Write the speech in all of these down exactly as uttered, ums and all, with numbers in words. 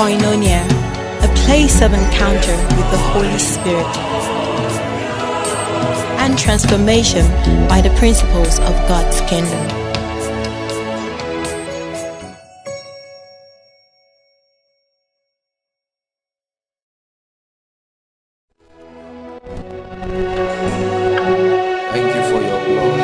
Koinonia, a place of encounter with the Holy Spirit and transformation by the principles of God's kingdom. Thank you for your blood.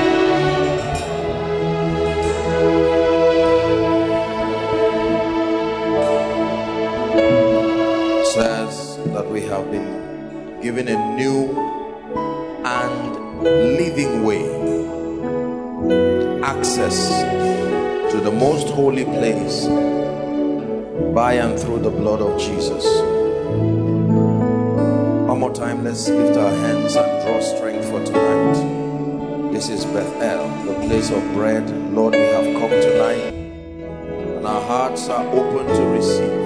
It says that we have been given a new and living way, access to the most holy place by and through the blood of Jesus. One more time, let's lift our hands and draw strength for tonight. This is Bethel, the place of bread. Lord, we have come tonight and our hearts are open to receive.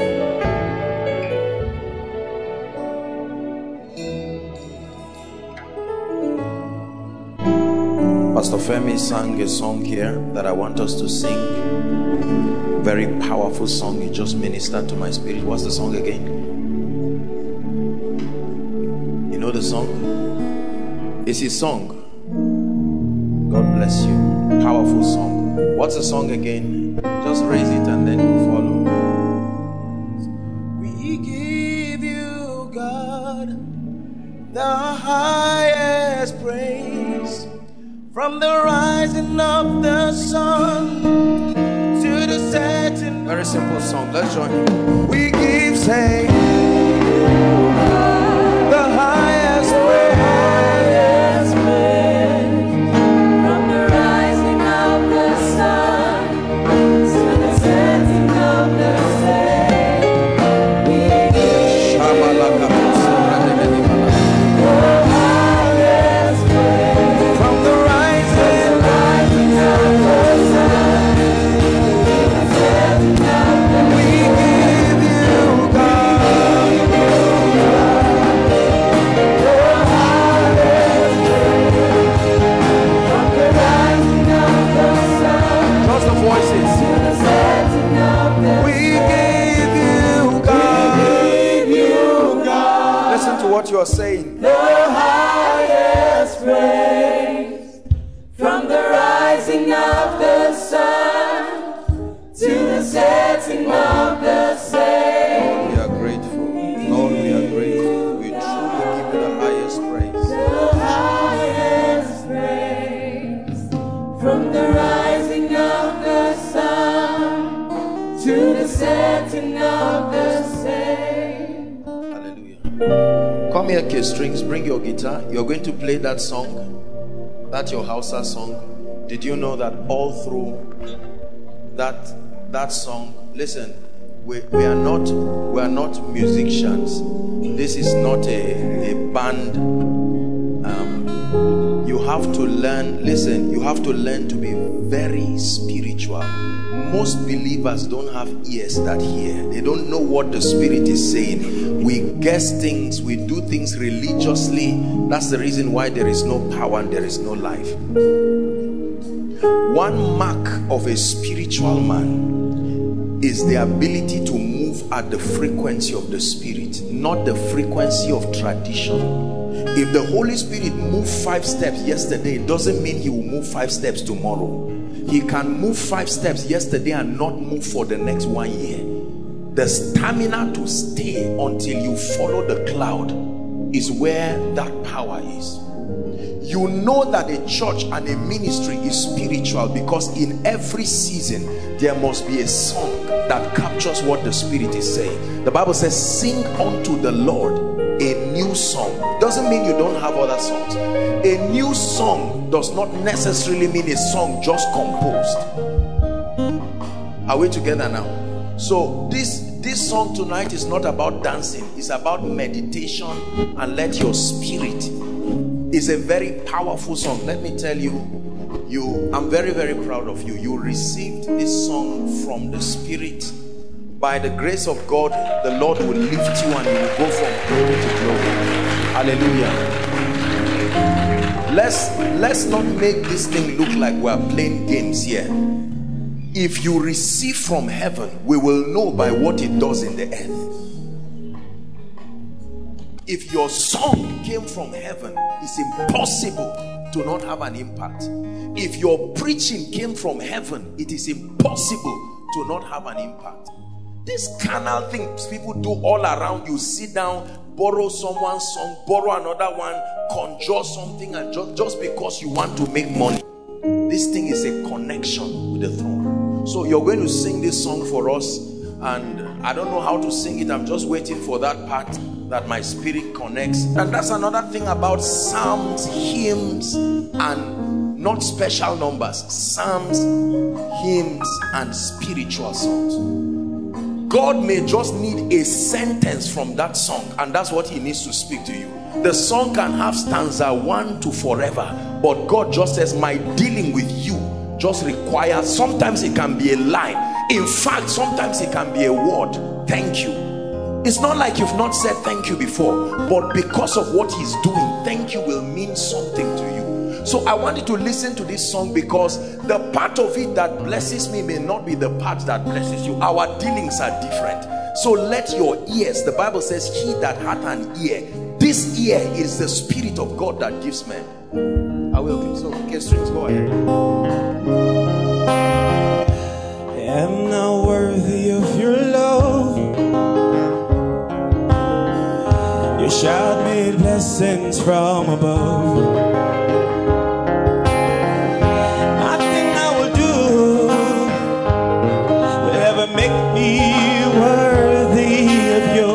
Pastor Femi sang a song here that I want us to sing. Very powerful song. It just ministered to my spirit. What's the song again? You know the song? It's his song. God bless you. Powerful song. What's the song again? Just raise it and then you follow. We give you, God, the highest praise. From the rising of the sun to the setting. Very simple song. Let's join him. We give, say, the highest praise. From the rising of the sun to the setting of the same. We give the highest praise. From the rising of the sun to the setting of the we give you, God. From the rising of the sun Trust the voices. to the setting of the We give you, God. you, God, Listen to what you are saying. the highest praise. From the rising of the sun to the setting of the same. We are grateful. Lord, we are grateful. We truly give you the highest praise. The highest praise. From the rising of the sun to the setting of the same. Hallelujah. Come here, K Strings. Bring your guitar. You're going to play that song. That's your Hausa song. Did you know that all through that that song, listen, we, we are not we are not musicians. This is not a, a band. Um, you have to learn, listen, you have to learn to be very spiritual. Most believers don't have ears that hear. They don't know what the Spirit is saying. We guess things, we do things religiously. That's the reason why there is no power and there is no life. One mark of a spiritual man is the ability to move at the frequency of the Spirit, not the frequency of tradition. If the Holy Spirit moved five steps yesterday, it doesn't mean he will move five steps tomorrow. He can move five steps yesterday and not move for the next one year. The stamina to stay until you follow the cloud is where that power is. You know that a church and a ministry is spiritual because in every season there must be a song that captures what the Spirit is saying. The Bible says, sing unto the Lord a new song. Doesn't mean you don't have other songs. A new song does not necessarily mean a song just composed. Are we together now? So this this song tonight is not about dancing. It's about meditation and let your spirit. It's a very powerful song. Let me tell you, you I'm very very proud of you. You received this song from the Spirit. By the grace of God, the Lord will lift you and you will go from glory to glory. Hallelujah. Let's let's not make this thing look like we're playing games here. If you receive from heaven, we will know by what it does in the earth. If your song came from heaven, it's impossible to not have an impact. If your preaching came from heaven, it is impossible to not have an impact. These carnal things people do all around you, sit down, borrow someone's song, borrow another one, conjure something, and just, just because you want to make money. This thing is a connection with the throne. So you're going to sing this song for us, and I don't know how to sing it. I'm just waiting for that part that my spirit connects. And that's another thing about psalms, hymns, and not special numbers. Psalms, hymns, and spiritual songs. God may just need a sentence from that song, and that's what he needs to speak to you. The song can have stanza one to forever, but God just says, my dealing with you just requires, sometimes it can be a line. In fact, sometimes it can be a word. Thank you. It's not like you've not said thank you before, but because of what he's doing, thank you will mean something to you. So I want you to listen to this song, because the part of it that blesses me may not be the part that blesses you. Our dealings are different. So let your ears, the Bible says, he that hath an ear, this ear is the Spirit of God that gives men. I will. Okay, so okay, strings, go ahead. I am not worthy of your love. You showered me blessings from above. Nothing I will do will ever make me worthy of you.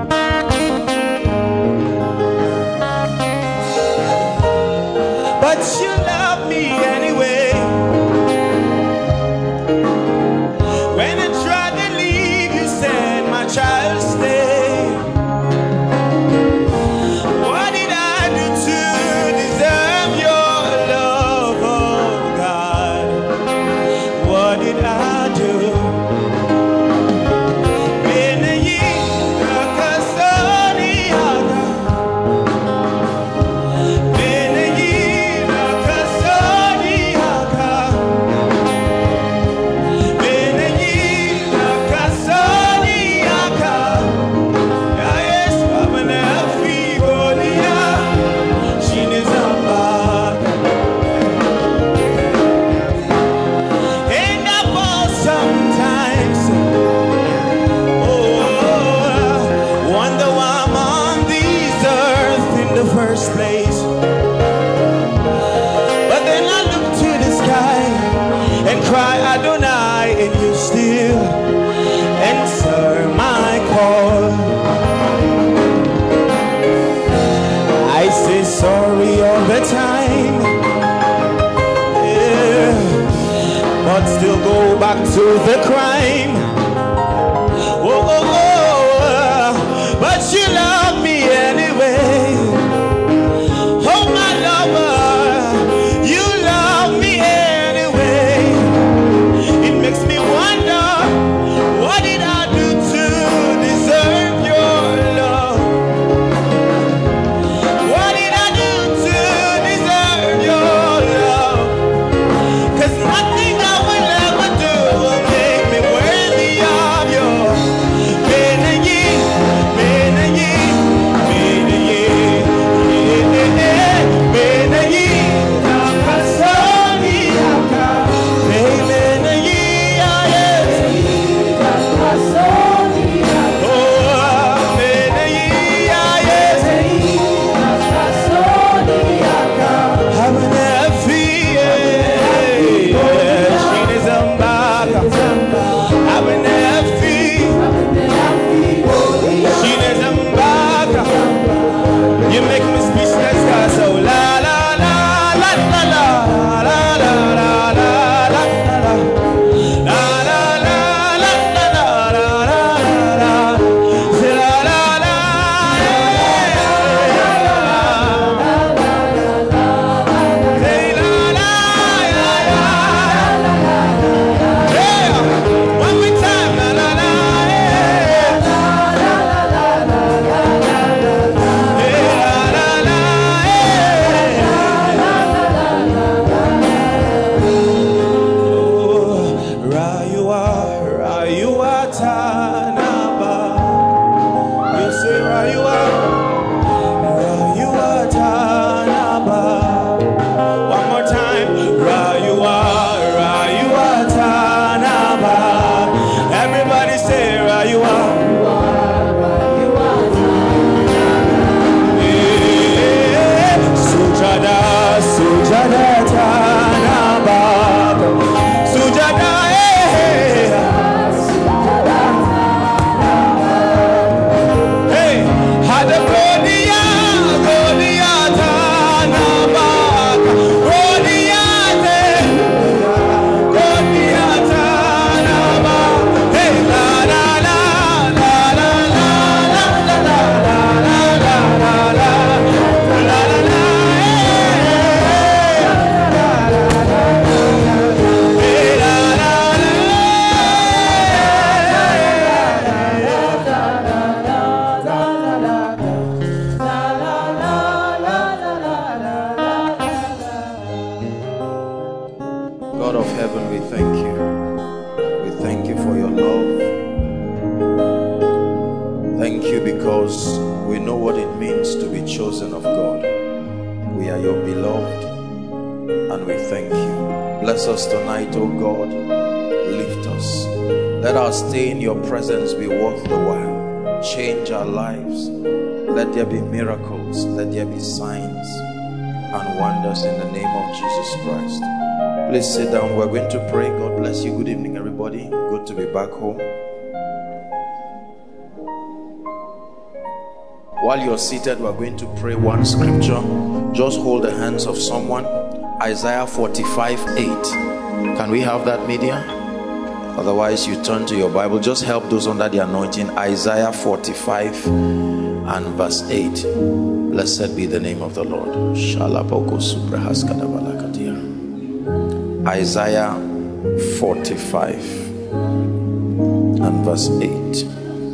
But you love me anyway. When I tried to leave, you said, my child, stay. What did I do to deserve your love, oh God? What did I do? Sorry all the time, yeah, but still go back to the crime. Oh, oh, oh, but you love me anyway. Oh, my lover, you love me anyway. It makes me wonder, what did I do to deserve your love? What did I nothing I will ever do will make me worthy. heaven, we thank you. We thank you for your love. Thank you because we know what it means to be chosen of God. We are your beloved and we thank you. Bless us tonight, oh God. Lift us. Let our stay in your presence be worth the while. Change our lives. Let there be miracles. Let there be signs and wonders in the name of Jesus Christ. Please sit down. We're going to pray. God bless you. Good evening, everybody. Good to be back home. While you're seated, we're going to pray one scripture. Just hold the hands of someone. Isaiah forty-five eight. Can we have that, media? Otherwise, you turn to your Bible. Just help those under the anointing. Isaiah forty-five and verse eight. Blessed be the name of the Lord. Isaiah forty-five and verse eight.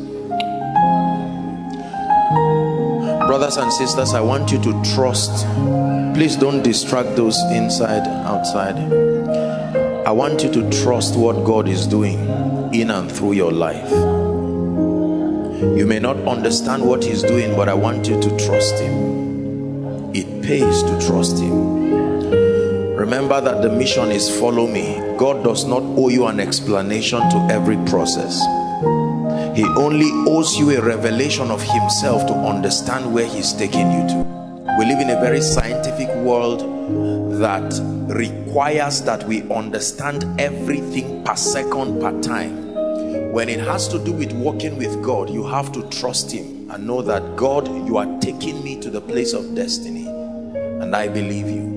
Brothers and sisters, I want you to trust. Please don't distract those inside, outside. I want you to trust what God is doing in and through your life. You may not understand what he's doing, but I want you to trust him. It pays to trust him. Remember that the mission is follow me. God does not owe you an explanation to every process. He only owes you a revelation of himself to understand where he's taking you to. We live in a very scientific world that requires that we understand everything per second, per time. When it has to do with walking with God, you have to trust him and know that God, you are taking me to the place of destiny, and I believe you.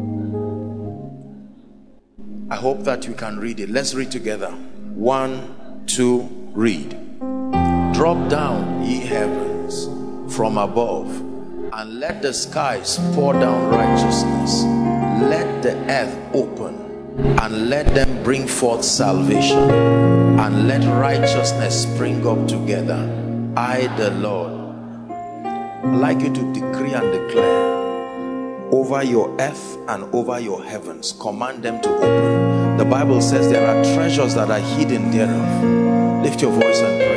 I hope that you can read it. Let's read together. One, two, read. Drop down, ye heavens, from above, and let the skies pour down righteousness. Let the earth open, and let them bring forth salvation, and let righteousness spring up together. I, the Lord. I'd like you to decree and declare over your earth and over your heavens. Command them to open. The Bible says there are treasures that are hidden thereof. Lift your voice and pray.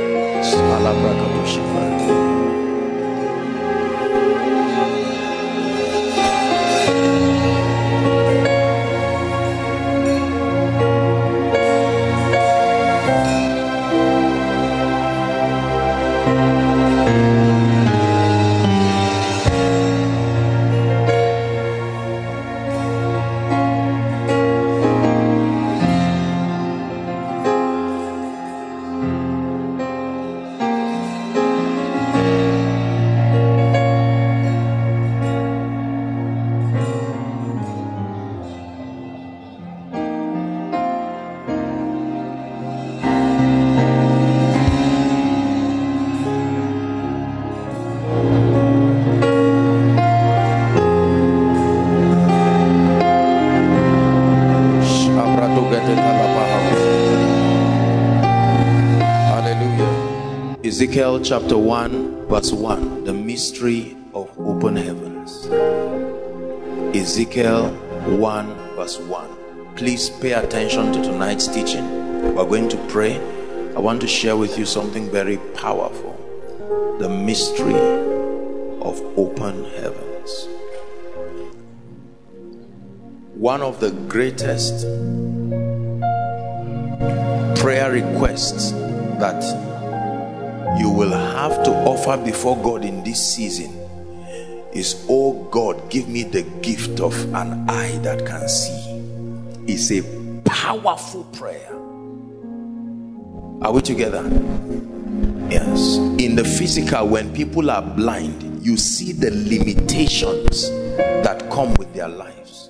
Ezekiel chapter one verse one, the mystery of open heavens. Ezekiel one verse one. Please pay attention to tonight's teaching. We're going to pray. I want to share with you something very powerful. The mystery of open heavens. One of the greatest prayer requests that you will have to offer before God in this season is, oh God, give me the gift of an eye that can see. It's a powerful prayer. Are we together? Yes. In the physical, when people are blind, you see the limitations that come with their lives.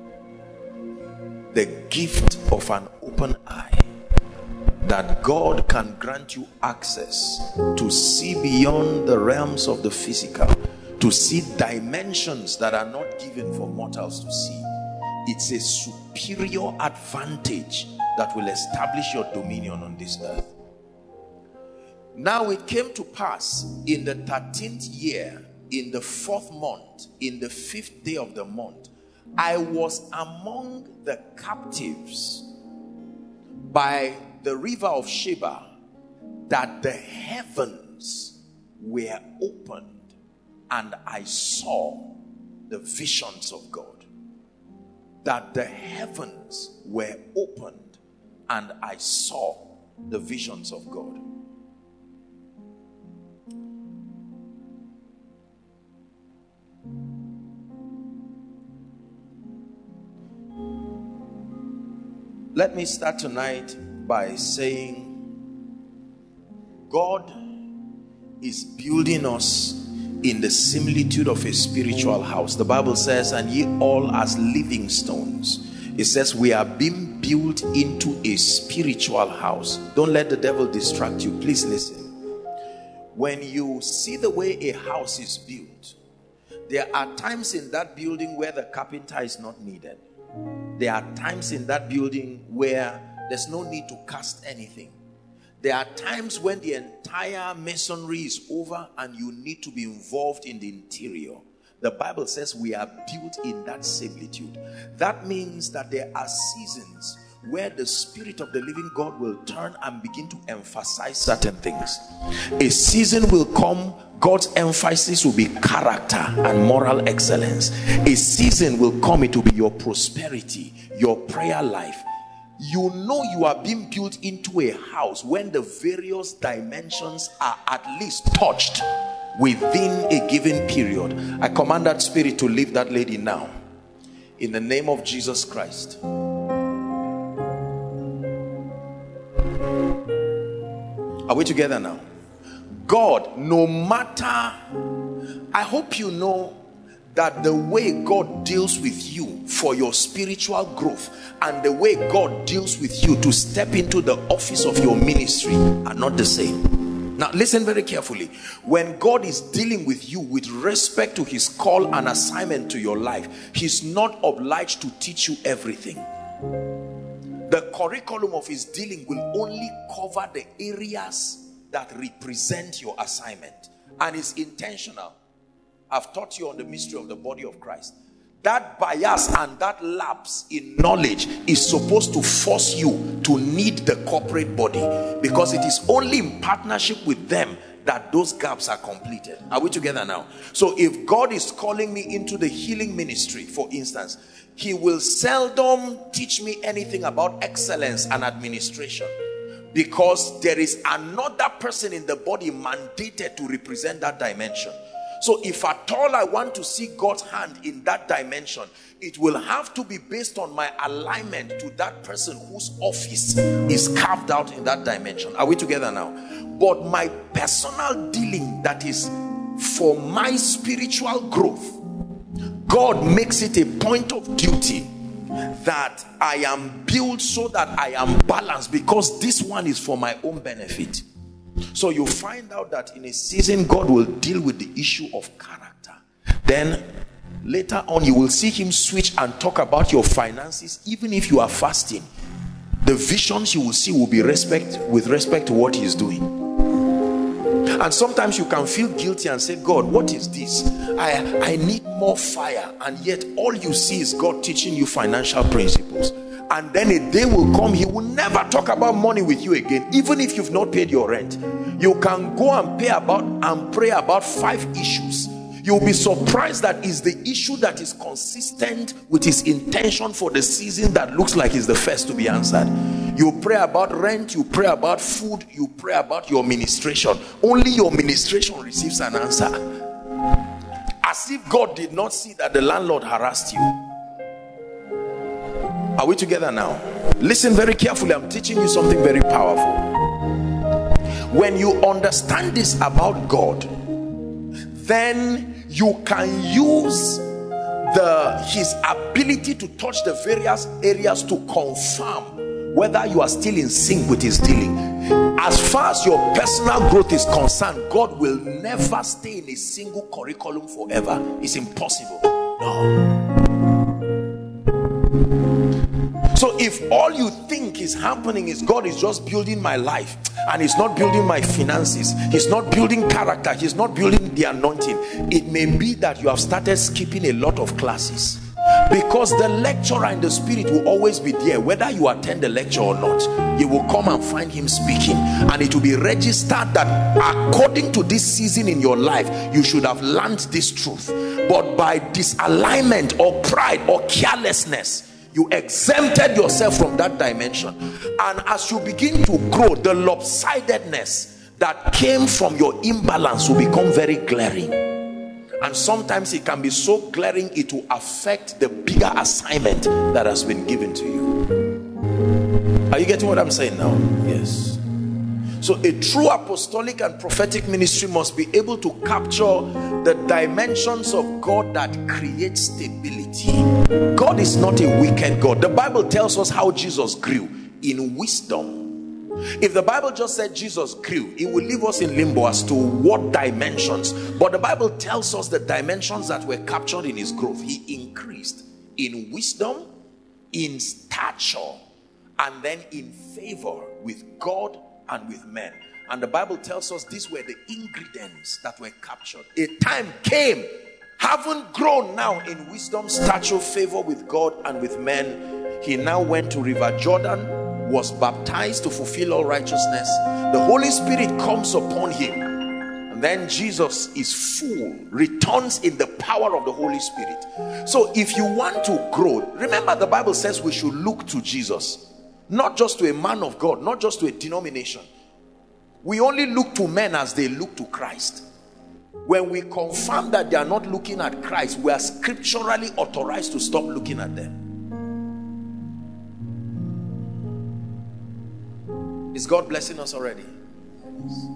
The gift of an open eye, that God can grant you access to see beyond the realms of the physical, to see dimensions that are not given for mortals to see. It's a superior advantage that will establish your dominion on this earth. Now it came to pass in the thirteenth year, in the fourth month, in the fifth day of the month, I was among the captives by the river of Sheba, that the heavens were opened and I saw the visions of God. That the heavens were opened and I saw the visions of God. Let me start tonight by saying God is building us in the similitude of a spiritual house. The Bible says, and ye all as living stones. It says we are being built into a spiritual house. Don't let the devil distract you. Please listen. When you see the way a house is built, there are times in that building where the carpenter is not needed. There are times in that building where there's no need to cast anything. There are times when the entire masonry is over and you need to be involved in the interior. The Bible says we are built in that similitude. That means that there are seasons where the Spirit of the living God will turn and begin to emphasize certain things. A season will come, God's emphasis will be character and moral excellence. A season will come, it will be your prosperity, your prayer life. You know you are being built into a house when the various dimensions are at least touched within a given period. I command that spirit to leave that lady now in the name of Jesus Christ. Are we together now? God, no matter, I hope you know that the way God deals with you for your spiritual growth and the way God deals with you to step into the office of your ministry are not the same. Now listen very carefully. When God is dealing with you with respect to his call and assignment to your life, he's not obliged to teach you everything. The curriculum of his dealing will only cover the areas that represent your assignment, and it's intentional. I've taught you on the mystery of the body of Christ. That bias and that lapse in knowledge is supposed to force you to need the corporate body, because it is only in partnership with them that those gaps are completed. Are we together now? So if God is calling me into the healing ministry, for instance, he will seldom teach me anything about excellence and administration, because there is another person in the body mandated to represent that dimension. So if at all I want to see God's hand in that dimension, it will have to be based on my alignment to that person whose office is carved out in that dimension. Are we together now? But my personal dealing that is for my spiritual growth, God makes it a point of duty that I am built so that I am balanced, because this one is for my own benefit. So you find out that in a season God will deal with the issue of character. Then later on you will see him switch and talk about your finances. Even if you are fasting, the visions you will see will be respect with respect to what he is doing. And sometimes you can feel guilty and say, God, what is this? I, I need more fire. And yet all you see is God teaching you financial principles. And then a day will come, he will never talk about money with you again, even if you've not paid your rent. You can go and pay about and pray about five issues. You'll be surprised that is the issue that is consistent with his intention for the season that looks like it's the first to be answered. You pray about rent, you pray about food, you pray about your ministration. Only your ministration receives an answer. As if God did not see that the landlord harassed you. Are we together now? Listen very carefully. I'm teaching you something very powerful. When you understand this about God, then you can use the his ability to touch the various areas to confirm whether you are still in sync with his dealing. As far as your personal growth is concerned, God will never stay in a single curriculum forever. It's impossible. No. So if all you think is happening is God is just building my life and he's not building my finances, he's not building character, he's not building the anointing, it may be that you have started skipping a lot of classes Because the lecturer in the spirit will always be there, whether you attend the lecture or not. You will come and find him speaking, and it will be registered that according to this season in your life, you should have learned this truth. But by disalignment or pride or carelessness, you exempted yourself from that dimension. And as you begin to grow, the lopsidedness that came from your imbalance will become very glaring. And sometimes it can be so glaring it will affect the bigger assignment that has been given to you. Are you getting what I'm saying now? Yes. So a true apostolic and prophetic ministry must be able to capture the dimensions of God that create stability. God is not a wicked God. The Bible tells us how Jesus grew in wisdom. If the Bible just said Jesus grew, it will leave us in limbo as to what dimensions. But the Bible tells us the dimensions that were captured in his growth. He increased in wisdom, in stature, and then in favor with God and with men. And the Bible tells us these were the ingredients that were captured. A time came, having grown now in wisdom, stature, favor with God and with men, he now went to River Jordan, was baptized to fulfill all righteousness. The Holy Spirit comes upon him, and then Jesus is full, returns in the power of the Holy Spirit. So if you want to grow, remember the Bible says we should look to Jesus, not just to a man of God, not just to a denomination. We only look to men as they look to Christ. When we confirm that they are not looking at Christ, we are scripturally authorized to stop looking at them. Is God blessing us already? Yes.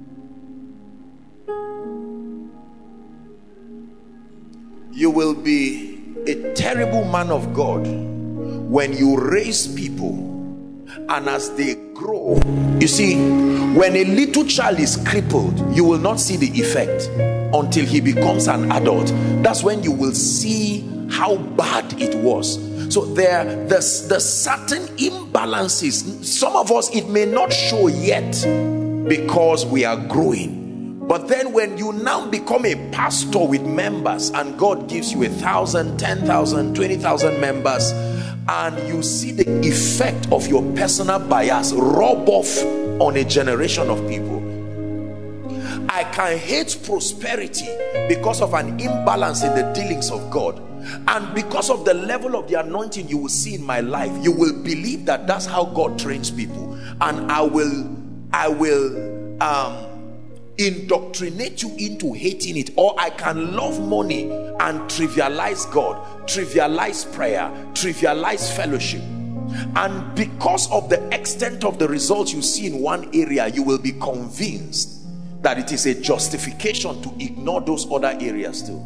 You will be a terrible man of God when you raise people, and as they grow, you see, when a little child is crippled, you will not see the effect until he becomes an adult. That's when you will see how bad it was. So there, the, the certain imbalances, some of us, it may not show yet because we are growing. But then when you now become a pastor with members, and God gives you a thousand, ten thousand, twenty thousand members, and you see the effect of your personal bias rub off on a generation of people. I can hate prosperity because of an imbalance in the dealings of God. And because of the level of the anointing you will see in my life, you will believe that that's how God trains people. And I will, I will um, indoctrinate you into hating it. Or I can love money and trivialize God, trivialize prayer, trivialize fellowship. And because of the extent of the results you see in one area, you will be convinced that it is a justification to ignore those other areas too.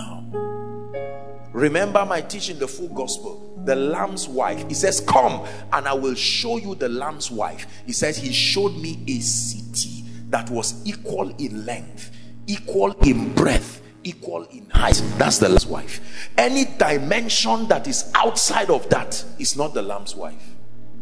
Remember my teaching, the full gospel, the Lamb's wife. He says, come and I will show you the Lamb's wife. He says he showed me a city that was equal in length, equal in breadth, equal in height. That's the Lamb's wife. Any dimension that is outside of that is not the Lamb's wife.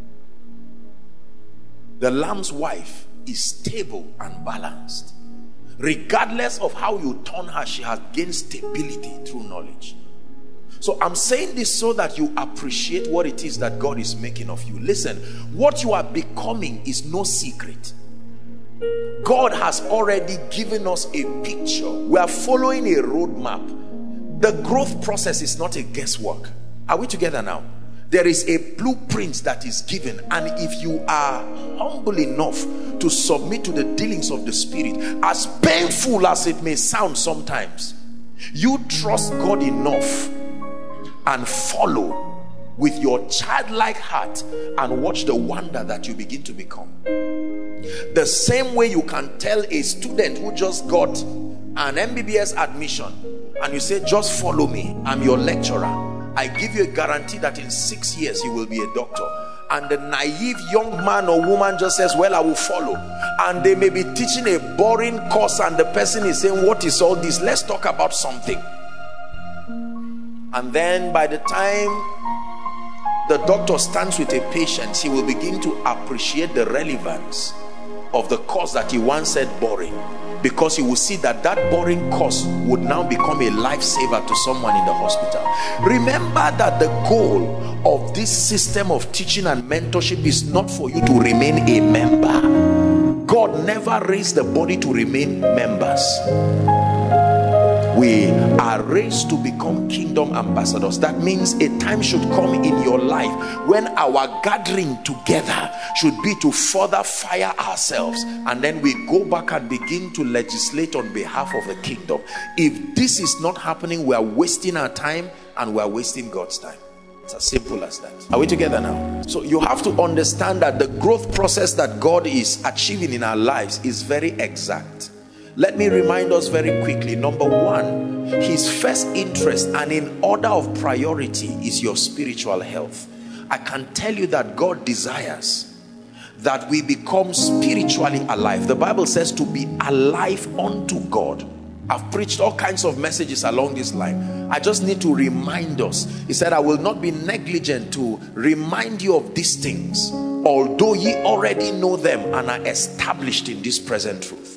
The Lamb's wife is stable and balanced. Regardless of how you turn her, she has gained stability through knowledge. So I'm saying this so that you appreciate what it is that God is making of you. Listen, what you are becoming is no secret. God has already given us a picture. We are following a roadmap. The growth process is not a guesswork. Are we together now? There is a blueprint that is given, and if you are humble enough to submit to the dealings of the Spirit, as painful as it may sound sometimes, you trust God enough and follow with your childlike heart and watch the wonder that you begin to become. The same way you can tell a student who just got an M B B S admission and you say, just follow me, I'm your lecturer, I give you a guarantee that in six years you will be a doctor. And the naive young man or woman just says, well, I will follow. And they may be teaching a boring course and the person is saying, what is all this? Let's talk about something. And then by the time the doctor stands with a patient, he will begin to appreciate the relevance of the course that he once said boring. because you will see that that boring course would now become a lifesaver to someone in the hospital. Remember that the goal of this system of teaching and mentorship is not for you to remain a member. God never raised the body to remain members. We are raised to become kingdom ambassadors. That means a time should come in your life when our gathering together should be to further fire ourselves, and then we go back and begin to legislate on behalf of the kingdom. If this is not happening, we are wasting our time and we are wasting God's time. It's as simple as that. Are we together now? So you have to understand that the growth process that God is achieving in our lives is very exact. Let me remind us very quickly. Number one, his first interest and in order of priority is your spiritual health. I can tell you that God desires that we become spiritually alive. The Bible says to be alive unto God. I've preached all kinds of messages along this line. I just need to remind us. He said, I will not be negligent to remind you of these things, although ye already know them and are established in this present truth.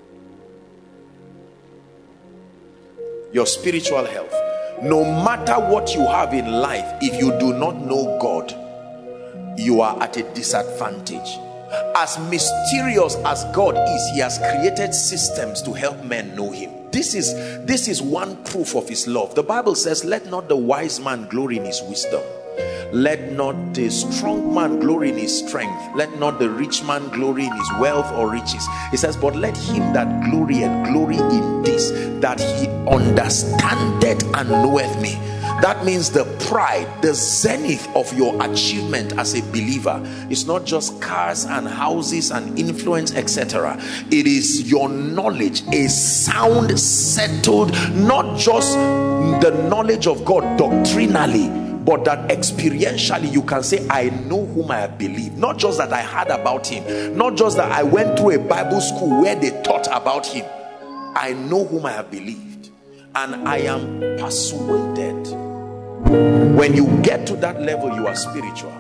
Your spiritual health. No matter what you have in life, if you do not know God, you are at a disadvantage. As mysterious as God is, he has created systems to help men know him. This is this is one proof of his love. The Bible says, let not the wise man glory in his wisdom, let not the strong man glory in his strength, let not the rich man glory in his wealth or riches. It says, but let him that glory and glory in this, that he understandeth and knoweth me. That means the pride, the zenith of your achievement as a believer is not just cars and houses and influence, et cetera. It is your knowledge, a sound, settled, not just the knowledge of God doctrinally, but that experientially you can say, I know whom I have believed. Not just that I heard about him, not just that I went through a Bible school where they taught about him. I know whom I have believed, and I am persuaded. When you get to that level, you are spiritual.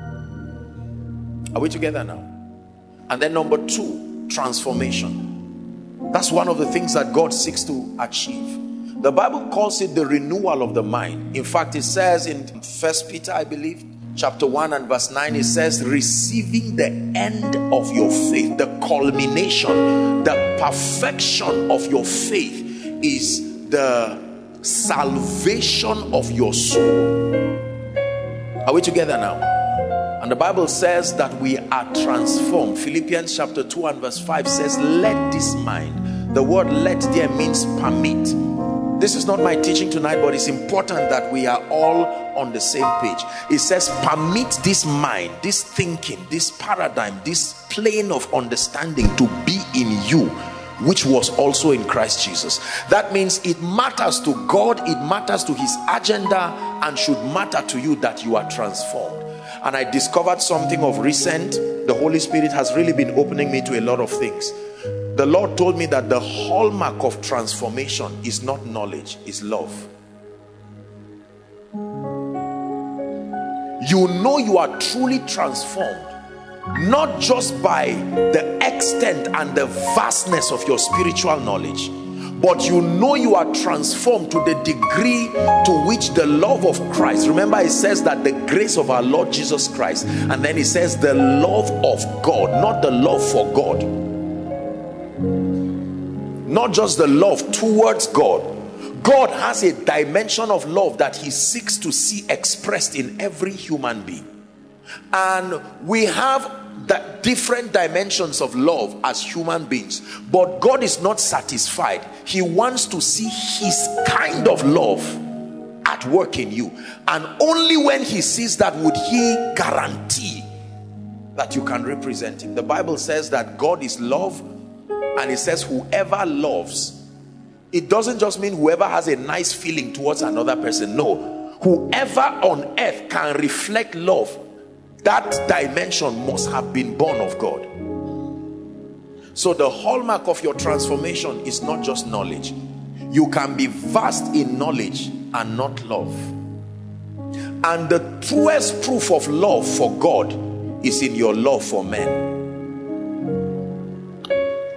Are we together now? And then number two, transformation. That's one of the things that God seeks to achieve. The Bible calls it the renewal of the mind. In fact, it says in First Peter, I believe, chapter one and verse nine, it says, receiving the end of your faith, the culmination, the perfection of your faith is the salvation of your soul. Are we together now? And the Bible says that we are transformed. Philippians chapter two and verse five says, let this mind. The word let there means permit. This is not my teaching tonight, but it's important that we are all on the same page. It says, permit this mind, this thinking, this paradigm, this plane of understanding to be in you, which was also in Christ Jesus. That means it matters to God, it matters to his agenda, and should matter to you that you are transformed. And I discovered something of recent. The Holy Spirit has really been opening me to a lot of things. The Lord told me that the hallmark of transformation is not knowledge, is love. You know you are truly transformed not just by the extent and the vastness of your spiritual knowledge, but you know you are transformed to the degree to which the love of Christ, remember it says that the grace of our Lord Jesus Christ, and then it says the love of God, not the love for God, not just the love towards God. God has a dimension of love that he seeks to see expressed in every human being. And we have the different dimensions of love as human beings, but God is not satisfied. He wants to see his kind of love at work in you, and only when he sees that would he guarantee that you can represent him. The Bible says that God is love, and it says whoever loves. It doesn't just mean whoever has a nice feeling towards another person. No, whoever on earth can reflect love, that dimension must have been born of God. So the hallmark of your transformation is not just knowledge. You can be vast in knowledge and not love. And the truest proof of love for God is in your love for men.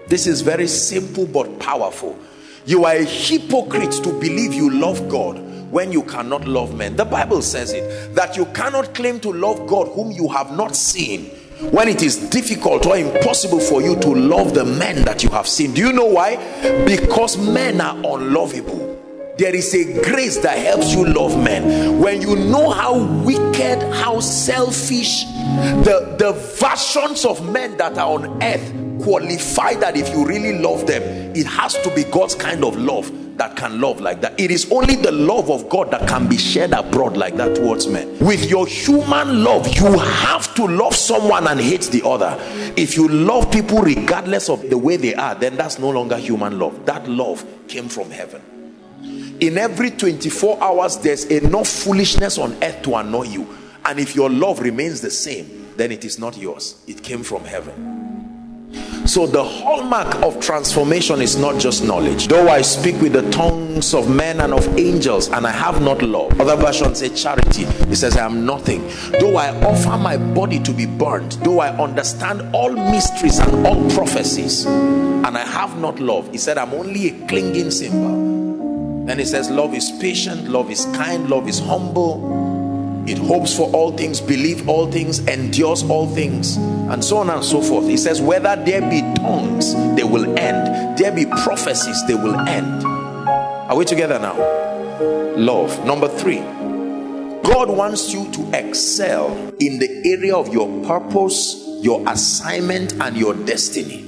This is very simple but powerful. You are a hypocrite to believe you love God when you cannot love men. The Bible says it, that you cannot claim to love God whom you have not seen, when it is difficult or impossible for you to love the men that you have seen. Do you know why? Because men are unlovable. There is a grace that helps you love men. When you know how wicked, how selfish, the, the versions of men that are on earth qualify that if you really love them, it has to be God's kind of love that can love like that. It is only the love of God that can be shared abroad like that towards men. With your human love, you have to love someone and hate the other. If you love people regardless of the way they are, then that's no longer human love. That love came from heaven. In every twenty-four hours, there's enough foolishness on earth to annoy you. And if your love remains the same, then it is not yours. It came from heaven. So the hallmark of transformation is not just knowledge. Though I speak with the tongues of men and of angels, and I have not love. Other versions say charity. It says I am nothing. Though I offer my body to be burnt, though I understand all mysteries and all prophecies, and I have not love, he said I'm only a clinging cymbal. Then he says love is patient, love is kind, love is humble. It hopes for all things, believes all things, endures all things, and so on and so forth. He says whether there be tongues, they will end. There be prophecies, they will end. Are we together now? Love. Number three, God wants you to excel in the area of your purpose, your assignment, and your destiny.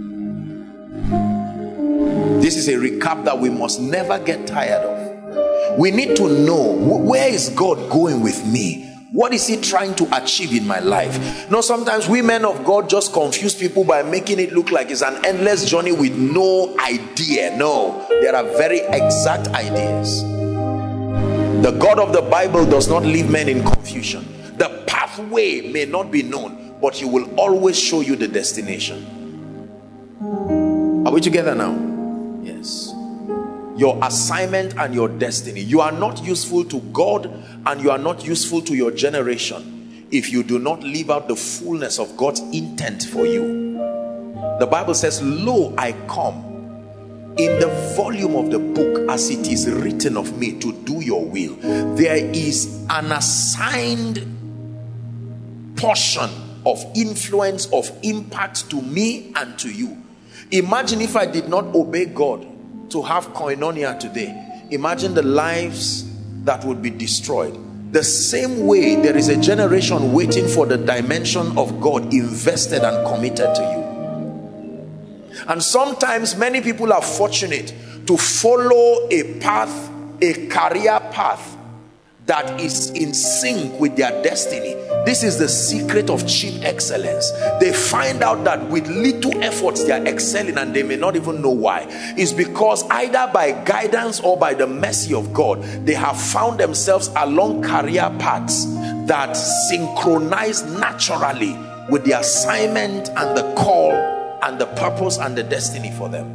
This is a recap that we must never get tired of. We need to know, where is God going with me? What is he trying to achieve in my life? Now, sometimes we men of God just confuse people by making it look like it's an endless journey with no idea. No, there are very exact ideas. The God of the Bible does not leave men in confusion. The pathway may not be known, but he will always show you the destination. Are we together now? Yes. Your assignment and your destiny. You are not useful to God and you are not useful to your generation if you do not live out the fullness of God's intent for you. The Bible says, lo, I come in the volume of the book as it is written of me to do your will. There is an assigned portion of influence, of impact to me and to you. Imagine if I did not obey God to have koinonia today. Imagine the lives that would be destroyed. The same way there is a generation waiting for the dimension of God invested and committed to you. And sometimes many people are fortunate to follow a path, a career path that is in sync with their destiny. This is the secret of cheap excellence. They find out that with little efforts they are excelling and they may not even know why. It's because either by guidance or by the mercy of God, they have found themselves along career paths that synchronize naturally with the assignment and the call and the purpose and the destiny for them.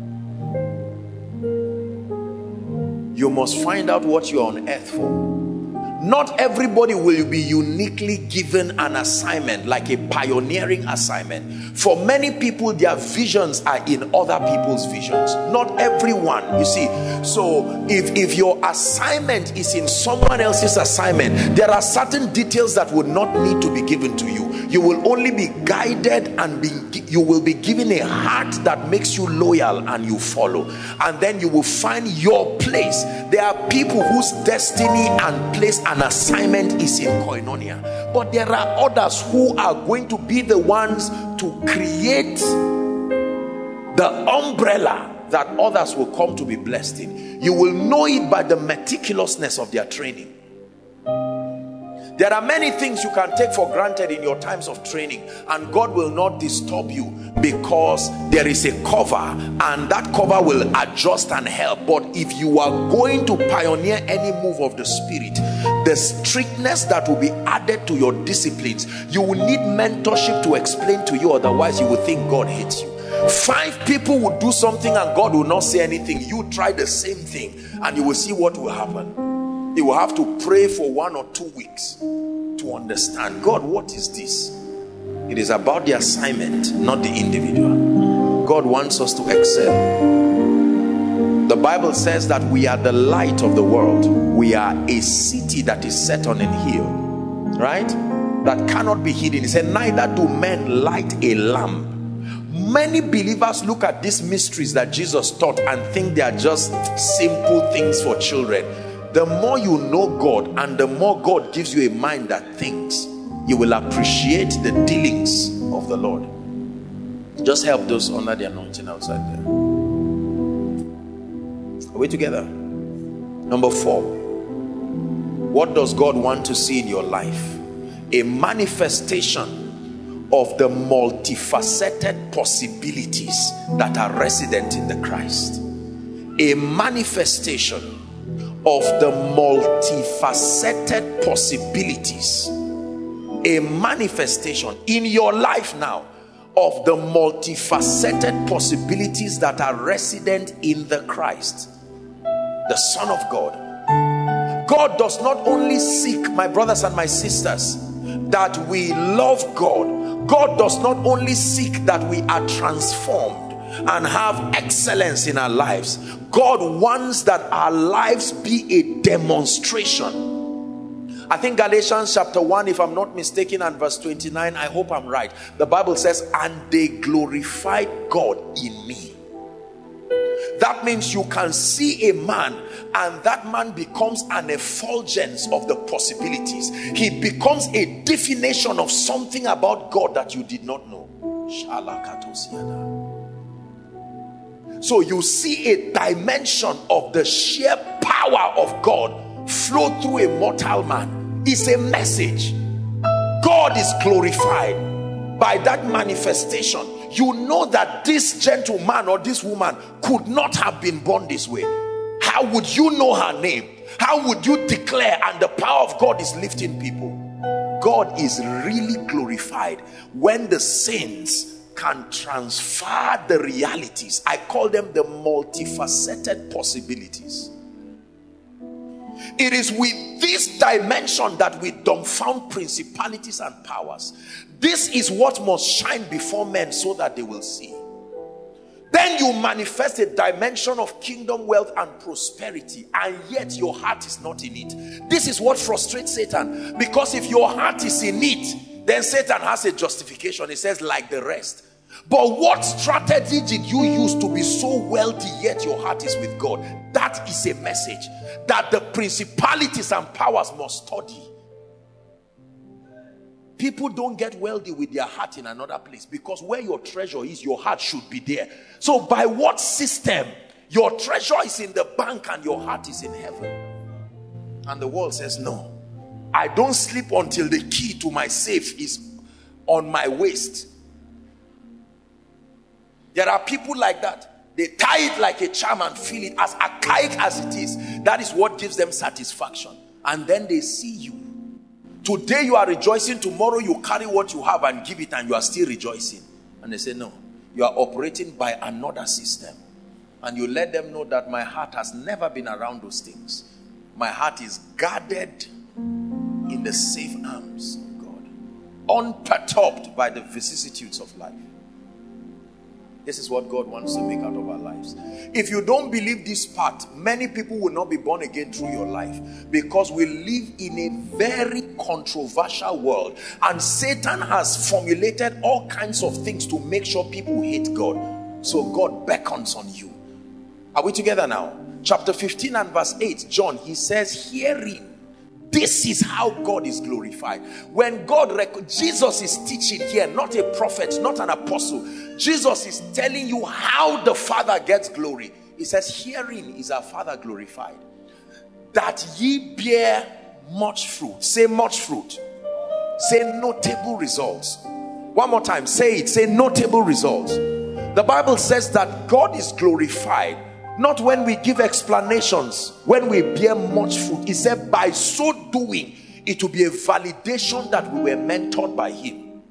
You must find out what you are on earth for. Not everybody will be uniquely given an assignment, like a pioneering assignment. For many people, their visions are in other people's visions. Not everyone, you see. So if, if your assignment is in someone else's assignment, there are certain details that would not need to be given to you. You will only be guided and be, you will be given a heart that makes you loyal and you follow. And then you will find your place. There are people whose destiny and place and assignment is in koinonia. But there are others who are going to be the ones to create the umbrella that others will come to be blessed in. You will know it by the meticulousness of their training. There are many things you can take for granted in your times of training, and God will not disturb you because there is a cover, and that cover will adjust and help. But if you are going to pioneer any move of the Spirit, the strictness that will be added to your disciplines, you will need mentorship to explain to you, otherwise you will think God hates you. Five people will do something and God will not say anything. You try the same thing and you will see what will happen. You will have to pray for one or two weeks to understand, God, what is this? It is about the assignment, not the individual. God wants us to excel. The Bible says that we are the light of the world. We are a city that is set on a hill, right? That cannot be hidden. He said, neither do men light a lamp. Many believers look at these mysteries that Jesus taught and think they are just simple things for children. The more you know God and the more God gives you a mind that thinks, you will appreciate the dealings of the Lord. Just help those under the anointing outside there. Are we together? Number four. What does God want to see in your life? A manifestation of the multifaceted possibilities that are resident in the Christ. A manifestation of the multifaceted possibilities. A manifestation in your life now of the multifaceted possibilities that are resident in the Christ, the Son of God. God does not only seek, my brothers and my sisters, that we love God. God does not only seek that we are transformed and have excellence in our lives. God wants that our lives be a demonstration. I think Galatians chapter one, if I'm not mistaken, and verse twenty-nine, I hope I'm right. The Bible says, and they glorified God in me. That means you can see a man and that man becomes an effulgence of the possibilities. He becomes a definition of something about God that you did not know. So you see a dimension of the sheer power of God flow through a mortal man. It's a message. God is glorified by that manifestation. You know that this gentleman or this woman could not have been born this way. How would you know her name? How would you declare? And the power of God is lifting people. God is really glorified when the saints can transfer the realities. I call them the multifaceted possibilities. It is with this dimension that we dumbfound principalities and powers. This is what must shine before men so that they will see. Then you manifest a dimension of kingdom wealth and prosperity, and yet your heart is not in it. This is what frustrates Satan, because if your heart is in it, then Satan has a justification. He says, like the rest. But what strategy did you use to be so wealthy yet your heart is with God? That is a message that the principalities and powers must study. People don't get wealthy with their heart in another place, because where your treasure is, your heart should be there. So by what system? Your treasure is in the bank and your heart is in heaven. And the world says, no, I don't sleep until the key to my safe is on my waist. There are people like that. They tie it like a charm and feel it as archaic as it is. That is what gives them satisfaction. And then they see you. Today you are rejoicing, tomorrow you carry what you have and give it, and you are still rejoicing. And they say, no, you are operating by another system. And you let them know that my heart has never been around those things. My heart is guarded in the safe arms of God, unperturbed by the vicissitudes of life. This is what God wants to make out of our lives. If you don't believe this part, many people will not be born again through your life, because we live in a very controversial world, and Satan has formulated all kinds of things to make sure people hate God. So God beckons on you. Are we together now? Chapter fifteen and verse eight, John, he says, hearing, this is how God is glorified. When God, Jesus is teaching here, not a prophet, not an apostle. Jesus is telling you how the Father gets glory. He says, herein is our Father glorified, that ye bear much fruit. Say much fruit. Say notable results. One more time, say it. Say notable results. The Bible says that God is glorified not when we give explanations, when we bear much fruit. He said, by so doing, it will be a validation that we were mentored by him.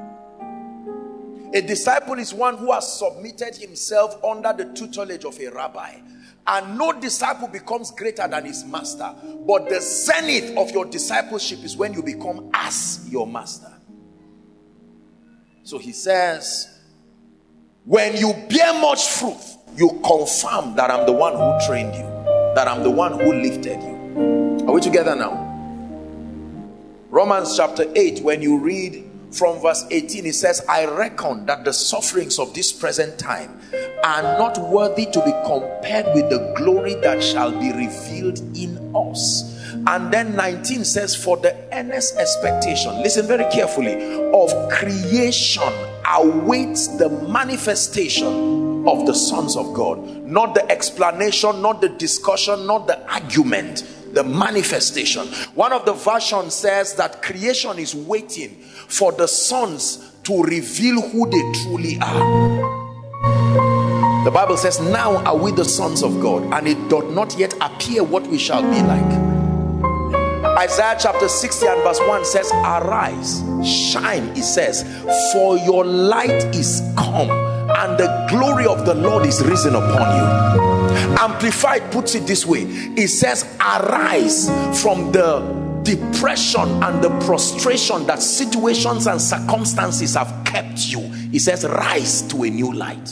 A disciple is one who has submitted himself under the tutelage of a rabbi. And no disciple becomes greater than his master. But the zenith of your discipleship is when you become as your master. So he says, When you bear much fruit, you confirm that I'm the one who trained you, that I'm the one who lifted you. Are we together now? Romans chapter eight, when you read from verse eighteen, it says, I reckon that the sufferings of this present time are not worthy to be compared with the glory that shall be revealed in us. And then nineteen says, for the earnest expectation, listen very carefully, of creation awaits the manifestation of the sons of God. Not the explanation, not the discussion, not the argument, the manifestation. One of the versions says that creation is waiting for the sons to reveal who they truly are. The Bible says, now are we the sons of God, and it doth not yet appear what we shall be like. Isaiah chapter sixty and verse one says, arise, shine, it says, for your light is come, and the glory of the Lord is risen upon you. Amplified puts it this way, it says, arise from the depression and the prostration that situations and circumstances have kept you. It says, rise to a new light.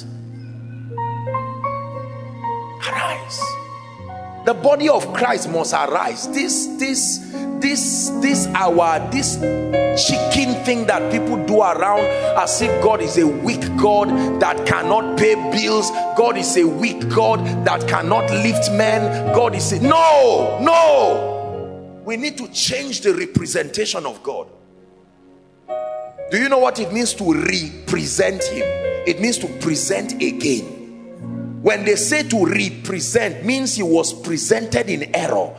Arise. The body of Christ must arise. This, this, this, this our, this chicken thing that people do around as if God is a weak God that cannot pay bills. God is a weak God that cannot lift men. God is a, no, no. We need to change the representation of God. Do you know what it means to represent him? It means to present again. When they say to represent, means he was presented in error.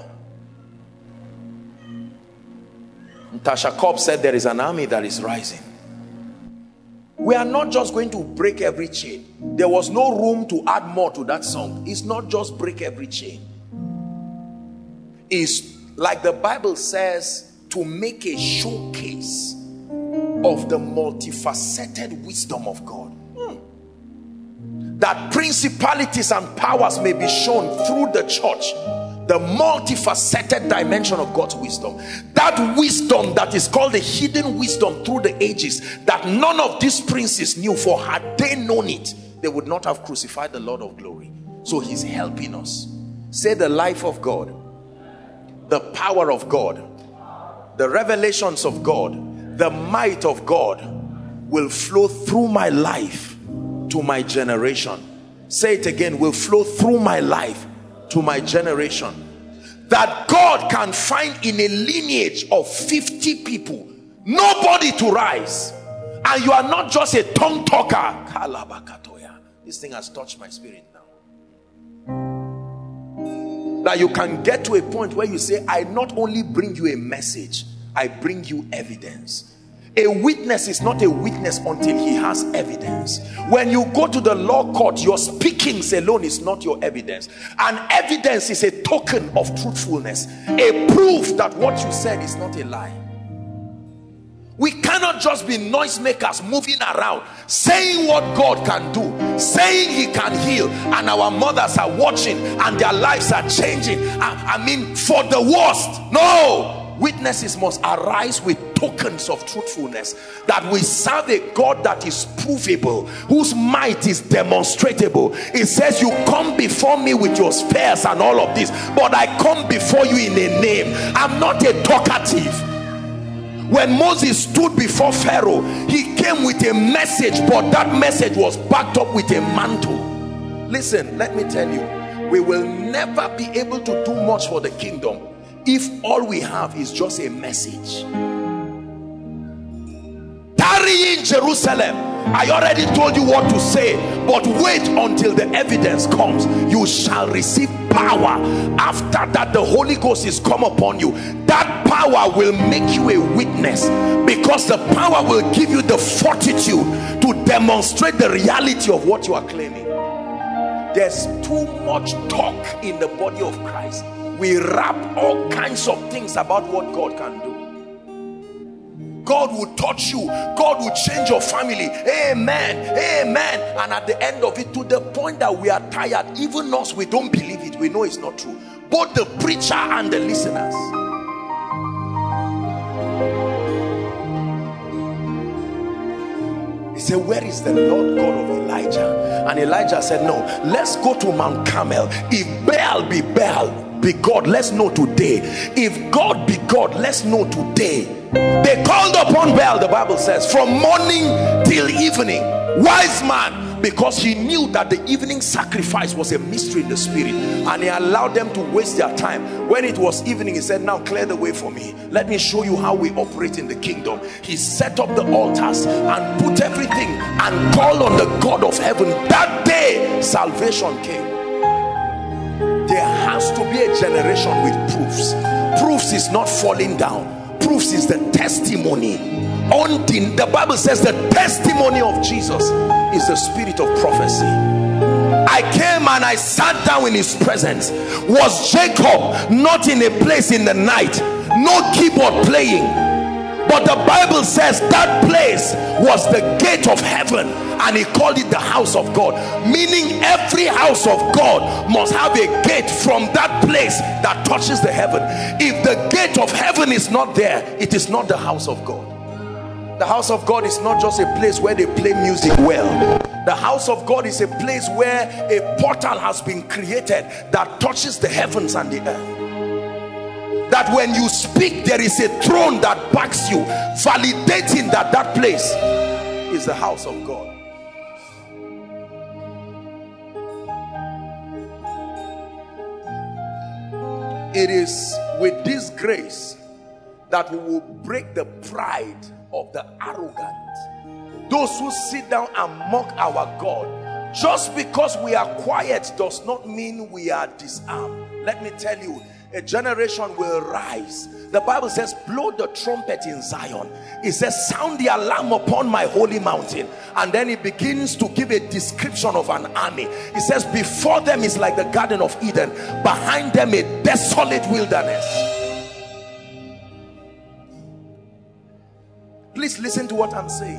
Tasha Cobb said there is an army that is rising. We are not just going to break every chain. There was no room to add more to that song. It's not just break every chain. It's like the Bible says, to make a showcase of the multifaceted wisdom of God. That principalities and powers may be shown through the church, the multifaceted dimension of God's wisdom. That wisdom that is called the hidden wisdom through the ages, that none of these princes knew, for had they known it, they would not have crucified the Lord of glory. So he's helping us. Say, the life of God, the power of God, the revelations of God, the might of God will flow through my life to my generation. Say it again, will flow through my life to my generation. That God can find in a lineage of fifty people nobody to rise, and you are not just a tongue talker. This thing has touched my spirit now. That you can get to a point where you say, I not only bring you a message, I bring you evidence. A witness is not a witness until he has evidence. When you go to the law court, your speakings alone is not your evidence. And evidence is a token of truthfulness, a proof that what you said is not a lie. We cannot just be noisemakers moving around saying what God can do, saying he can heal, and our mothers are watching and their lives are changing. I, I mean, for the worst. No! Witnesses must arise with tokens of truthfulness, that we serve a God that is provable, whose might is demonstrable. It says, you come before me with your spears and all of this, but I come before you in a name. I'm not a talkative. When Moses stood before Pharaoh, he came with a message, but that message was backed up with a mantle. Listen, let me tell you, we will never be able to do much for the kingdom if all we have is just a message. Tarry in Jerusalem. I already told you what to say, but wait until the evidence comes. You shall receive power. After that, the Holy Ghost is come upon you. That power will make you a witness, because the power will give you the fortitude to demonstrate the reality of what you are claiming. There's too much talk in the body of Christ. We wrap all kinds of things about what God can do. God will touch you. God will change your family. Amen. Amen. And at the end of it, to the point that we are tired, even us, we don't believe it. We know it's not true. Both the preacher and the listeners. It's said, where is the Lord God of Elijah? And Elijah said, no, let's go to Mount Carmel. If Baal be Baal be God, let's know today. If God be God, let's know today. They called upon Baal, the Bible says, from morning till evening. Wise man, because he knew that the evening sacrifice was a mystery in the spirit, and he allowed them to waste their time. When it was evening, he said, now clear the way for me. Let me show you how we operate in the kingdom. He set up the altars and put everything and called on the God of heaven. That day, salvation came. There has to be a generation with proofs. Proofs is not falling down. Proofs is the testimony. On the, the Bible says the testimony of Jesus is the spirit of prophecy. I came and I sat down in his presence. Was Jacob not in a place in the night? No keyboard playing. But the Bible says that place was the gate of heaven, and he called it the house of God. Meaning every house of God must have a gate from that place that touches the heaven. If the gate of heaven is not there, it is not the house of God. The house of God is not just a place where they play music well. The house of God is a place where a portal has been created that touches the heavens and the earth. That when you speak, there is a throne that backs you, validating that that place is the house of God. It is with this grace that we will break the pride of the arrogant. Those who sit down and mock our God. Just because we are quiet does not mean we are disarmed. Let me tell you, a generation will rise. The Bible says, blow the trumpet in Zion. It says, sound the alarm upon my holy mountain. And then it begins to give a description of an army. It says, before them is like the Garden of Eden, behind them a desolate wilderness. Please listen to what I'm saying.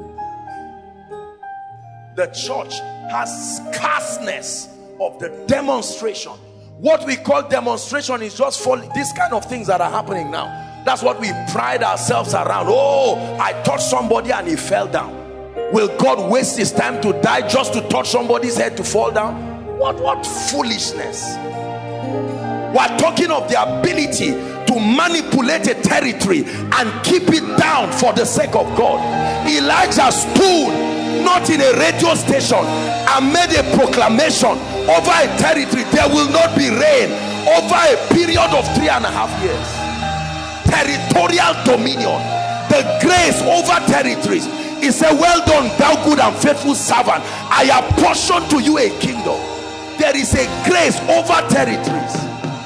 The church has scarceness of the demonstration. What we call demonstration is just for these kind of things that are happening now. That's what we pride ourselves around. Oh, I touched somebody and he fell down. Will God waste his time to die just to touch somebody's head to fall down? What, what foolishness. We're talking of the ability to manipulate a territory and keep it down for the sake of God. Elijah stood not in a radio station and made a proclamation over a territory. There will not be rain over a period of three and a half years. Territorial dominion, the grace over territories. He said, well done thou good and faithful servant, I apportion to you a kingdom. There is a grace over territories.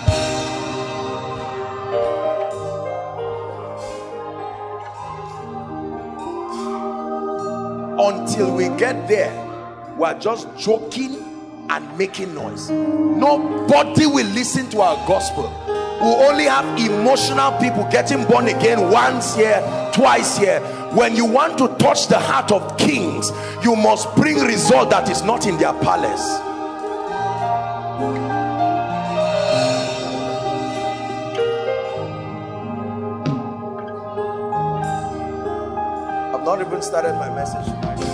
Until we get there, we are just joking and making noise. Nobody will listen to our gospel. We only have emotional people getting born again once here, twice here. When you want to touch the heart of kings, you must bring result that is not in their palace. I've not even started my message.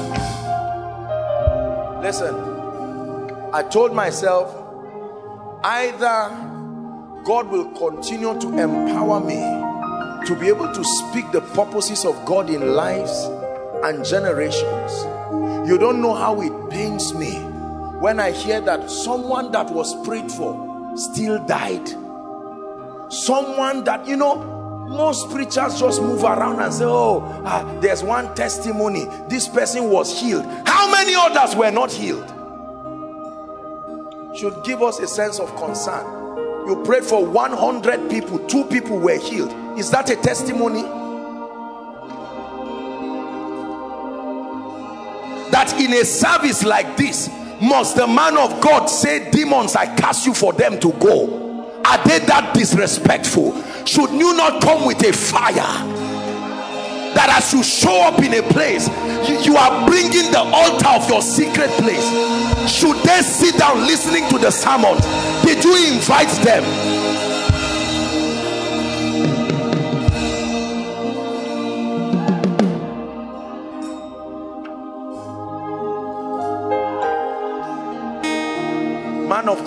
Listen, I told myself, either God will continue to empower me to be able to speak the purposes of God in lives and generations. You don't know how it pains me when I hear that someone that was prayed for still died. Someone that, you know, most preachers just move around and say, oh, ah, there's one testimony, this person was healed. How many others were not healed? Should give us a sense of concern. You prayed for one hundred people, two people were healed. Is that a testimony? That in a service like this, must the man of God say, demons, I cast you for them to go? Are they that disrespectful? Should you not come with a fire? That as you show up in a place, you, you are bringing the altar of your secret place. Should they sit down listening to the sermon? Did you invite them?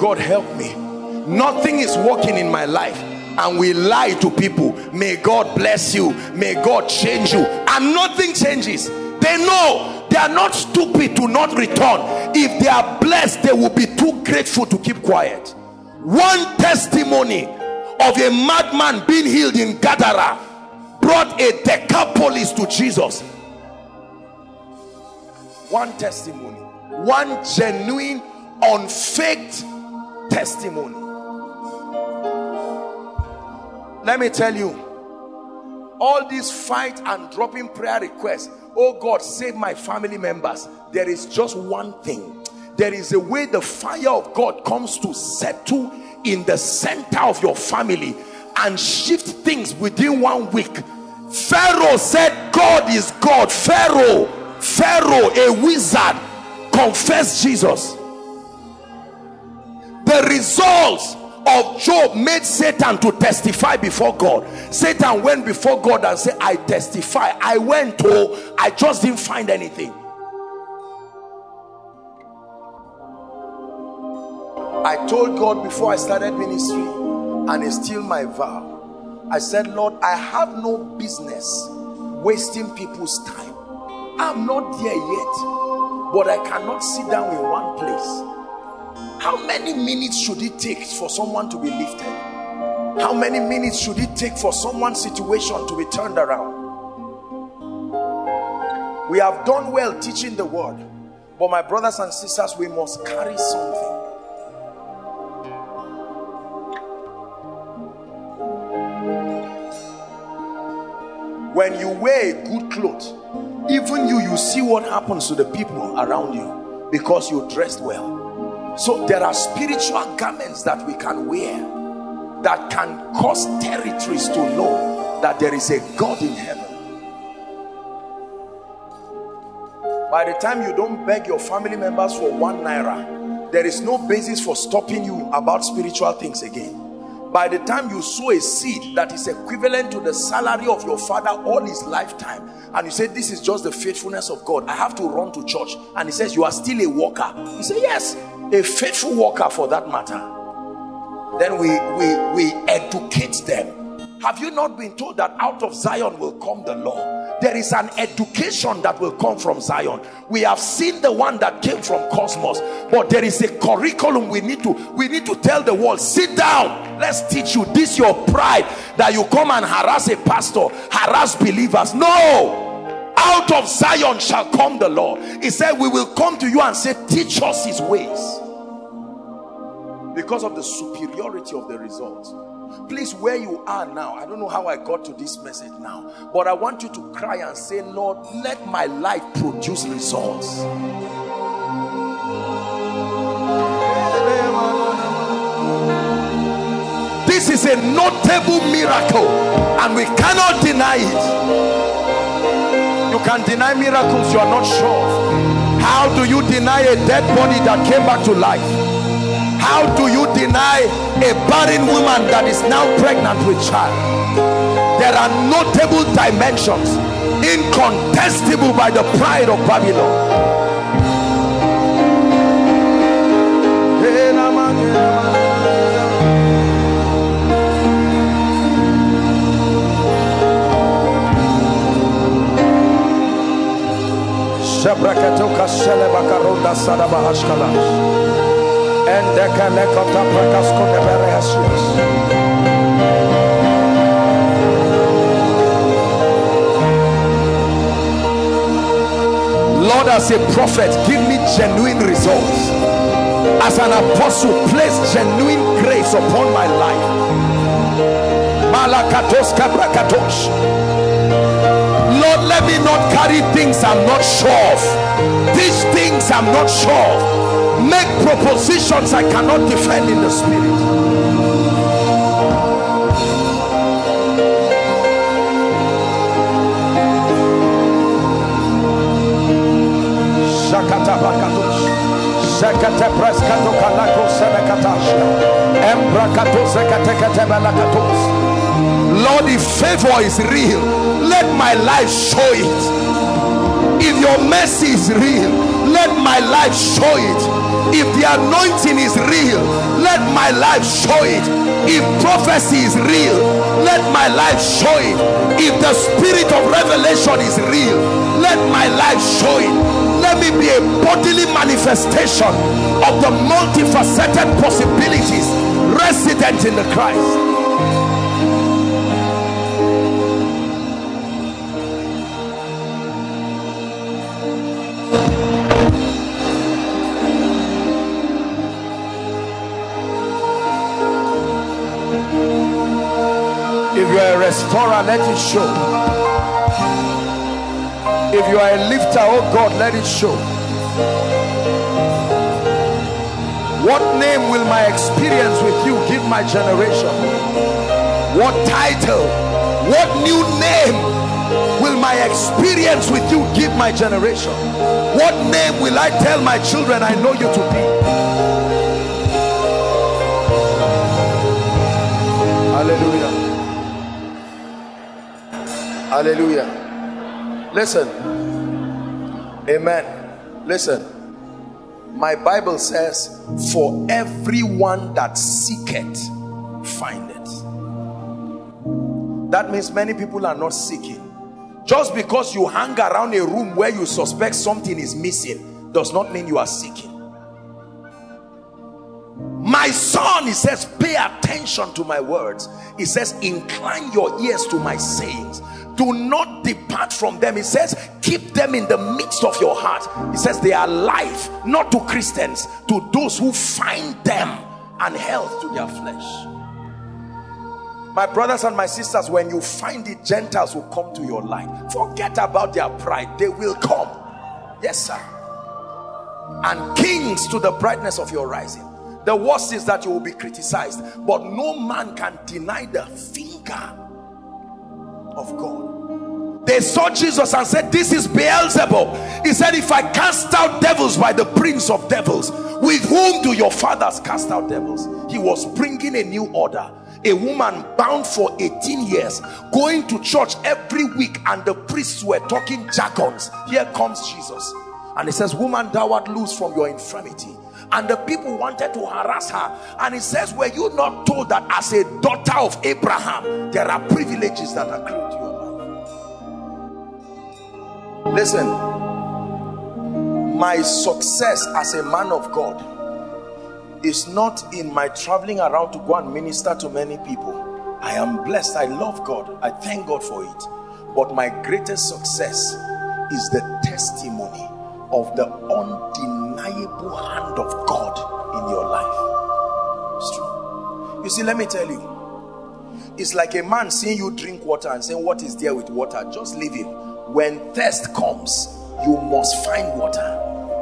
God help me, nothing is working in my life, and we lie to people, may God bless you, may God change you, and nothing changes. They know they are not stupid to not return. If they are blessed, they will be too grateful to keep quiet. One testimony of a madman being healed in Gadara brought a Decapolis to Jesus. One testimony, one genuine, unfaked testimony. Let me tell you, all these fight and dropping prayer requests, oh God, save my family members, there is just one thing. There is a way the fire of God comes to settle in the center of your family and shift things within one week. Pharaoh said God is God. Pharaoh, Pharaoh, a wizard, confessed Jesus. The results of Job made Satan to testify before God. Satan went before God and said, I testify, I went to, I just didn't find anything. I told God before I started ministry, and it's still my vow, I said, Lord, I have no business wasting people's time. I'm not there yet, but I cannot sit down in one place. How many minutes should it take for someone to be lifted? How many minutes should it take for someone's situation to be turned around? We have done well teaching the word, but my brothers and sisters, we must carry something. When you wear a good cloth, even you, you see what happens to the people around you because you dressed well. So there are spiritual garments that we can wear that can cause territories to know that there is a God in heaven. By the time you don't beg your family members for one naira, there is no basis for stopping you about spiritual things again. By the time you sow a seed that is equivalent to the salary of your father all his lifetime, and you say, this is just the faithfulness of God, I have to run to church, and he says, you are still a worker. You say, yes, a faithful worker for that matter. Then we, we, we educate them. Have you not been told that out of Zion will come the law? There is an education that will come from Zion. We have seen the one that came from Cosmos, but there is a curriculum we need to we need to tell the world, sit down, let's teach you. This your pride that you come and harass a pastor, harass believers. No, out of Zion shall come the law. He said we will come to you and say, teach us his ways, because of the superiority of the results. Please, where you are now, I don't know how I got to this message now, but I want you to cry and say, Lord, let my life produce results. This is a notable miracle and we cannot deny it. You can deny miracles you are not sure of. How do you deny a dead body that came back to life? How do you deny a barren woman that is now pregnant with child? There are notable dimensions, incontestable by the pride of Babylon. Lord, as a prophet, give me genuine results. As an apostle, place genuine grace upon my life. Lord, let me not carry things I'm not sure of. These things I'm not sure of. Make propositions I cannot defend in the spirit. Lord, if favor is real, let my life show it. If your mercy is real, let my life show it. If the anointing is real, let my life show it. If prophecy is real, let my life show it. If the spirit of revelation is real, let my life show it. Let me be a bodily manifestation of the multifaceted possibilities resident in the Christ. If you are a restorer, let it show. If you are a lifter, oh God, let it show. What name will my experience with you give my generation? What title, what new name will my experience with you give my generation? What name will I tell my children I know you to be? Hallelujah. Hallelujah. Listen. Amen. Listen. My Bible says, for everyone that seeketh, findeth. That means many people are not seeking. Just because you hang around a room where you suspect something is missing does not mean you are seeking. My son, he says, pay attention to my words. He says, incline your ears to my sayings. Do not depart from them. He says, keep them in the midst of your heart. He says, they are life, not to Christians, to those who find them, and health to their flesh. My brothers and my sisters, when you find it, Gentiles will come to your light. Forget about their pride. They will come. Yes, sir. And kings to the brightness of your rising. The worst is that you will be criticized, but no man can deny the finger of God. They saw Jesus and said, this is Beelzebub. He said, if I cast out devils by the prince of devils, with whom do your fathers cast out devils? He was bringing a new order. A woman bound for eighteen years, going to church every week, and the priests were talking jargons. Here comes Jesus, and he says, woman, thou art loose from your infirmity. And the people wanted to harass her, and he says, were you not told that as a daughter of Abraham there are privileges that accrue to your life? Listen, my success as a man of God is not in my traveling around to go and minister to many people. I am blessed. I love God. I thank God for it. But my greatest success is the testimony of the undeniable hand of God in your life. It's true. You see, let me tell you, it's like a man seeing you drink water and saying, what is there with water? Just leave him. When thirst comes, you must find water.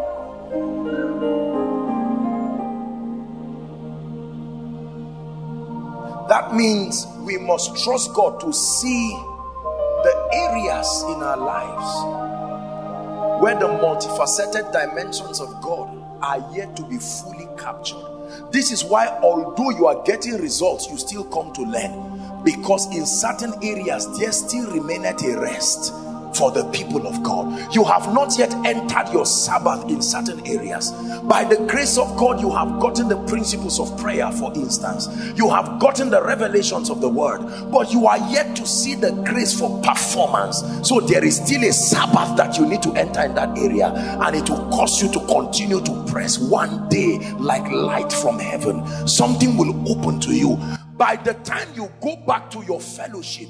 That means we must trust God to see the areas in our lives where the multifaceted dimensions of God are yet to be fully captured. This is why, although you are getting results, you still come to learn, because in certain areas there still remaineth a rest for the people of God. You have not yet entered your Sabbath in certain areas. By the grace of God, you have gotten the principles of prayer, for instance. You have gotten the revelations of the word, but you are yet to see the grace for performance. So there is still a Sabbath that you need to enter in that area, and it will cause you to continue to press. One day, like light from heaven, something will open to you. By the time you go back to your fellowship,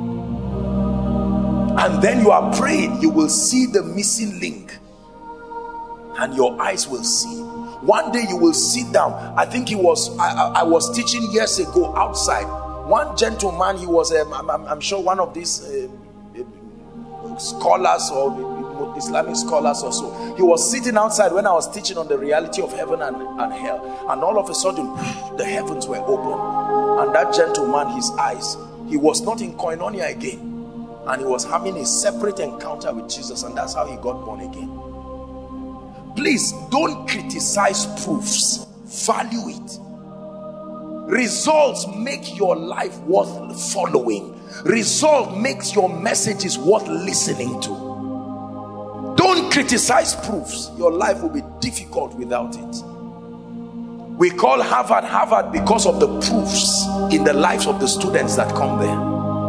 and then you are praying, you will see the missing link, and your eyes will see. One day you will sit down. I think he was I, I, I was teaching years ago outside. One gentleman, he was um, I'm, I'm sure one of these uh, scholars or Islamic scholars or so. He was sitting outside when I was teaching on the reality of heaven and, and hell, and all of a sudden the heavens were open, and that gentleman, his eyes, he was not in koinonia again, and he was having a separate encounter with Jesus, and that's how he got born again. Please don't criticize proofs, value it. Results make your life worth following. Result makes your messages worth listening to. Don't Don't criticize proofs. Your life will be difficult without it. We call Harvard Harvard because of the proofs in the lives of the students that come there.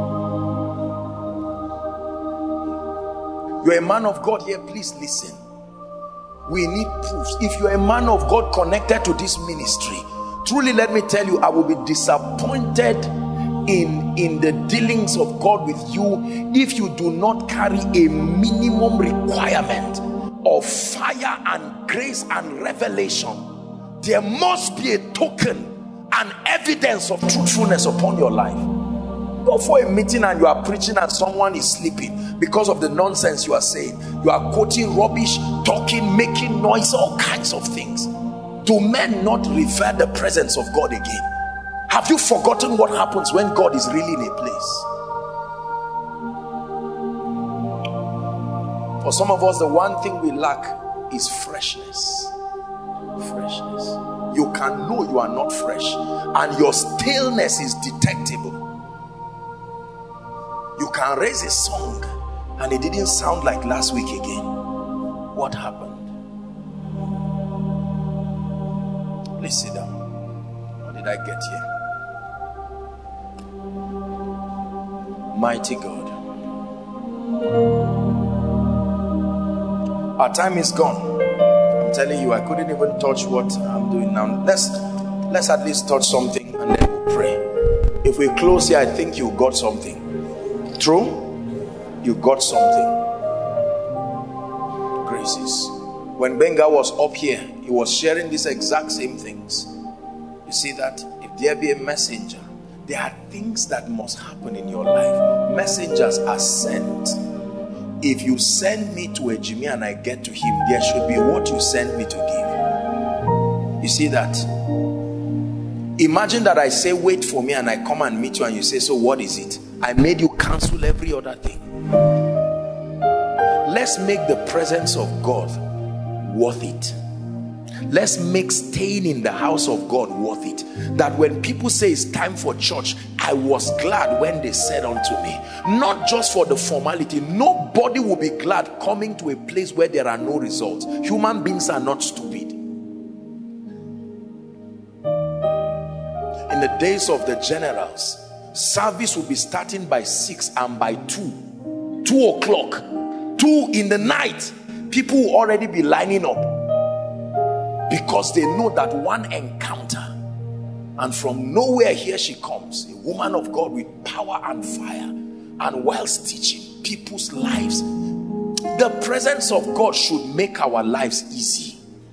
You're a man of God here, please listen. We need proofs. If you're a man of God connected to this ministry, truly let me tell you, I will be disappointed in in the dealings of God with you if you do not carry a minimum requirement of fire and grace and revelation. There must be a token and evidence of truthfulness upon your life. Go for a meeting and you are preaching and someone is sleeping because of the nonsense you are saying. You are quoting rubbish, talking, making noise, all kinds of things. Do men not revere the presence of God again? Have you forgotten what happens when God is really in a place? For some of us, the one thing we lack is freshness. Freshness. You can know you are not fresh, and your staleness is detectable. You can raise a song and it didn't sound like last week again. What happened? Please sit down. How did I get here? Mighty God. Our time is gone. I'm telling you, I couldn't even touch what I'm doing now. Let's let's at least touch something and then we'll pray. If we close here, I think you got something. True? You got something. Graces. When Benga was up here, he was sharing these exact same things. You see that? If there be a messenger, there are things that must happen in your life. Messengers are sent. If you send me to a Jimmy and I get to him, there should be what you sent me to give. You see that? Imagine that I say wait for me and I come and meet you and you say, so what is it? I made you cancel every other thing. Let's make the presence of God worth it. Let's make staying in the house of God worth it. That when people say it's time for church, I was glad when they said unto me. Not just for the formality. Nobody will be glad coming to a place where there are no results. Human beings are not stupid. In the days of the generals, service will be starting by six, and by two, two o'clock, two in the night, people will already be lining up, because they know that one encounter, and from nowhere here she comes, a woman of God with power and fire, and whilst teaching, people's lives, the presence of God should make our lives easy.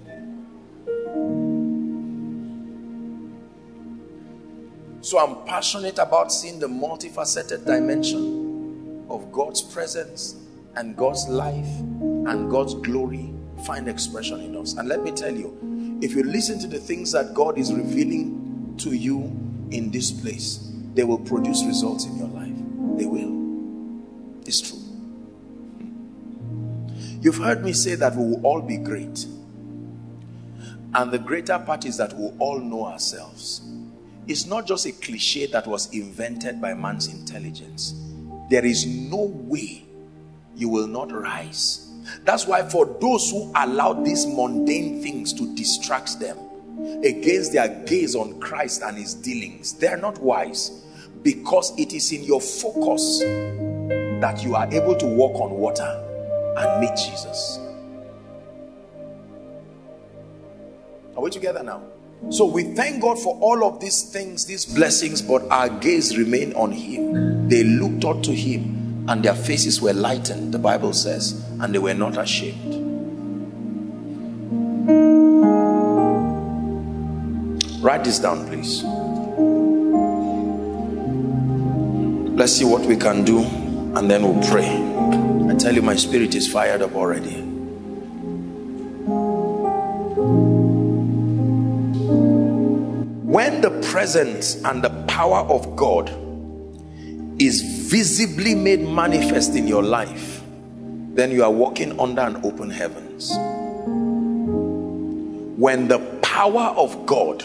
So I'm passionate about seeing the multifaceted dimension of God's presence and God's life and God's glory find expression in us. And let me tell you, if you listen to the things that God is revealing to you in this place, they will produce results in your life. They will. It's true. You've heard me say that we will all be great. And the greater part is that we'll all know ourselves. It's not just a cliche that was invented by man's intelligence. There is no way you will not rise. That's why for those who allow these mundane things to distract them against their gaze on Christ and his dealings, they're not wise, because it is in your focus that you are able to walk on water and meet Jesus. Are we together now? So we thank God for all of these things, these blessings, but our gaze remained on him. They looked up to him and their faces were lightened, the Bible says, and they were not ashamed. Write this down, please. Let's see what we can do and then we'll pray. I tell you, my spirit is fired up already. When the presence and the power of God is visibly made manifest in your life, then you are walking under an open heavens. When the power of God,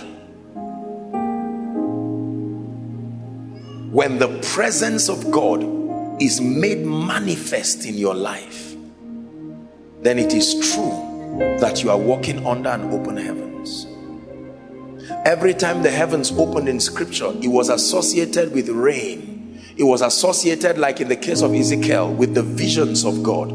when the presence of God is made manifest in your life, then it is true that you are walking under an open heavens. Every time the heavens opened in scripture, it was associated with rain. It was associated, like in the case of Ezekiel, with the visions of God.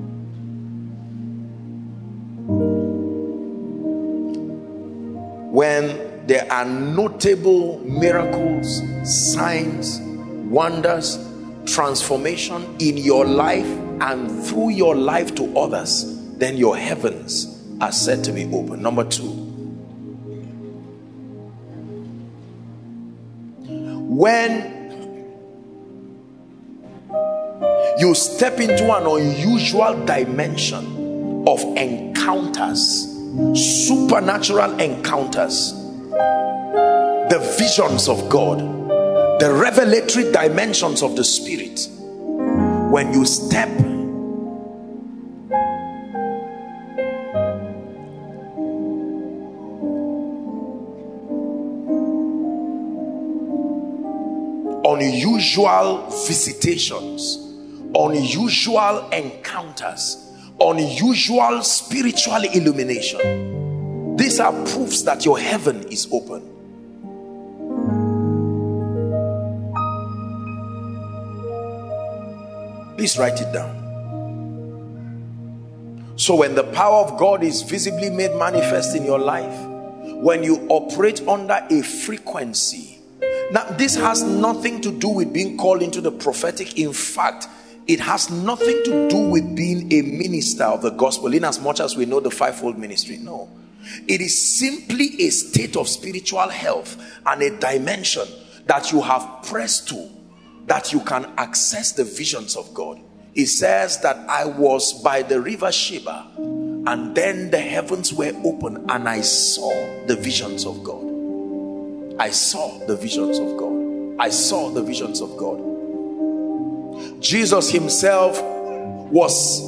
When there are notable miracles, signs, wonders, transformation in your life and through your life to others, then your heavens are said to be open. Number two, when you step into an unusual dimension of encounters, supernatural encounters, the visions of God, the revelatory dimensions of the Spirit, when you step unusual visitations, unusual encounters, unusual spiritual illumination, these are proofs that your heaven is open. Please write it down. So when the power of God is visibly made manifest in your life, when you operate under a frequency. Now, this has nothing to do with being called into the prophetic. In fact, it has nothing to do with being a minister of the gospel, in as much as we know the fivefold ministry. No. It is simply a state of spiritual health and a dimension that you have pressed to, that you can access the visions of God. It says that I was by the river Sheba, and then the heavens were open, and I saw the visions of God. I saw the visions of God. I saw the visions of God. Jesus himself was,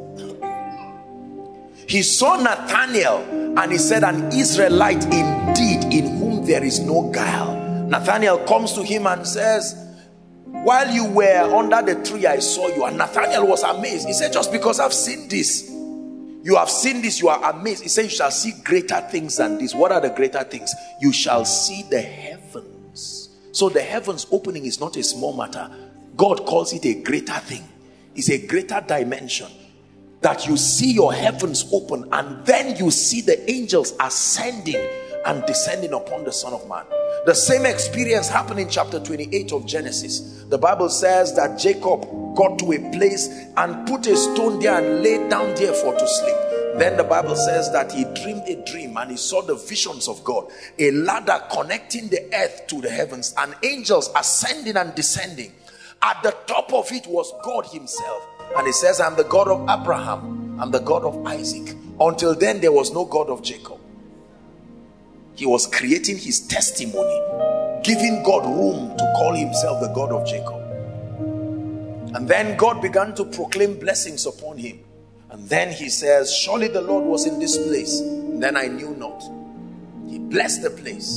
he saw Nathanael and he said, an Israelite indeed, in whom there is no guile. Nathanael comes to him and says, while you were under the tree, I saw you. And Nathanael was amazed. He said, just because I've seen this, you have seen this, you are amazed. He said, you shall see greater things than this. What are the greater things? You shall see the heavens. So the heavens opening is not a small matter. God calls it a greater thing. It's a greater dimension. That you see your heavens open, and then you see the angels ascending and descending upon the Son of Man. The same experience happened in chapter twenty-eight of Genesis. The Bible says that Jacob got to a place and put a stone there and laid down there for to sleep. Then the Bible says that he dreamed a dream and he saw the visions of God, a ladder connecting the earth to the heavens, and angels ascending and descending. At the top of it was God himself, and he says, I'm the God of Abraham, I'm the God of Isaac. Until then there was no God of Jacob. He was creating his testimony, giving God room to call himself the God of Jacob. And then God began to proclaim blessings upon him. And then he says, surely the Lord was in this place. And then I knew not. He blessed the place.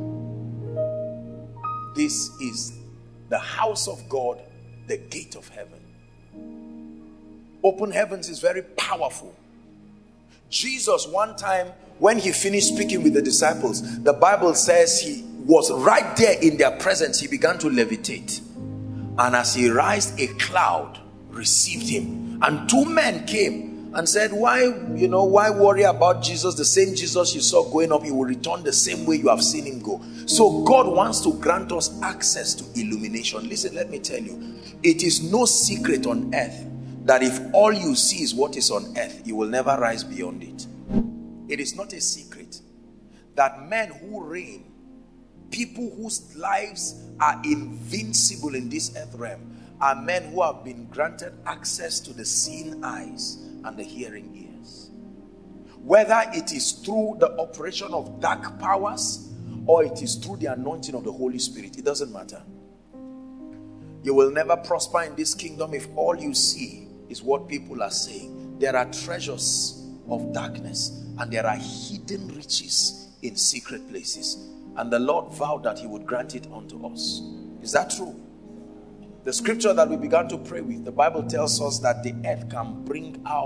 This is the house of God, the gate of heaven. Open heavens is very powerful. Jesus, one time when he finished speaking with the disciples, the Bible says he was right there in their presence. He began to levitate, and as he rised, a cloud received him, and two men came and said, why, you know, why worry about Jesus? The same Jesus you saw going up, he will return the same way you have seen him go. So God wants to grant us access to illumination. Listen, let me tell you, it is no secret on earth that if all you see is what is on earth, you will never rise beyond it. It is not a secret that men who reign, people whose lives are invincible in this earth realm, are men who have been granted access to the seeing eyes and the hearing ears. Whether it is through the operation of dark powers or it is through the anointing of the Holy Spirit, it doesn't matter. You will never prosper in this kingdom if all you see is what people are saying. There are treasures of darkness and there are hidden riches in secret places, and the Lord vowed that he would grant it unto us. Is that true? The scripture that we began to pray with, the Bible tells us that the earth can bring out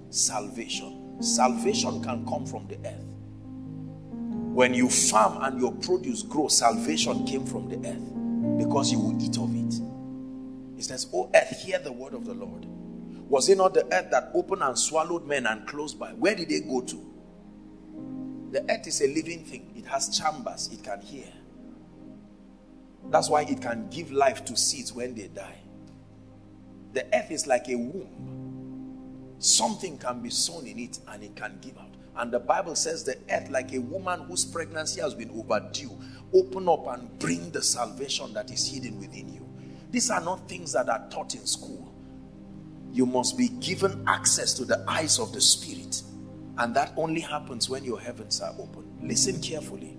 salvation. Salvation can come from the earth. When you farm and your produce grows, salvation came from the earth, because you will eat of it. It says, "O earth, hear the word of the Lord." Was it not the earth that opened and swallowed men and closed by? Where did they go to? The earth is a living thing. It has chambers. It can hear. That's why it can give life to seeds when they die. The earth is like a womb. Something can be sown in it and it can give out. And the Bible says the earth, like a woman whose pregnancy has been overdue, open up and bring the salvation that is hidden within you. These are not things that are taught in school. You must be given access to the eyes of the Spirit. And that only happens when your heavens are open. Listen carefully.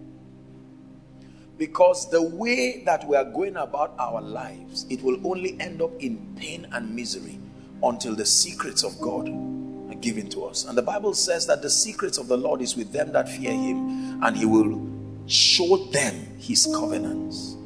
Because the way that we are going about our lives, it will only end up in pain and misery until the secrets of God are given to us. And the Bible says that the secrets of the Lord is with them that fear him, and he will show them his covenants.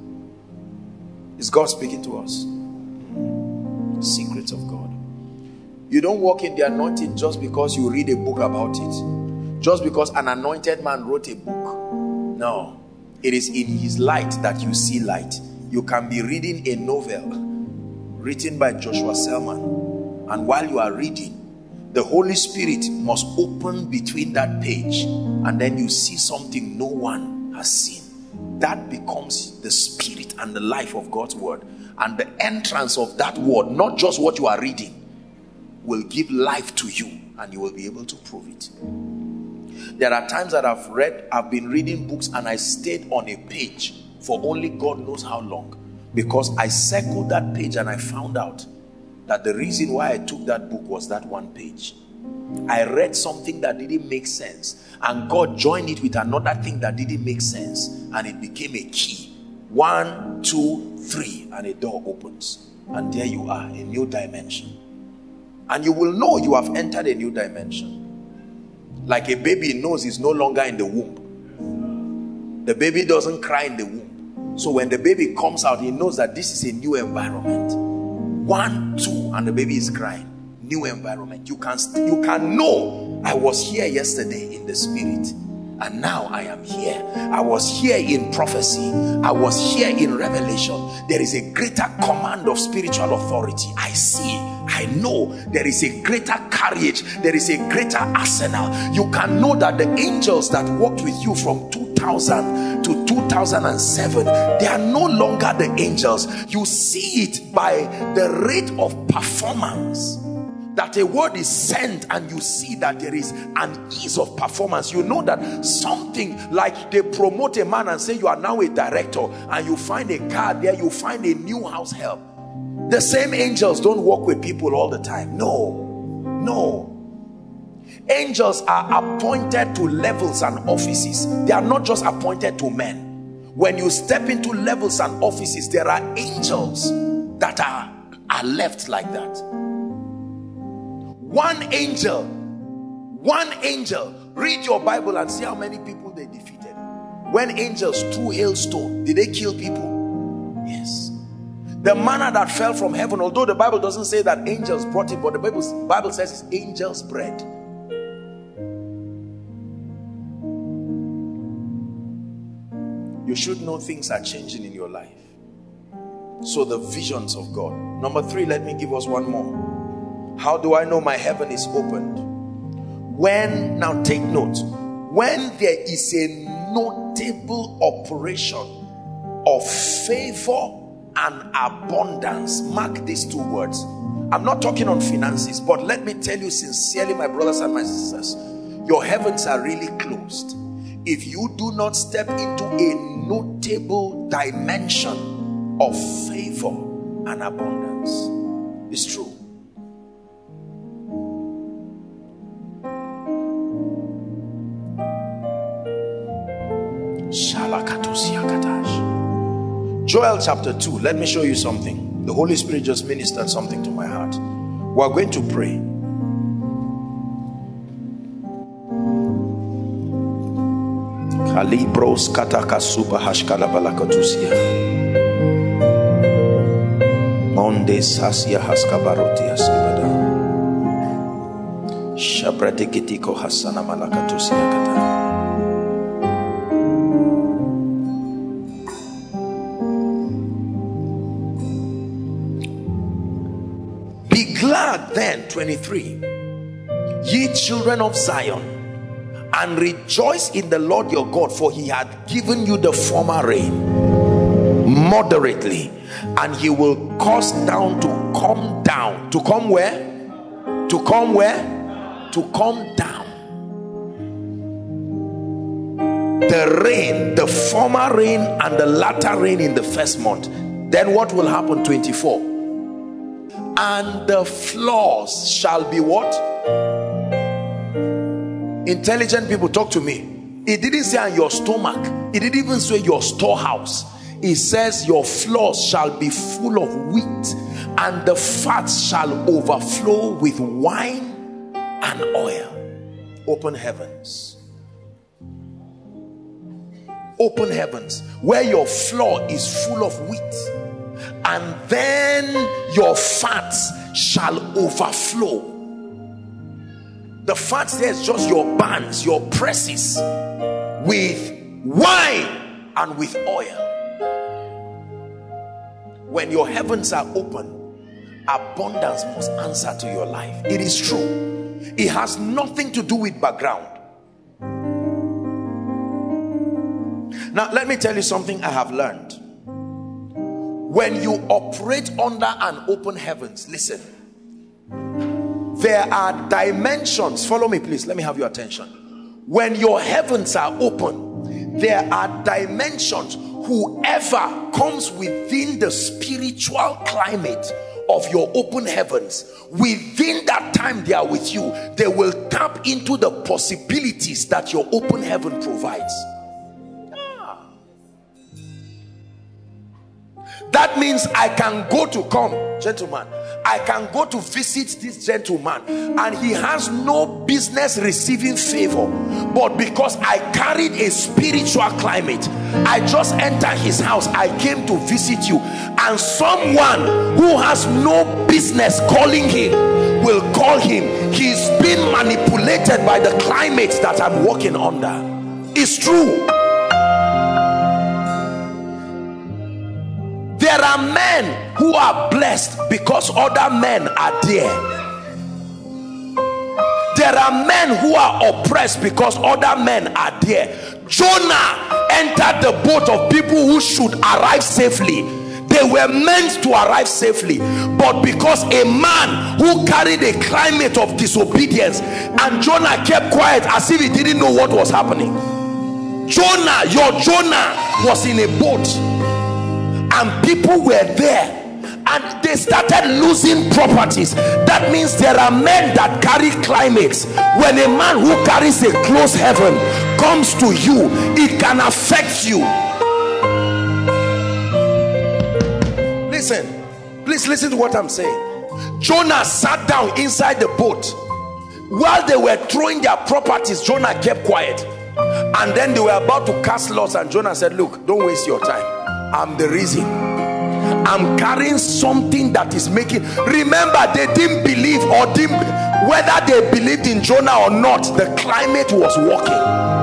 Is God speaking to us? Secrets of God. You don't walk in the anointing just because you read a book about it. Just because an anointed man wrote a book. No. It is in his light that you see light. You can be reading a novel written by Joshua Selman, and while you are reading, the Holy Spirit must open between that page, and then you see something no one has seen. That becomes the spirit and the life of God's word. And the entrance of that word, not just what you are reading, will give life to you, and you will be able to prove it. There are times that I've read, I've been reading books, and I stayed on a page for only God knows how long, because I circled that page and I found out that the reason why I took that book was that one page. I read something that didn't make sense, and God joined it with another thing that didn't make sense, and it became a key. One, two, three, and a door opens, and there you are, a new dimension. And you will know you have entered a new dimension. Like a baby knows he's no longer in the womb. The baby doesn't cry in the womb. So when the baby comes out, he knows that this is a new environment. One, two, and the baby is crying. New environment. You can, you can know, I was here yesterday in the spirit, and now I am here. I was here in prophecy. I was here in revelation. There is a greater command of spiritual authority. I see, I know there is a greater courage. There is a greater arsenal. You can know that the angels that walked with you from two thousand to two thousand seven, they are no longer the angels. You see it by the rate of performance. That a word is sent and you see that there is an ease of performance. You know that something, like they promote a man and say you are now a director, and you find a car there, you find a new house help. The same angels don't work with people all the time. No, no. Angels are appointed to levels and offices. They are not just appointed to men. When you step into levels and offices, there are angels that are, are left like that. One angel, one angel, read your Bible and see how many people they defeated. When angels threw hailstone, did they kill people? Yes. The manna that fell from heaven, although the Bible doesn't say that angels brought it, but the Bible, Bible says it's angels' bread. You should know things are changing in your life. So the visions of God. Number three, let me give us one more. How do I know my heaven is opened? When, now take note, when there is a notable operation of favor and abundance. Mark these two words. I'm not talking on finances, but let me tell you sincerely, my brothers and my sisters, your heavens are really closed if you do not step into a notable dimension of favor and abundance. It's true. Joel chapter two. Let me show you something. The Holy Spirit just ministered something to my heart. We are going to pray. Kalibros kataka suba hashkala balakatusia. Mondes hasia haskabarotia sibada. Shabradikitiko Hasana Malakatusiakata. Be glad then, twenty-three, ye children of Zion, and rejoice in the Lord your God, for he hath given you the former rain moderately, and he will cause down to come down. To come where? To come where? To come down. The rain, the former rain and the latter rain in the first month. Then what will happen? twenty-four. And the floors shall be what? Intelligent people, talk to me. It didn't say on your stomach. It didn't even say your storehouse. It says your floors shall be full of wheat, and the fats shall overflow with wine and oil. Open heavens. Open heavens where your floor is full of wheat, and then your fats shall overflow. The fats there is just your bands, your presses, with wine and with oil. When your heavens are open, abundance must answer to your life. It is true. It has nothing to do with background. Now let me tell you something I have learned. When you operate under an open heavens, listen, there are dimensions. Follow me please, let me have your attention. When your heavens are open, there are dimensions. Whoever comes within the spiritual climate of your open heavens, within that time they are with you, they will tap into the possibilities that your open heaven provides. Ah. That means I can go to come, gentlemen, I can go to visit this gentleman and he has no business receiving favor, but because I carried a spiritual climate, I just entered his house, I came to visit you, and someone who has no business calling him will call him. He's been manipulated by the climate that I'm working under. It's true. There are men who are blessed because other men are there. There are men who are oppressed because other men are there. Jonah entered the boat of people who should arrive safely. They were meant to arrive safely, but because a man who carried a climate of disobedience, and Jonah kept quiet as if he didn't know what was happening. Jonah, your Jonah was in a boat, and people were there, and they started losing properties. That means there are men that carry climates. When a man who carries a close heaven comes to you, it can affect you. Listen, please listen to what I'm saying. Jonah sat down inside the boat. While they were throwing their properties, Jonah kept quiet. And then they were about to cast lots, and Jonah said, look, don't waste your time. I'm the reason. I'm carrying something that is making. Remember, they didn't believe, or didn't, whether they believed in Jonah or not, the climate was working.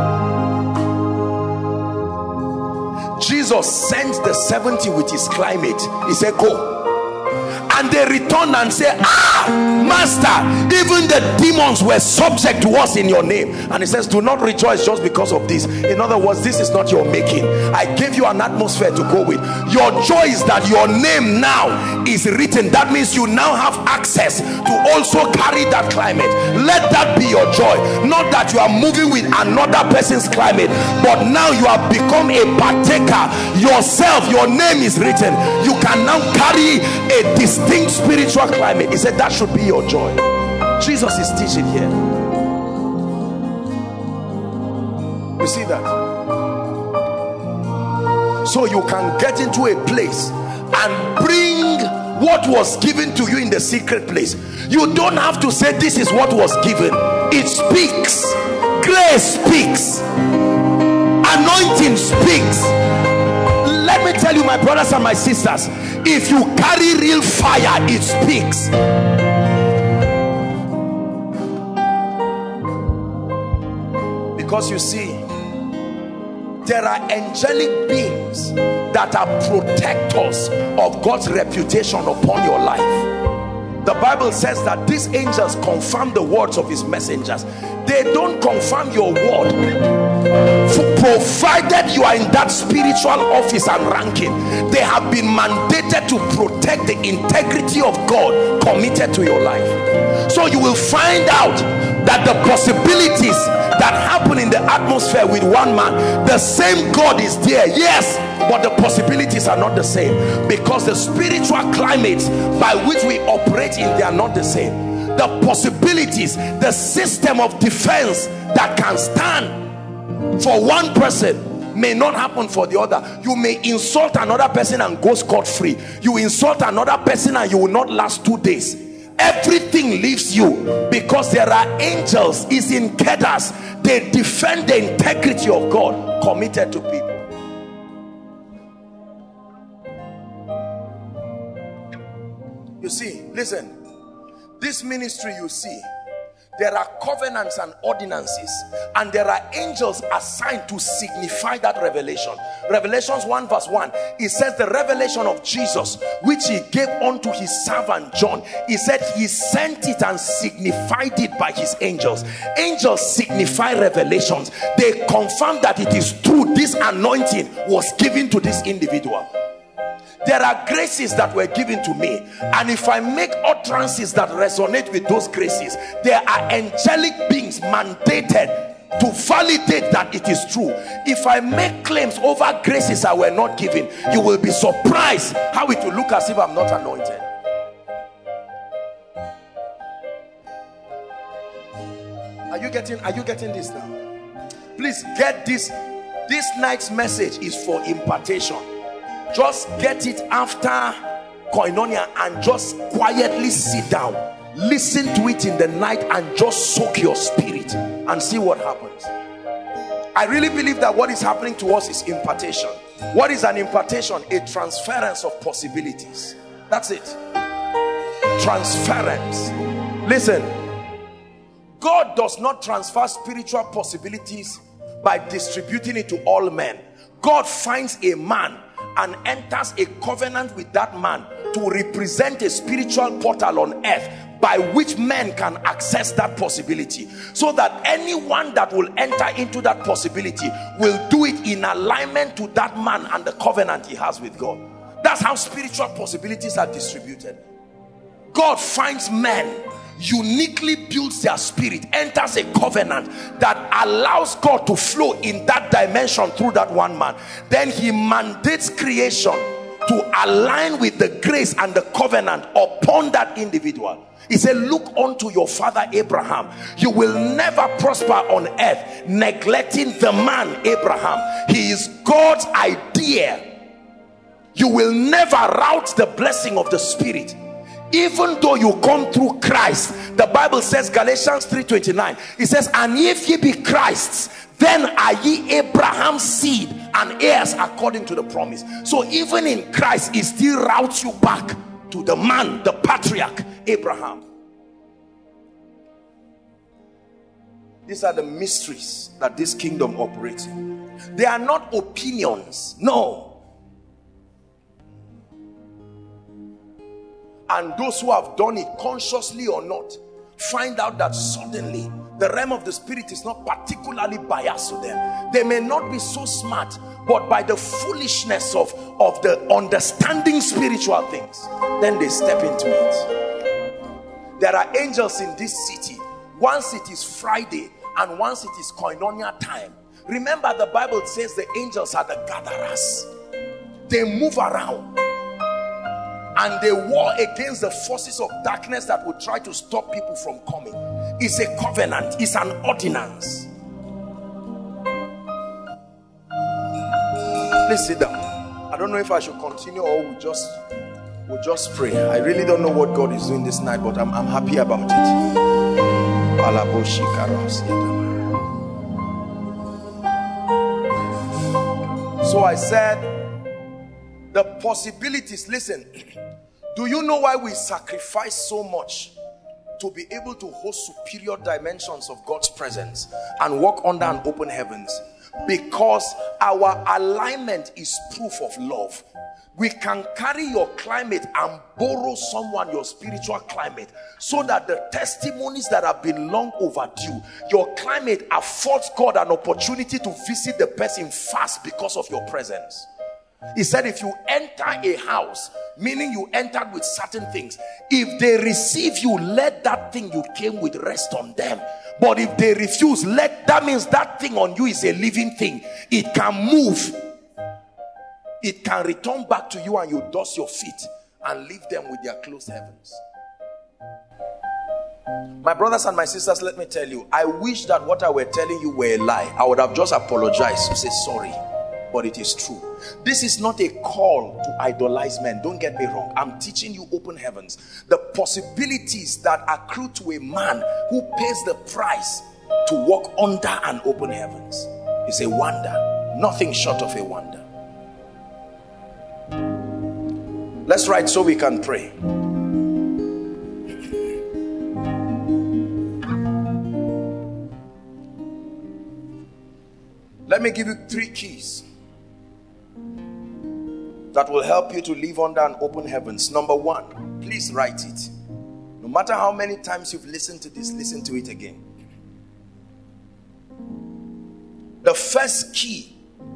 Jesus sent the seventy with his climate. He said, go. And they returned and said, ah, master, even the demons were subject to us in your name. And he says, do not rejoice just because of this. In other words, this is not your making. I gave you an atmosphere to go with. Your joy is that your name now is written. That means you now have access to also carry that climate. Let that be your joy. Not that you are moving with another person's climate, but now you have become a partaker yourself. Your name is written. You can now carry a distinct spiritual climate. He said that should be your joy. Jesus is teaching here. You see that? So you can get into a place and bring what was given to you in the secret place. You don't have to say this is what was given. It speaks. Grace speaks. Anointing speaks. Let me tell you, my brothers and my sisters, if you carry real fire, it speaks. Because you see, there are angelic beings that are protectors of God's reputation upon your life. The Bible says that these angels confirm the words of his messengers. They don't confirm your word, provided you are in that spiritual office and ranking. They have been mandated to protect the integrity of God committed to your life. So you will find out that the possibilities that happen in the atmosphere with one man, the same God is there, yes, but the possibilities are not the same, because the spiritual climates by which we operate in, they are not the same. The possibilities, the system of defense that can stand for one person may not happen for the other. You may insult another person and go scot-free. You insult another person and you will not last two days. Everything leaves you, because there are angels is in Kedas. They defend the integrity of God committed to people. You see, listen, this ministry you see, there are covenants and ordinances, and there are angels assigned to signify that revelation. Revelations one verse one, it says the revelation of Jesus which he gave unto his servant John. He said he sent it and signified it by his angels. Angels signify revelations. They confirm that it is true. This anointing was given to this individual. There are graces that were given to me, and if I make utterances that resonate with those graces, there are angelic beings mandated to validate that it is true. If I make claims over graces I were not given, you will be surprised how it will look as if I'm not anointed. Are you getting are you getting this now? Please get this. This night's message is for impartation. Just get it after Koinonia and just quietly sit down, listen to it in the night, and just soak your spirit and see what happens. I really believe that what is happening to us is impartation. What is an impartation? A transference of possibilities. That's it. Transference. Listen, God does not transfer spiritual possibilities by distributing it to all men. God finds a man and enters a covenant with that man to represent a spiritual portal on earth by which men can access that possibility, so that anyone that will enter into that possibility will do it in alignment to that man and the covenant he has with God. That's how spiritual possibilities are distributed. God finds men, uniquely builds their spirit, enters a covenant that allows God to flow in that dimension through that one man. Then he mandates creation to align with the grace and the covenant upon that individual. He said, look unto your father Abraham. You will never prosper on earth neglecting the man Abraham. He is God's idea. You will never rout the blessing of the spirit. Even though you come through Christ, the Bible says, Galatians three twenty-nine, it says, and if ye be Christ's, then are ye Abraham's seed and heirs according to the promise. So even in Christ, he still routes you back to the man, the patriarch Abraham. These are the mysteries that this kingdom operates in. They are not opinions, no. And those who have done it consciously or not find out that suddenly the realm of the spirit is not particularly biased to them. They may not be so smart, but by the foolishness of, of the understanding spiritual things, then they step into it. There are angels in this city. Once it is Friday and once it is Koinonia time. Remember, the Bible says the angels are the gatherers. They move around and they war against the forces of darkness that would try to stop people from coming. It's a covenant, it's an ordinance. Please sit down. I don't know if I should continue or we'll just we'll just pray. I really don't know what God is doing this night, but I'm, I'm happy about it. So I said, the possibilities. Listen, do you know why we sacrifice so much to be able to host superior dimensions of God's presence and walk under an open heavens, because our alignment is proof of love. We can carry your climate and borrow someone your spiritual climate, so that the testimonies that have been long overdue, your climate affords God an opportunity to visit the person fast because of your presence. He said, if you enter a house, meaning you entered with certain things, if they receive you, let that thing you came with rest on them. But if they refuse, let that means that thing on you is a living thing. It can move. It can return back to you, and you dust your feet and leave them with their closed heavens. My brothers and my sisters, let me tell you, I wish that what I were telling you were a lie. I would have just apologized to say sorry, but it is true. This is not a call to idolize men. Don't get me wrong. I'm teaching you open heavens. The possibilities that accrue to a man who pays the price to walk under an open heavens is a wonder. Nothing short of a wonder. Let's write so we can pray. Let me give you three keys that will help you to live under an open heavens. Number one, please write it. No matter how many times you've listened to this, listen to it again. The first key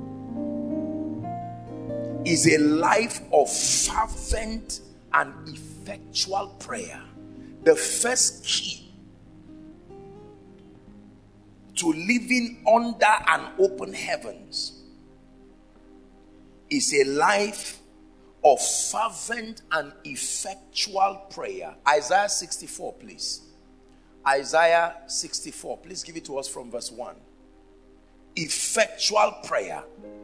is a life of fervent and effectual prayer. The first key to living under an open heavens is a life of fervent and effectual prayer. Isaiah sixty-four, please. Isaiah sixty-four. Please give it to us from verse one. Effectual prayer.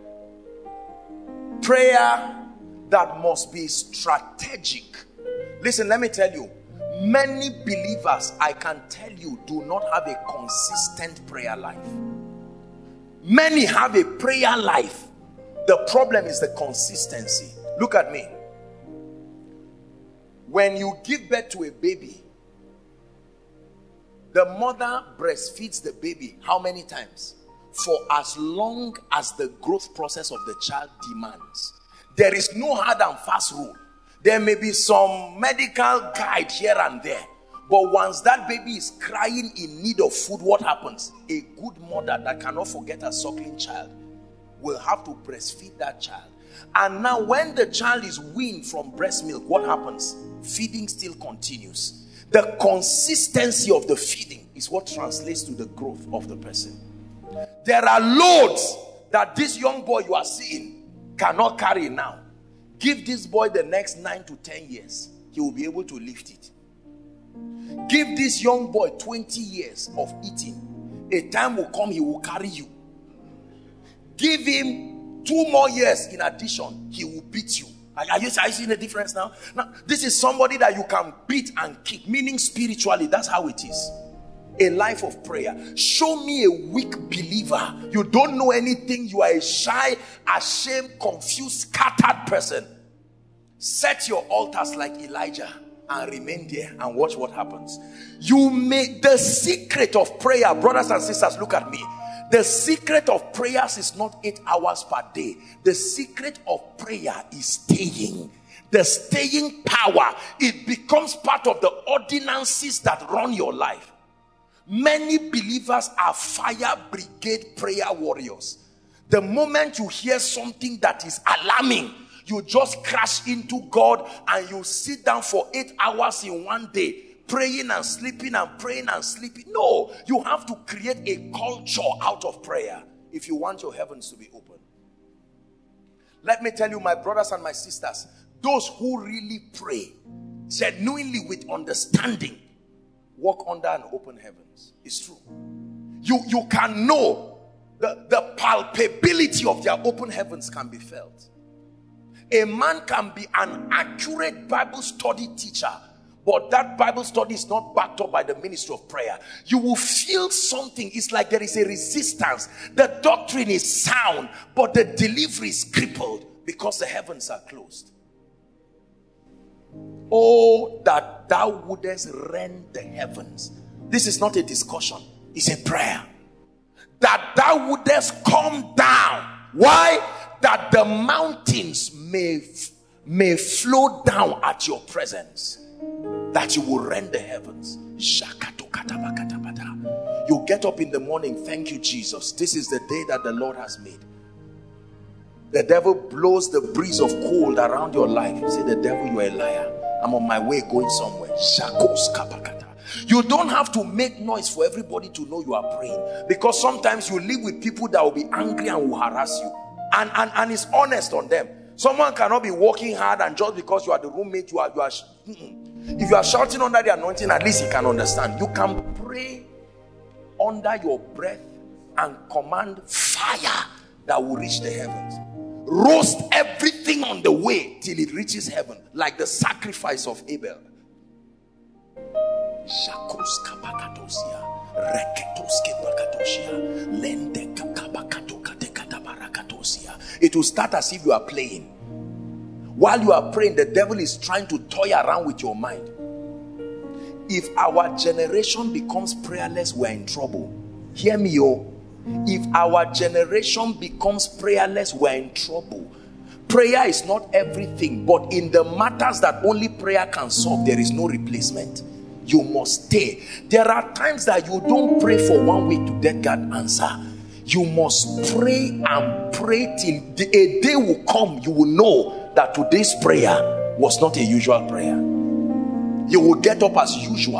Prayer that must be strategic. Listen, let me tell you, many believers, I can tell you, do not have a consistent prayer life. Many have a prayer life. The problem is the consistency. Look at me. When you give birth to a baby, the mother breastfeeds the baby how many times? For as long as the growth process of the child demands. There is no hard and fast rule. There may be some medical guide here and there, but once that baby is crying in need of food, what happens? A good mother that cannot forget her suckling child will have to breastfeed that child. And now when the child is weaned from breast milk, what happens? Feeding still continues. The consistency of the feeding is what translates to the growth of the person. There are loads that this young boy you are seeing cannot carry now. Give this boy the next nine to ten years, he will be able to lift it. Give this young boy twenty years of eating, a time will come he will carry you. Give him two more years in addition, he will beat you. Are you, are you seeing the difference now? Now, this is somebody that you can beat and kick, meaning spiritually, that's how it is. A life of prayer. Show me a weak believer. You don't know anything. You are a shy, ashamed, confused, scattered person. Set your altars like Elijah and remain there and watch what happens. You may, the secret of prayer, brothers and sisters, look at me. The secret of prayers is not eight hours per day. The secret of prayer is staying. The staying power, it becomes part of the ordinances that run your life. Many believers are fire brigade prayer warriors. The moment you hear something that is alarming, you just crash into God and you sit down for eight hours in one day, praying and sleeping and praying and sleeping. No, you have to create a culture out of prayer if you want your heavens to be open. Let me tell you, my brothers and my sisters, those who really pray genuinely with understanding walk under an open heavens. It's true. You, you can know the, the palpability of their open heavens can be felt. A man can be an accurate Bible study teacher, but that Bible study is not backed up by the ministry of prayer. You will feel something. It's like there is a resistance. The doctrine is sound, but the delivery is crippled because the heavens are closed. Oh, that thou thou wouldest rend the heavens. This is not a discussion, it's a prayer. That thou wouldest come down. Why? That the mountains may, may flow down at your presence. That you will rend the heavens. You get up in the morning, thank you, Jesus. This is the day that the Lord has made. The devil blows the breeze of cold around your life. You say, the devil, you are a liar. I'm on my way going somewhere. You don't have to make noise for everybody to know you are praying. Because sometimes you live with people that will be angry and will harass you. And, and, and it's honest on them. Someone cannot be working hard and just because you are the roommate, you are... You are if you are shouting under the anointing, at least he can understand. You can pray under your breath and command fire that will reach the heavens. Roast everything on the way till it reaches heaven, like the sacrifice of Abel. It will start as if you are playing. While you are praying, the devil is trying to toy around with your mind. If our generation becomes prayerless, we're in trouble. Hear me, oh. If our generation becomes prayerless, we're in trouble. Prayer is not everything, but in the matters that only prayer can solve, there is no replacement. You must stay. There are times that you don't pray for one week to get God answer. You must pray and pray till a day will come. You will know that today's prayer was not a usual prayer. You will get up as usual.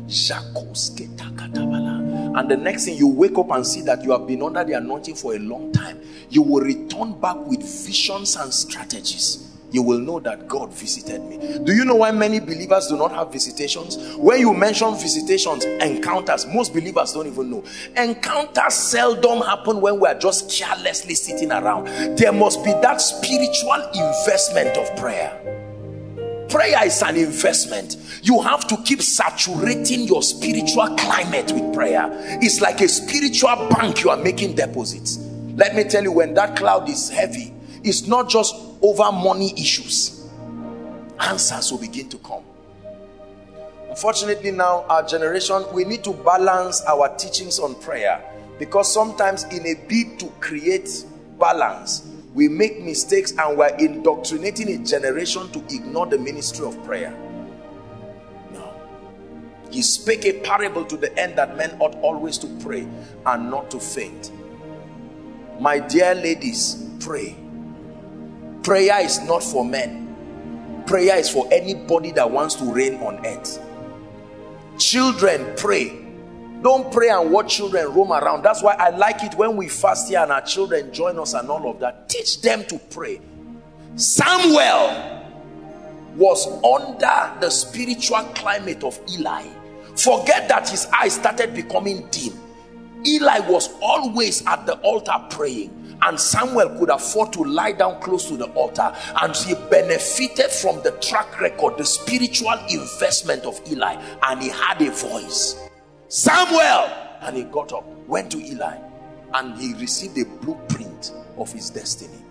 And the next thing, you wake up and see that you have been under the anointing for a long time. You will return back with visions and strategies. You will know that God visited me. Do you know why many believers do not have visitations? When you mention visitations, encounters, most believers don't even know. Encounters seldom happen when we are just carelessly sitting around. There must be that spiritual investment of prayer. Prayer is an investment. You have to keep saturating your spiritual climate with prayer. It's like a spiritual bank. You are making deposits. Let me tell you, when that cloud is heavy, it's not just over money issues. Answers will begin to come. Unfortunately now, our generation, we need to balance our teachings on prayer, because sometimes in a bid to create balance, we make mistakes and we're indoctrinating a generation to ignore the ministry of prayer. No. He spake a parable to the end that men ought always to pray and not to faint. My dear ladies, pray. Prayer is not for men. Prayer is for anybody that wants to reign on earth. Children, pray. Don't pray and watch children roam around. That's why I like it when we fast here and our children join us and all of that. Teach them to pray. Samuel was under the spiritual climate of Eli. Forget that his eyes started becoming dim. Eli was always at the altar praying. And Samuel could afford to lie down close to the altar, and he benefited from the track record, the spiritual investment of Eli, and he had a voice. Samuel! And he got up, went to Eli, and he received a blueprint of his destiny.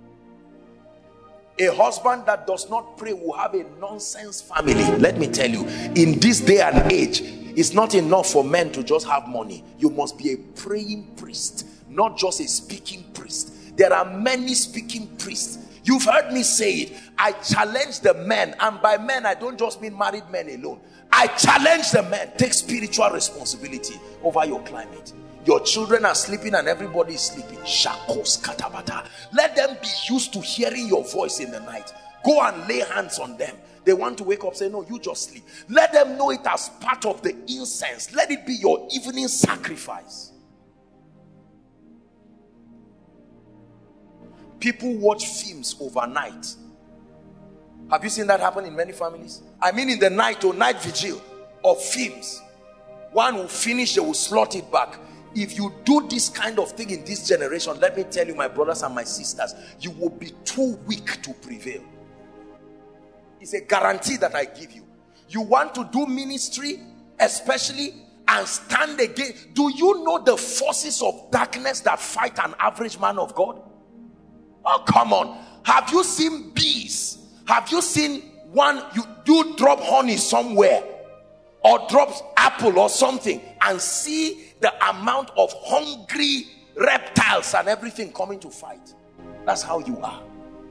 A husband that does not pray will have a nonsense family. Let me tell you, in this day and age, it's not enough for men to just have money. You must be a praying priest, not just a speaking priest. There are many speaking priests. You've heard me say it. I challenge the men, and by men I don't just mean married men alone. I challenge the men. Take spiritual responsibility over your climate. Your children are sleeping and everybody is sleeping. Shakos katabata. Let them be used to hearing your voice in the night. Go and lay hands on them. They want to wake up, say, no, you just sleep. Let them know it as part of the incense. Let it be your evening sacrifice. People watch films overnight. Have you seen that happen in many families? I mean in the night or night vigil of films. One will finish, they will slot it back. If you do this kind of thing in this generation, let me tell you, my brothers and my sisters, you will be too weak to prevail. It's a guarantee that I give you. You want to do ministry, especially, and stand against. Do you know the forces of darkness that fight an average man of God? Oh, come on. Have you seen bees? Have you seen One, you do drop honey somewhere or drop apple or something and see the amount of hungry reptiles and everything coming to fight. That's how you are.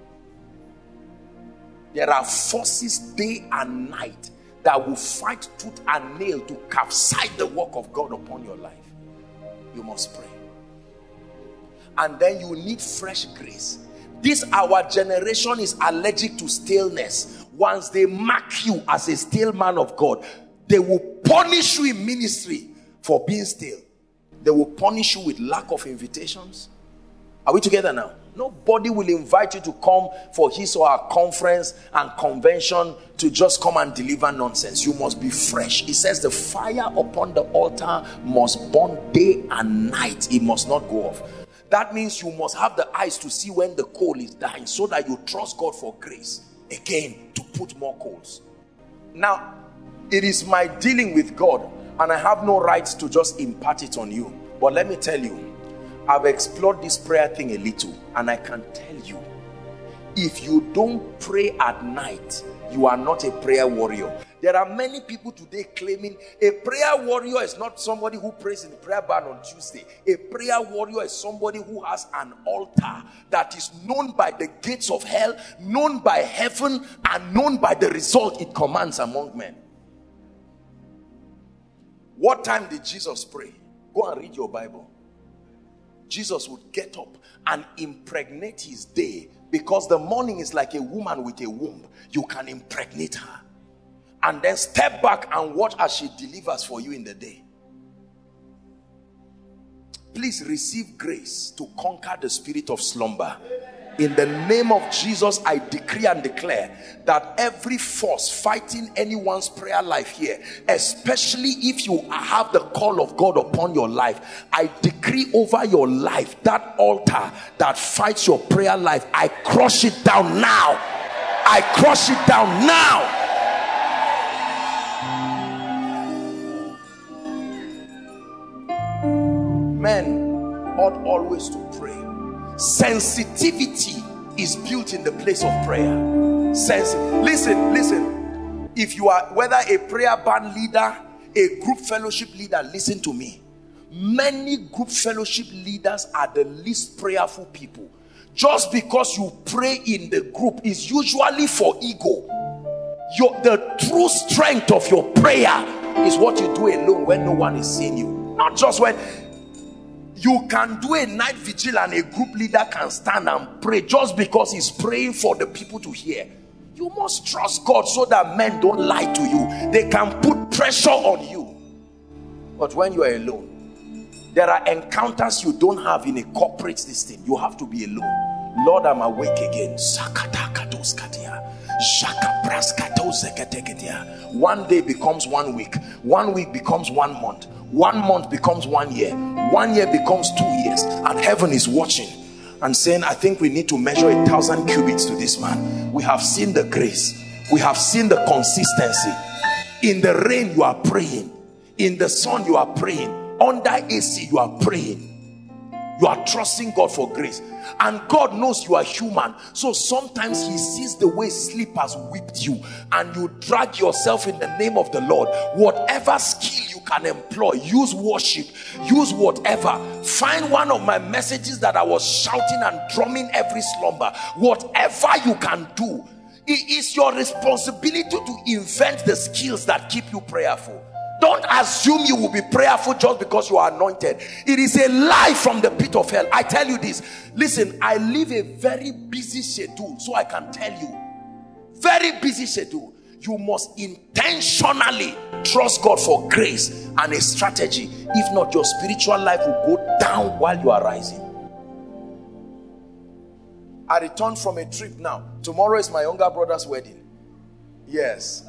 There are forces day and night that will fight tooth and nail to capsize the work of God upon your life. You must pray. And then you need fresh grace. This our generation is allergic to staleness. Once they mark you as a stale man of God, they will punish you in ministry for being stale. They will punish you with lack of invitations. Are we together now? Nobody will invite you to come for his or her conference and convention to just come and deliver nonsense. You must be fresh. It says the fire upon the altar must burn day and night. It must not go off. That means you must have the eyes to see when the coal is dying so that you trust God for grace again to put more coals. Now, it is my dealing with God and I have no right to just impart it on you. But let me tell you, I've explored this prayer thing a little and I can tell you, if you don't pray at night, you are not a prayer warrior. There are many people today claiming a prayer warrior is not somebody who prays in the prayer barn on Tuesday. A prayer warrior is somebody who has an altar that is known by the gates of hell, known by heaven, and known by the result it commands among men. What time did Jesus pray? Go and read your Bible. Jesus would get up and impregnate his day, because the morning is like a woman with a womb. You can impregnate her and then step back and watch as she delivers for you in the day. Please receive grace to conquer the spirit of slumber. In the name of Jesus, I decree and declare that every force fighting anyone's prayer life here, especially if you have the call of God upon your life, I decree over your life, that altar that fights your prayer life, I crush it down now. I crush it down now. Men ought always to pray. Sensitivity is built in the place of prayer. Sense. Listen, listen. If you are whether a prayer band leader, a group fellowship leader, listen to me. Many group fellowship leaders are the least prayerful people. Just because you pray in the group is usually for ego. Your, the true strength of your prayer is what you do alone when no one is seeing you. Not just when you can do a night vigil and a group leader can stand and pray just because he's praying for the people to hear. You must trust God so that men don't lie to you. They can put pressure on you. But when you are alone, there are encounters you don't have in a corporate system. You have to be alone. Lord, I'm awake again. One day becomes one week. One week becomes one month. One month becomes one year. One year becomes two years. And heaven is watching and saying, I think we need to measure a thousand cubits to this man. We have seen the grace. We have seen the consistency. In the rain you are praying. In the sun you are praying. Under A C you are praying. You are trusting God for grace. And God knows you are human. So sometimes he sees the way sleep has whipped you and you drag yourself in the name of the Lord. Whatever skill you can employ, use worship, use whatever. Find one of my messages that I was shouting and drumming every slumber. Whatever you can do, it is your responsibility to invent the skills that keep you prayerful. Don't assume you will be prayerful just because you are anointed. It is a lie from the pit of hell. I tell you this. Listen, I live a very busy schedule, so I can tell you. Very busy schedule. You must intentionally trust God for grace and a strategy. If not, your spiritual life will go down while you are rising. I returned from a trip now. Tomorrow is my younger brother's wedding. Yes.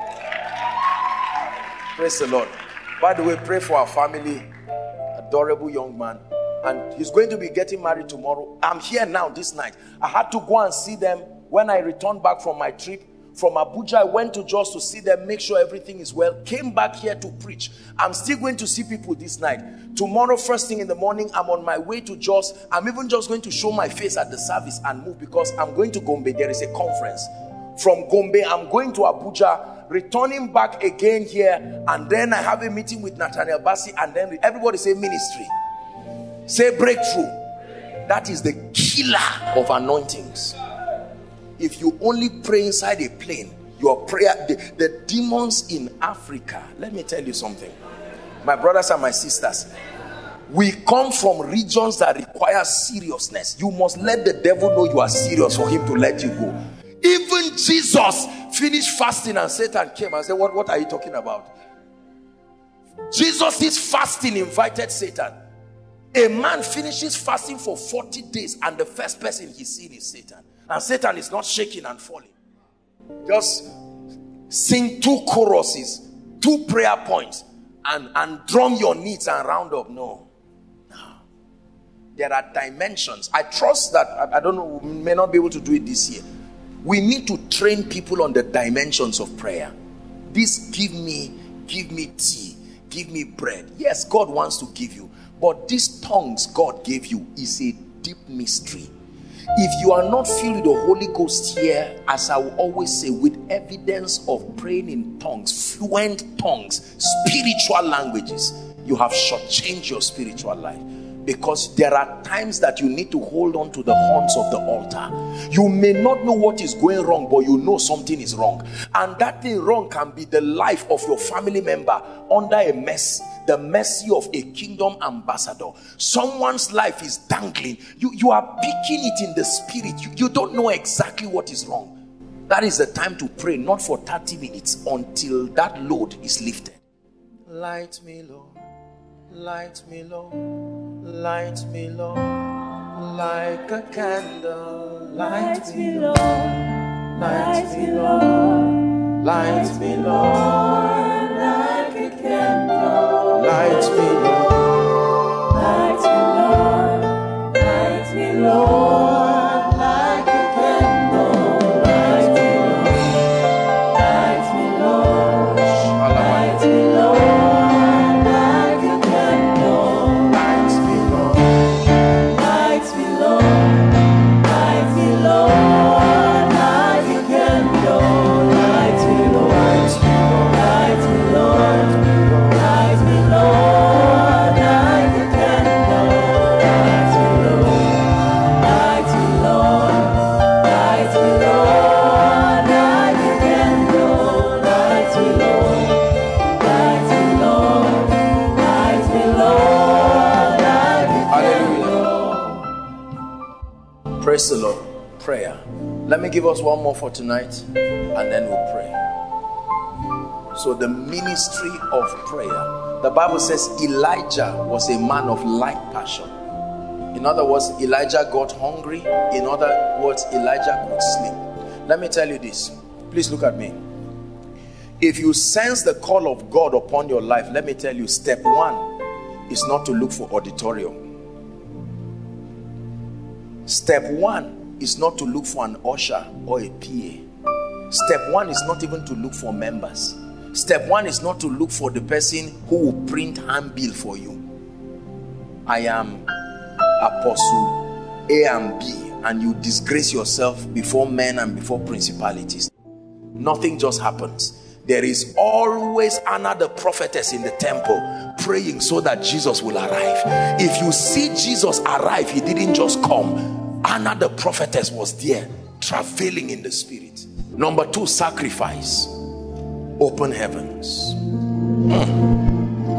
Praise the Lord. By the way, pray for our family. Adorable young man. And he's going to be getting married tomorrow. I'm here now this night. I had to go and see them when I returned back from my trip. From Abuja, I went to Jos to see them, make sure everything is well. Came back here to preach. I'm still going to see people this night. Tomorrow, first thing in the morning, I'm on my way to Jos. I'm even just going to show my face at the service and move because I'm going to Gombe. There is a conference. From Gombe, I'm going to Abuja, returning back again here, and then I have a meeting with Nathaniel Bassey, and then everybody say ministry. Say breakthrough. That is the killer of anointings. If you only pray inside a plane, your prayer, the, the demons in Africa, let me tell you something. My brothers and my sisters, we come from regions that require seriousness. You must let the devil know you are serious for him to let you go. Even Jesus finished fasting and Satan came and said, what, what are you talking about? Jesus' fasting invited Satan. A man finishes fasting for forty days and the first person he's seen is Satan. And Satan is not shaking and falling. Just sing two choruses, two prayer points, and, and drum your needs and round up. No. No. There are dimensions. I trust that, I, I don't know, we may not be able to do it this year. We need to train people on the dimensions of prayer. This give me, give me tea, give me bread. Yes, God wants to give you. But these tongues God gave you is a deep mystery. If you are not filled with the Holy Ghost here, as I will always say, with evidence of praying in tongues, fluent tongues, spiritual languages, you have shortchanged your spiritual life. Because there are times that you need to hold on to the horns of the altar. You may not know what is going wrong, but you know something is wrong. And that thing wrong can be the life of your family member under a mess, the mercy of a kingdom ambassador. Someone's life is dangling. You, you are picking it in the spirit. You, you don't know exactly what is wrong. That is the time to pray, not for thirty minutes, until that load is lifted. Light me, Lord. Light me, Lord. Light me, Lord, like a candle. Light me, Lord. Light me, Lord. Light me, Lord, like a candle. Light me, Lord. Light me, Lord. Light me, Lord, like a candle. Light me, Lord. Light me, Lord. Light me, Lord. Praise the Lord. Prayer. Let me give us one more for tonight and then we'll pray. So the ministry of prayer. The Bible says Elijah was a man of like passion. In other words, Elijah got hungry. In other words, Elijah could sleep. Let me tell you this. Please look at me. If you sense the call of God upon your life, let me tell you, step one is not to look for auditorium. Step one is not to look for an usher or a P A. Step one is not even to look for members. Step one is not to look for the person who will print handbill for you. I am apostle A and B, and you disgrace yourself before men and before principalities. Nothing just happens. There is always Anna the prophetess in the temple praying so that Jesus will arrive. If you see Jesus arrive, he didn't just come. Anna the prophetess was there, traveling in the spirit. Number two, sacrifice. Open heavens. Mm.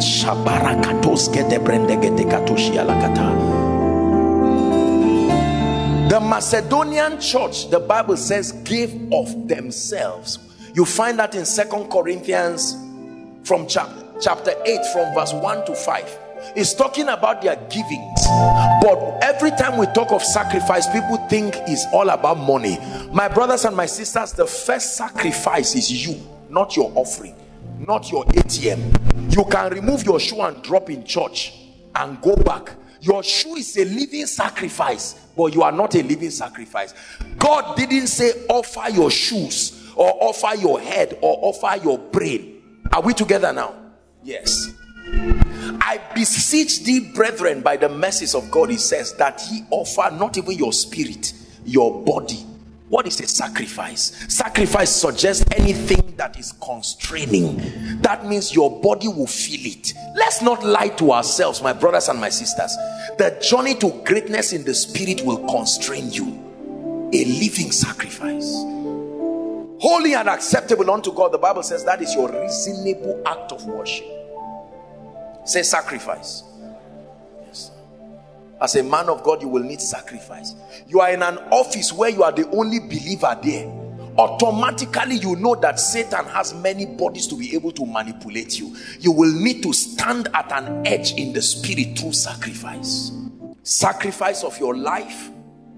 The Macedonian church, the Bible says, gave of themselves. You find that in Second Corinthians from chapter, chapter eight, from verse one to five. It's talking about their givings. But every time we talk of sacrifice, people think it's all about money. My brothers and my sisters, the first sacrifice is you, not your offering, not your A T M. You can remove your shoe and drop in church and go back. Your shoe is a living sacrifice, but you are not a living sacrifice. God didn't say offer your shoes or offer your head or offer your brain. Are we together now? Yes. I beseech thee, brethren, by the mercies of God, he says, that he offer not even your spirit, your body What is a sacrifice? Sacrifice suggests anything that is constraining. That means your body will feel it. Let's not lie to ourselves, my brothers and my sisters. The journey to greatness in the spirit will constrain you. A living sacrifice. Holy and acceptable unto God. The Bible says that is your reasonable act of worship. Say sacrifice. Yes. As a man of God, you will need sacrifice. You are in an office where you are the only believer there. Automatically you know that Satan has many bodies to be able to manipulate you. You will need to stand at an edge in the spirit through sacrifice. Sacrifice of your life.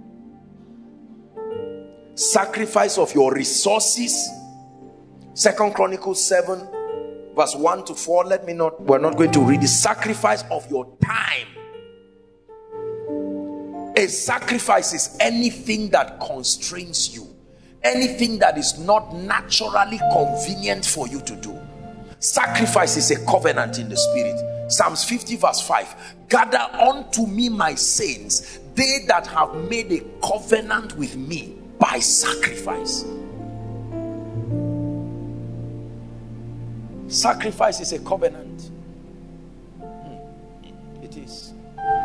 Sacrifice of your resources. Second Chronicles seven verse one to four. Let me not, we're not going to read the sacrifice of your time. A sacrifice is anything that constrains you, anything that is not naturally convenient for you to do. Sacrifice is a covenant in the spirit. Psalms fifty verse five. Gather unto me my saints, they that have made a covenant with me by sacrifice. Sacrifice is a covenant. It is.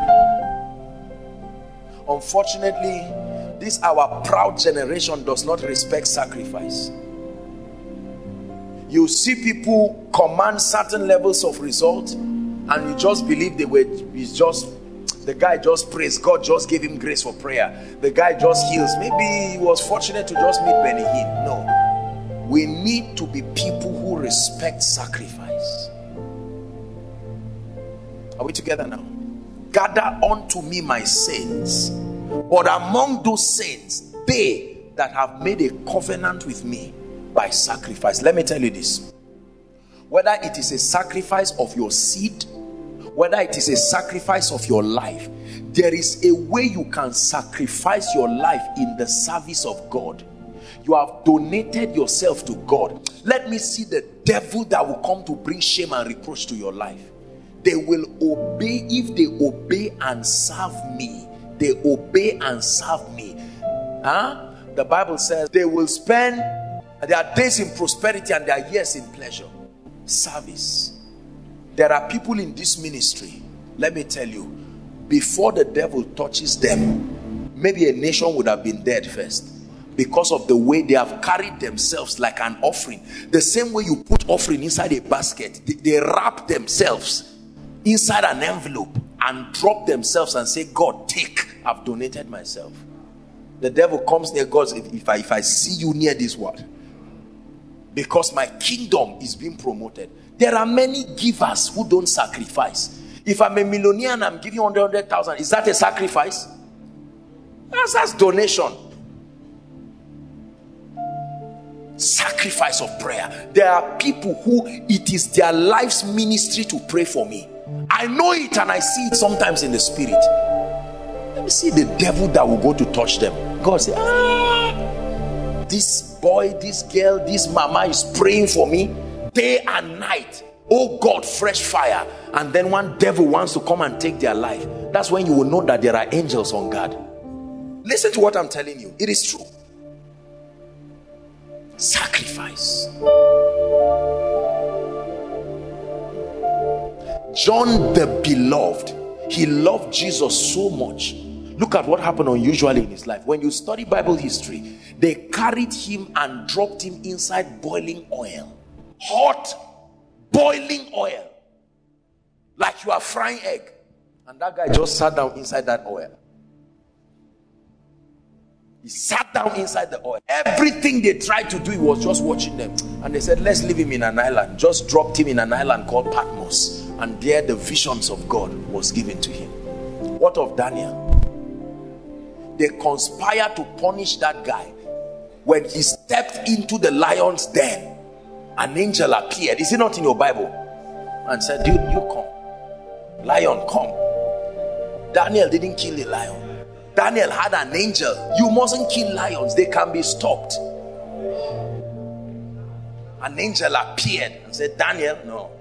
Unfortunately, this our proud generation does not respect sacrifice. You see people command certain levels of result, and you just believe they were, it's just, the guy just prays, God just gave him grace for prayer. The guy just heals. Maybe he was fortunate to just meet Benny Hinn. No. We need to be people who respect sacrifice. Are we together now? Gather unto me my saints, but among those saints, they that have made a covenant with me by sacrifice. Let me tell you this. Whether it is a sacrifice of your seed, whether it is a sacrifice of your life, there is a way you can sacrifice your life in the service of God. You have donated yourself to God. Let me see the devil that will come to bring shame and reproach to your life. They will obey. If they obey and serve me, they obey and serve me. Huh? The Bible says they will spend their days in prosperity and their years in pleasure. Service. There are people in this ministry, let me tell you, before the devil touches them, maybe a nation would have been dead first, because of the way they have carried themselves like an offering. The same way you put offering inside a basket, they, they wrap themselves inside an envelope and drop themselves and say, God, take, I've donated myself. The devil comes near God. If, if, I, if I see you near this word, because my kingdom is being promoted. There are many givers who don't sacrifice. If I'm a millionaire and I'm giving one hundred thousand, is that a sacrifice? That's, that's donation. Sacrifice of prayer. There are people who it is their life's ministry to pray for me. I know it and I see it sometimes in the spirit. Let me see the devil that will go to touch them. God say, ah, this boy, this girl, this mama is praying for me day and night. Oh God, fresh fire. And then one devil wants to come and take their life. That's when you will know that there are angels on guard. Listen to what I'm telling you. It is true. Sacrifice. John the beloved, he loved Jesus so much. Look at what happened unusually in his life. When you study Bible history, they carried him and dropped him inside boiling oil. Hot, boiling oil. Like you are frying egg. And that guy just sat down inside that oil. He sat down inside the oil. Everything they tried to do, he was just watching them. And they said, let's leave him in an island. Just dropped him in an island called Patmos. And there the visions of God was given to him. What of Daniel? They conspired to punish that guy. When he stepped into the lion's den, an angel appeared. Is it not in your Bible? And said, dude, you come. Lion, come. Daniel didn't kill the lion. Daniel had an angel. You mustn't kill lions. They can be stopped. An angel appeared and said, Daniel, no.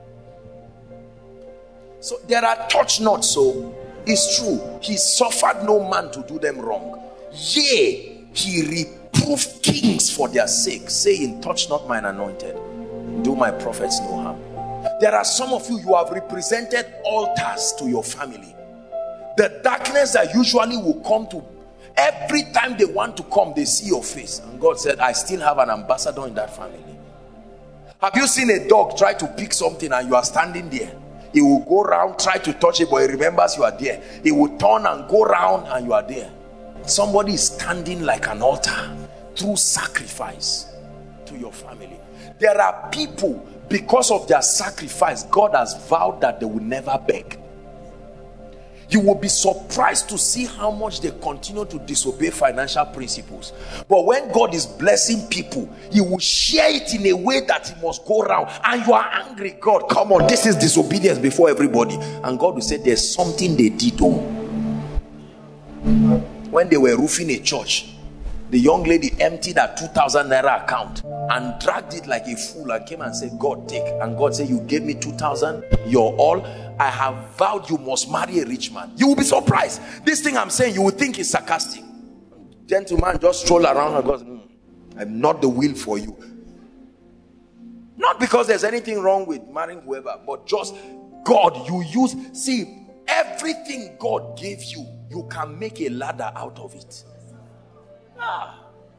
So there are touch not so. It's true. He suffered no man to do them wrong. Yea, he prove kings for their sake, saying, touch not mine anointed, do my prophets no harm. There are some of you, you have represented altars to your family. The darkness that usually will come to, every time they want to come, they see your face. And God said, I still have an ambassador in that family. Have you seen a dog try to pick something and you are standing there? He will go around, try to touch it, but he remembers you are there. He will turn and go around and you are there. Somebody is standing like an altar through sacrifice to your family. There are people, because of their sacrifice, God has vowed that they will never beg. You will be surprised to see how much they continue to disobey financial principles. But when God is blessing people, he will share it in a way that it must go around. And you are angry. God, come on, this is disobedience before everybody. And God will say, there's something they did. Oh. When they were roofing a church, the young lady emptied her two thousand naira account and dragged it like a fool and came and said, God, take. And God said, you gave me two thousand, you're all. I have vowed you must marry a rich man. You will be surprised. This thing I'm saying, you will think is sarcastic. Gentleman just stroll around and goes, mm, I'm not the will for you. Not because there's anything wrong with marrying whoever, but just God, you use, see, everything God gave you, you can make a ladder out of it. Ah.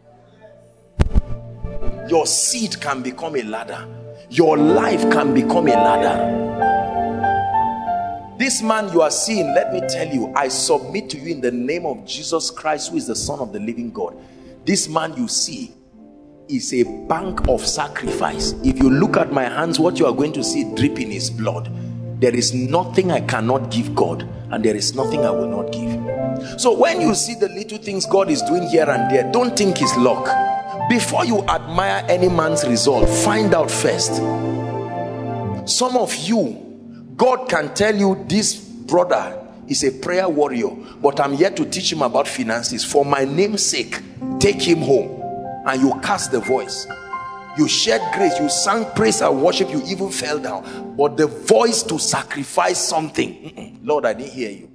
Your seed can become a ladder. Your life can become a ladder. This man you are seeing, let me tell you, I submit to you in the name of Jesus Christ, who is the Son of the living God. This man you see is a bank of sacrifice. If you look at my hands, what you are going to see dripping is blood. There is nothing I cannot give God, and there is nothing I will not give. So when you see the little things God is doing here and there, don't think it's luck. Before you admire any man's result, find out first. Some of you, God can tell you this brother is a prayer warrior, but I'm here to teach him about finances. For my name's sake, take him home. And you cast the voice. You shared grace, you sang praise and worship, you even fell down. But the voice to sacrifice something, Lord, I didn't hear you.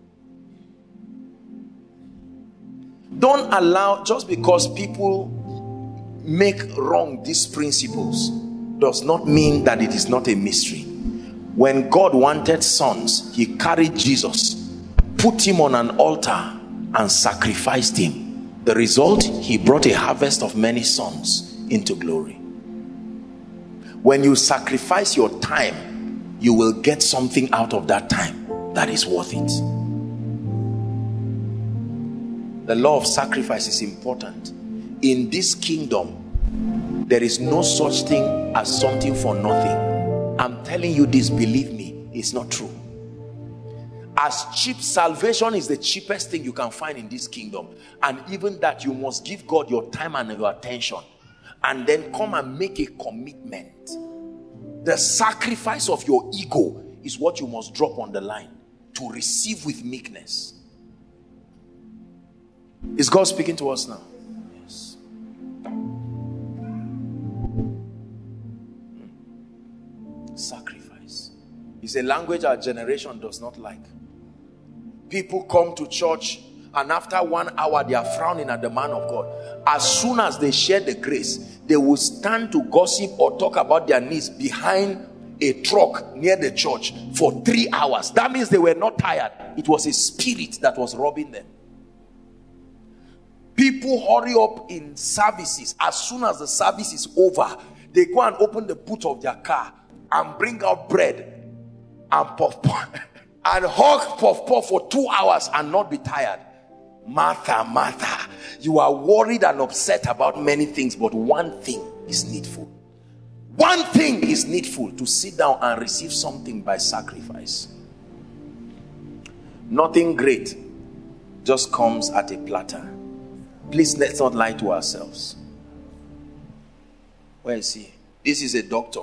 Don't allow, just because people make wrong these principles, does not mean that it is not a mystery. When God wanted sons, he carried Jesus, put him on an altar and sacrificed him. The result, he brought a harvest of many sons into glory. When you sacrifice your time, you will get something out of that time that is worth it. The law of sacrifice is important. In this kingdom, there is no such thing as something for nothing. I'm telling you this, believe me, it's not true. As cheap, salvation is the cheapest thing you can find in this kingdom. And even that, you must give God your time and your attention. And then come and make a commitment. The sacrifice of your ego is what you must drop on the line to receive with meekness. Is God speaking to us now? Yes. Sacrifice is a language our generation does not like. People come to church and after one hour they are frowning at the man of God. As soon as they share the grace, they will stand to gossip or talk about their needs behind a truck near the church for three hours. That means they were not tired. It was a spirit that was robbing them. People hurry up in services. As soon as the service is over, they go and open the boot of their car and bring out bread and puff puff and hug puff puff for two hours and not be tired. Martha, Martha, you are worried and upset about many things, but one thing is needful. One thing is needful, to sit down and receive something by sacrifice. Nothing great just comes at a platter. Please, let's not lie to ourselves. Where is he? This is a doctor.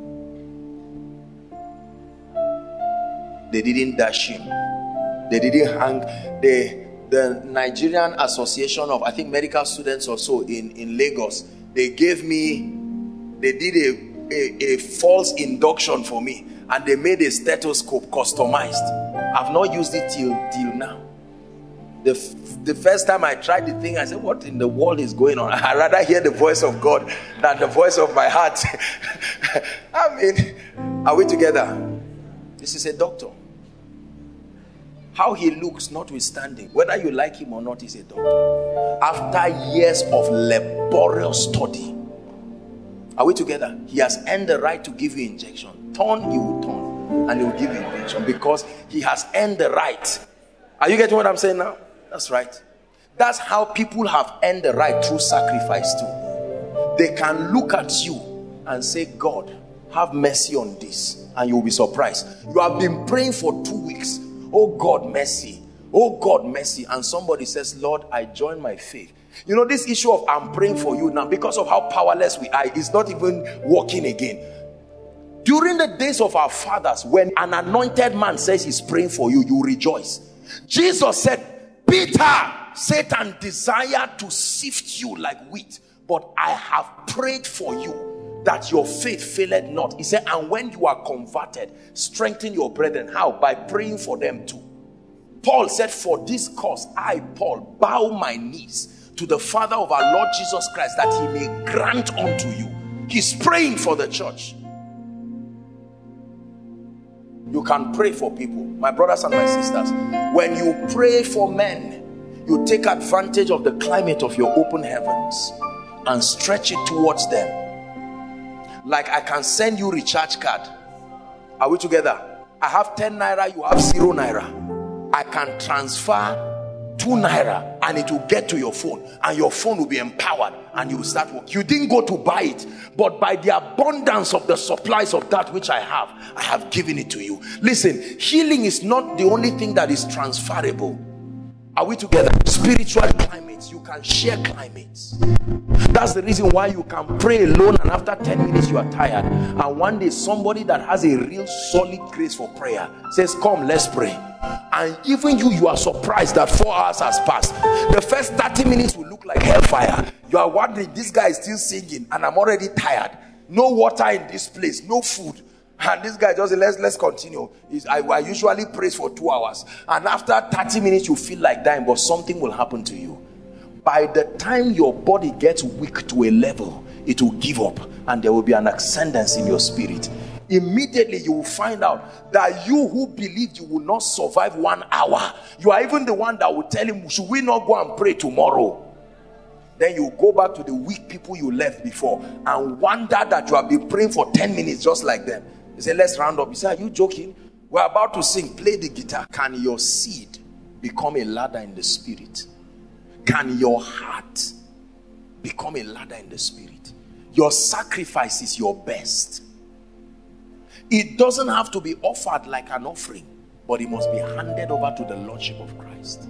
They didn't dash him. They didn't hang. The, the Nigerian Association of, I think, medical students or so in, in Lagos, they gave me, they did a, a, a false induction for me. And they made a stethoscope customized. I've not used it till, till now. The, the first time I tried the thing, I said, what in the world is going on? I'd rather hear the voice of God than the voice of my heart. I mean, are we together? This is a doctor. How he looks, notwithstanding, whether you like him or not, is a doctor. After years of laborious study, are we together? He has earned the right to give you injection. Turn, he will turn, and he will give you injection because he has earned the right. Are you getting what I'm saying now? That's right. That's how people have earned the right through sacrifice too. They can look at you and say, God, have mercy on this, and you will be surprised. You have been praying for two weeks. Oh God, mercy. Oh God, mercy. And somebody says, Lord, I join my faith. You know, this issue of I'm praying for you now, because of how powerless we are, is not even working again. During the days of our fathers, when an anointed man says he's praying for you, you rejoice. Jesus said, Peter, Satan desired to sift you like wheat, but I have prayed for you that your faith faileth not. He said, and when you are converted, strengthen your brethren. How? By praying for them too. Paul said, for this cause I, Paul, bow my knees to the Father of our Lord Jesus Christ, that he may grant unto you. He's praying for the church. You can pray for people, my brothers and my sisters. When you pray for men, you take advantage of the climate of your open heavens and stretch it towards them. Like I can send you recharge card. Are we together? I have ten naira, you have zero naira. I can transfer two naira and it will get to your phone, and your phone will be empowered and you will start working. You didn't go to buy it, but by the abundance of the supplies of that which I have, I have given it to you. Listen, healing is not the only thing that is transferable. Are we together? Spiritual climates, you can share climates. That's the reason why you can pray alone and after ten minutes you are tired, and one day somebody that has a real solid grace for prayer says, come, let's pray. And even you, you are surprised that four hours has passed. The first thirty minutes will look like hellfire. You are wondering, this guy is still singing and I'm already tired. No water in this place, no food. And this guy just said, let's, let's continue. I, I usually pray for two hours. And after thirty minutes, you feel like dying, but something will happen to you. By the time your body gets weak to a level, it will give up and there will be an ascendance in your spirit. Immediately you will find out that you who believed you will not survive one hour, you are even the one that will tell him, should we not go and pray tomorrow? Then you go back to the weak people you left before and wonder that you have been praying for ten minutes just like them. He said, let's round up. He said, are you joking? We're about to sing. Play the guitar. Can your seed become a ladder in the spirit? Can your heart become a ladder in the spirit? Your sacrifice is your best. It doesn't have to be offered like an offering, but it must be handed over to the Lordship of Christ.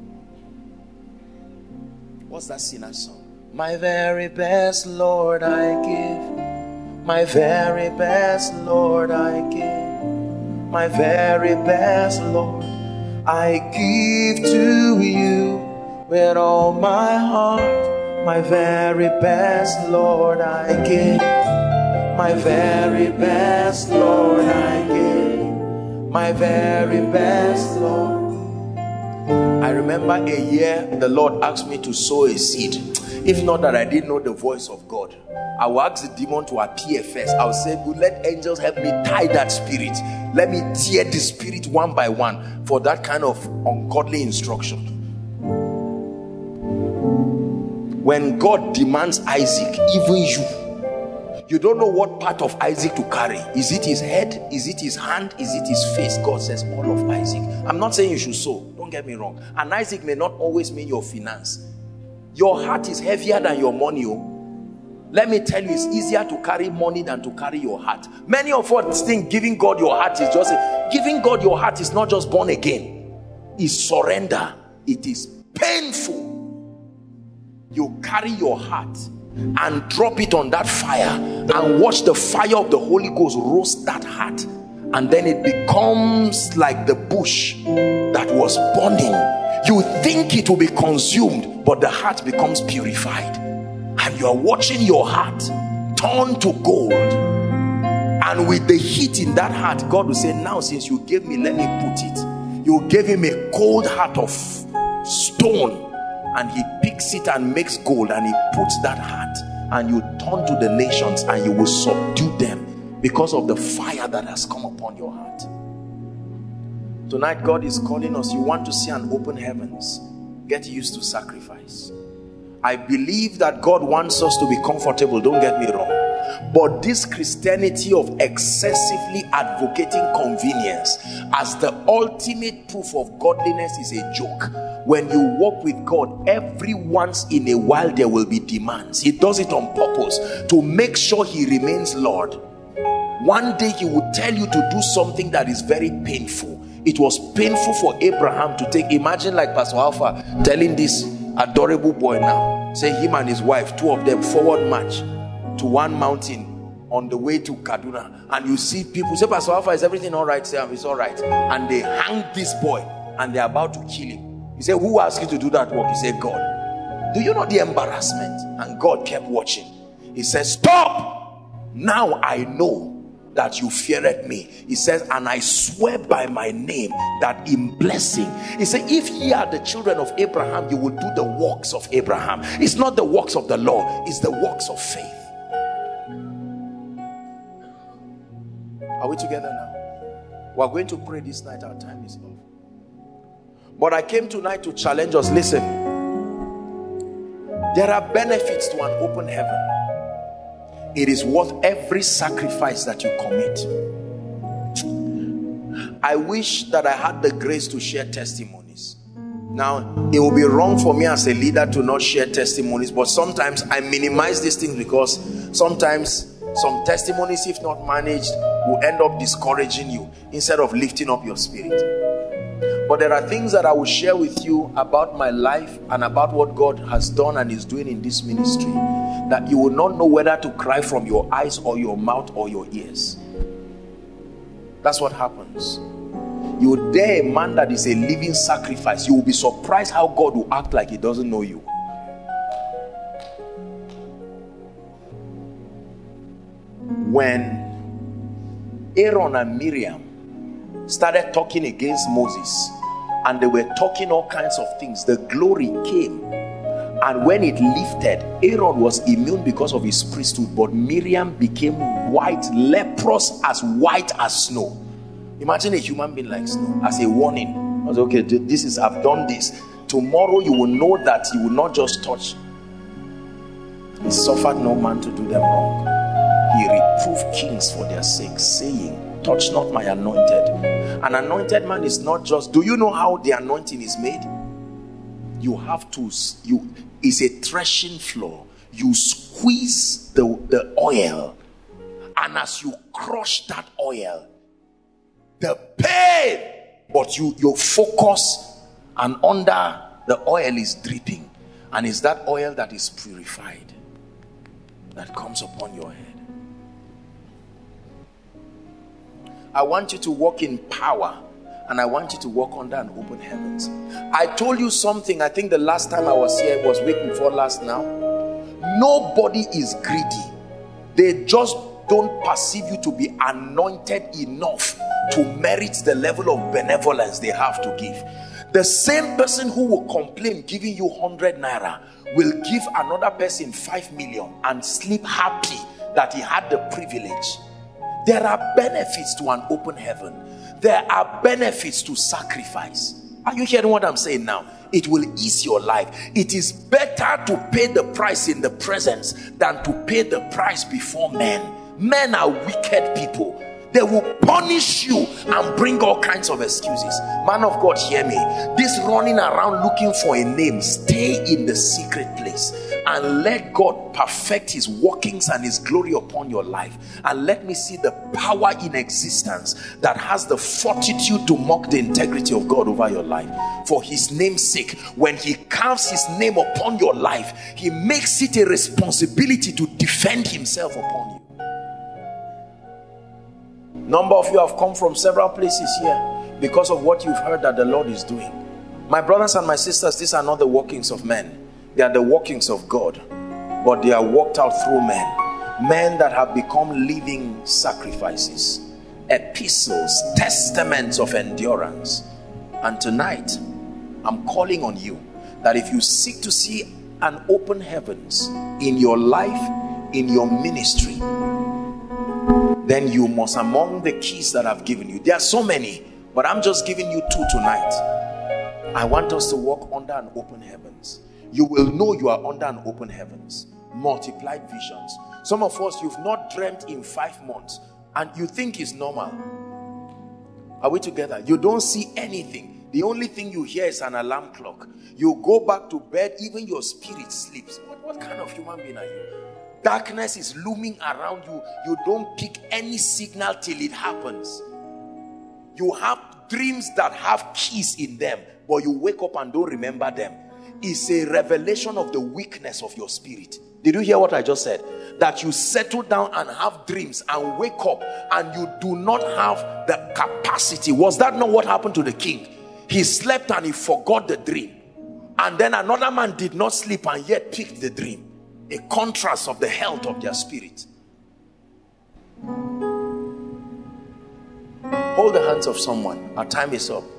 What's that sinner song? My very best, Lord, I give. My very best, Lord, I give. My very best, Lord, I give to you with all my heart. My very best, Lord, I give. My very best, Lord, I give. My very best, Lord. I remember a year the Lord asked me to sow a seed. If not that I didn't know the voice of God, I will ask the demon to appear first. I will say, good, let angels help me tie that spirit. Let me tear the spirit one by one for that kind of ungodly instruction. When God demands Isaac, even you, you don't know what part of Isaac to carry. Is it his head? Is it his hand? Is it his face? God says all of Isaac. I'm not saying you should sow. Don't get me wrong. And Isaac may not always mean your finance. Your heart is heavier than your money. Oh. Let me tell you, it's easier to carry money than to carry your heart. Many of us think giving God your heart is just a, giving God your heart is not just born again. It's surrender. It is painful. You carry your heart and drop it on that fire and watch the fire of the Holy Ghost roast that heart, and then it becomes like the bush that was burning. You think it will be consumed, but the heart becomes purified, and you are watching your heart turn to gold. And with the heat in that heart, God will say, now since you gave me, let me put it. You gave him a cold heart of stone and he picks it and makes gold and he puts that heart, and you turn to the nations and you will subdue them because of the fire that has come upon your heart. Tonight God is calling us. You want to see an open heavens? Get used to sacrifice. I believe that God wants us to be comfortable, don't get me wrong. But this Christianity of excessively advocating convenience as the ultimate proof of godliness is a joke. When you walk with God, every once in a while there will be demands. He does it on purpose to make sure he remains Lord. One day he will tell you to do something that is very painful. It was painful for Abraham to take. Imagine like Pastor Alpha telling this adorable boy now, say him and his wife, two of them forward march to one mountain on the way to Kaduna, and you see people say, Pastor Alpha, is everything all right? Say, it's all right. And they hang this boy and they're about to kill him. He said, who asked you to do that work? He said, God. Do you know the embarrassment? And God kept watching. He says, stop. Now I know that you feared me. He says, and I swear by my name that in blessing. He said, if ye are the children of Abraham, you will do the works of Abraham. It's not the works of the law, it's the works of faith. Are we together now? We're going to pray this night. Our time is up. But I came tonight to challenge us. Listen, there are benefits to an open heaven. It is worth every sacrifice that you commit. I wish that I had the grace to share testimonies. Now, it will be wrong for me as a leader to not share testimonies, but sometimes I minimize these things because sometimes some testimonies, if not managed, will end up discouraging you instead of lifting up your spirit. But there are things that I will share with you about my life and about what God has done and is doing in this ministry, that you will not know whether to cry from your eyes or your mouth or your ears. That's what happens. You dare a man that is a living sacrifice, you will be surprised how God will act like he doesn't know you. When Aaron and Miriam started talking against Moses and they were talking all kinds of things, the glory came, and when it lifted, Aaron was immune because of his priesthood, but Miriam became white, leprous, as white as snow. Imagine a human being like snow as a warning. I was okay, this is, I've done this. Tomorrow you will know that you will not just touch. He suffered no man to do them wrong. He reproved kings for their sake, saying, touch not my anointed. An anointed man is not just, do you know how the anointing is made? You have to, you is a threshing floor. You squeeze the, the oil, and as you crush that oil, the pain, but you, you focus, and under the oil is dripping, and it's that oil that is purified that comes upon your head. I want you to walk in power, and I want you to walk under an open heavens. I told you something, I think the last time I was here, it was week before last now. Nobody is greedy. They just don't perceive you to be anointed enough to merit the level of benevolence they have to give. The same person who will complain giving you one hundred naira will give another person five million and sleep happy that he had the privilege. There are benefits to an open heaven. There are benefits to sacrifice. Are you hearing what I'm saying now? It will ease your life. It is better to pay the price in the presence than to pay the price before men. Men are wicked people. They will punish you and bring all kinds of excuses. Man of God, hear me. This running around looking for a name, stay in the secret place and let God perfect his workings and his glory upon your life. And let me see the power in existence that has the fortitude to mock the integrity of God over your life. For his name's sake, when he carves his name upon your life, he makes it a responsibility to defend himself upon you. Number of you have come from several places here because of what you've heard that the Lord is doing. My brothers and my sisters, these are not the workings of men. They are the workings of God. But they are worked out through men. Men that have become living sacrifices, epistles, testaments of endurance. And tonight, I'm calling on you that if you seek to see an open heavens in your life, in your ministry, then you must, among the keys that I've given you, there are so many, but I'm just giving you two tonight. I want us to walk under an open heavens. You will know you are under an open heavens. Multiplied visions. Some of us, you've not dreamt in five months and you think it's normal. Are we together? You don't see anything. The only thing you hear is an alarm clock. You go back to bed, even your spirit sleeps. What, what kind of human being are you? Darkness is looming around you. You don't pick any signal till it happens. You have dreams that have keys in them, but you wake up and don't remember them. It's a revelation of the weakness of your spirit. Did you hear what I just said? That you settle down and have dreams and wake up and you do not have the capacity. Was that not what happened to the king? He slept and he forgot the dream. And then another man did not sleep and yet picked the dream. A contrast of the health of their spirit. Hold the hands of someone. Our time is up.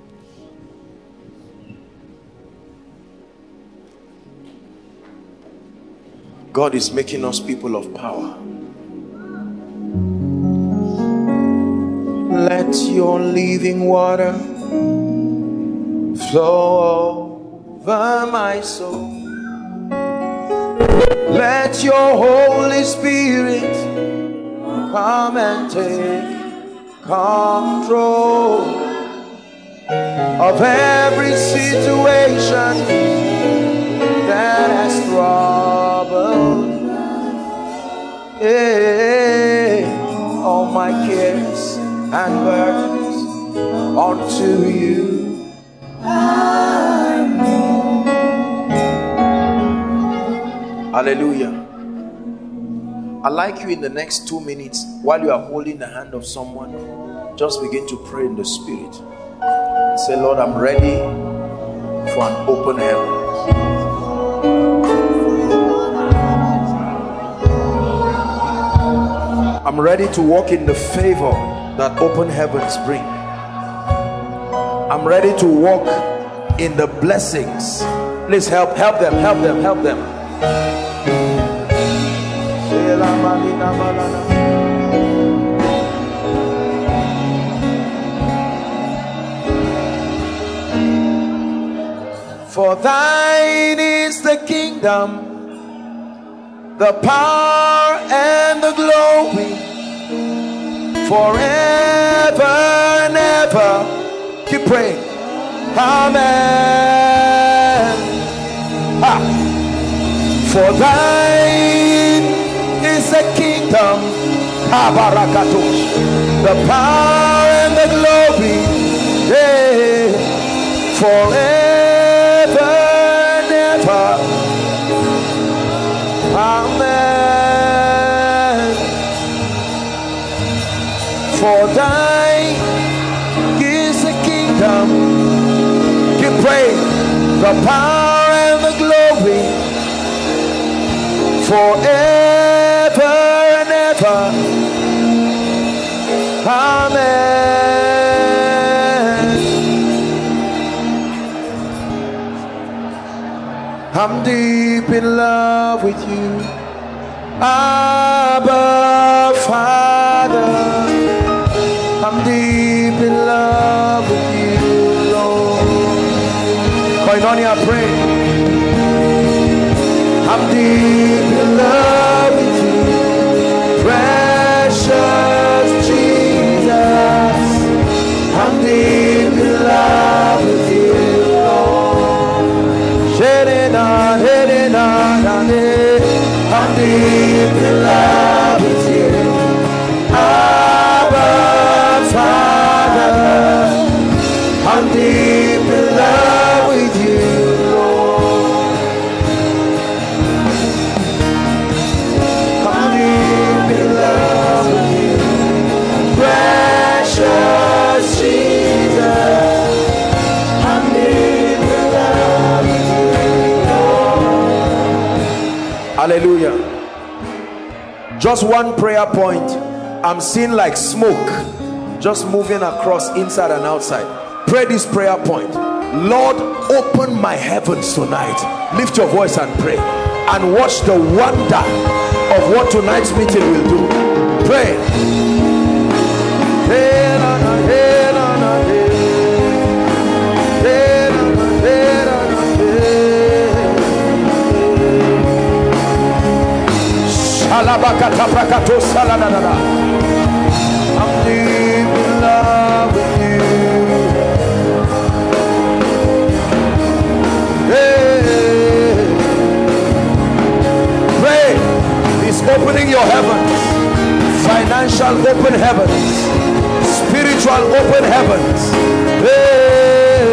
God is making us people of power. Let your living water flow over my soul. Let your Holy Spirit come and take control of every situation that has troubled. Hey, all my cares and burdens unto you. Hallelujah. I'd like you in the next two minutes, while you are holding the hand of someone, just begin to pray in the spirit. Say, Lord, I'm ready for an open heaven. I'm ready to walk in the favor that open heavens bring. I'm ready to walk in the blessings. Please help, help them, help them, help them. For thine is the kingdom, the power and the glory, forever and ever. Keep praying. Amen. Ah. For thine is the kingdom, the power and the glory, yeah, forever and ever. Amen. For thine is the kingdom. Keep praying. The power and the glory, forever and ever. Amen. I'm deep in love with you, Abba Father. I'm deep in love with you, Lord. Koinonia, pray. I'm deep in love with you, precious Jesus. I'm deep in love with you, Lord. Shedding on, heading on, on it. I'm deep in love with you, Abba Father. I'm deep in love with you, Lord. I'm deep in love with you, precious Jesus. I'm deep in love with you, Lord. Hallelujah. Just one prayer point. I'm seeing like smoke just moving across inside and outside. Pray this prayer point. Lord, open my heavens tonight. Lift your voice and pray, and watch the wonder of what tonight's meeting will do. Pray. I'm deep in love with you. Hey. Pray. He's opening your heavens. Financial open heavens, spiritual open heavens. Hey.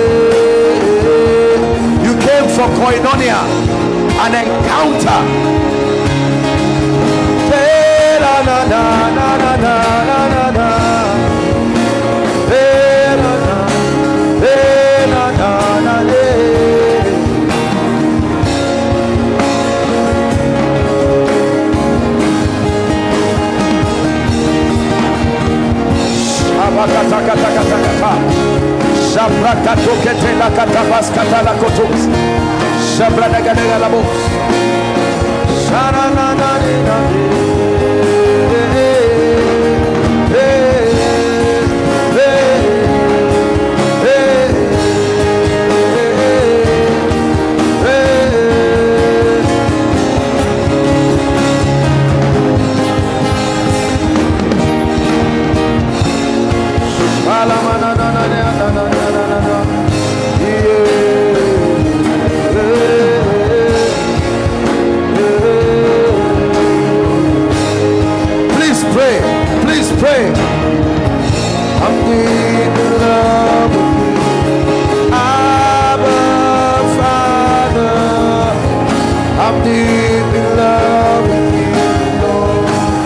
You came for koinonia, an encounter. Hey, na, na, na, na, na, na, na, na. Hey, na, na, hey, na, na, na, hey. Please pray, please pray. I'm deep in love with you, Abba Father. I'm deep in love with you, Lord.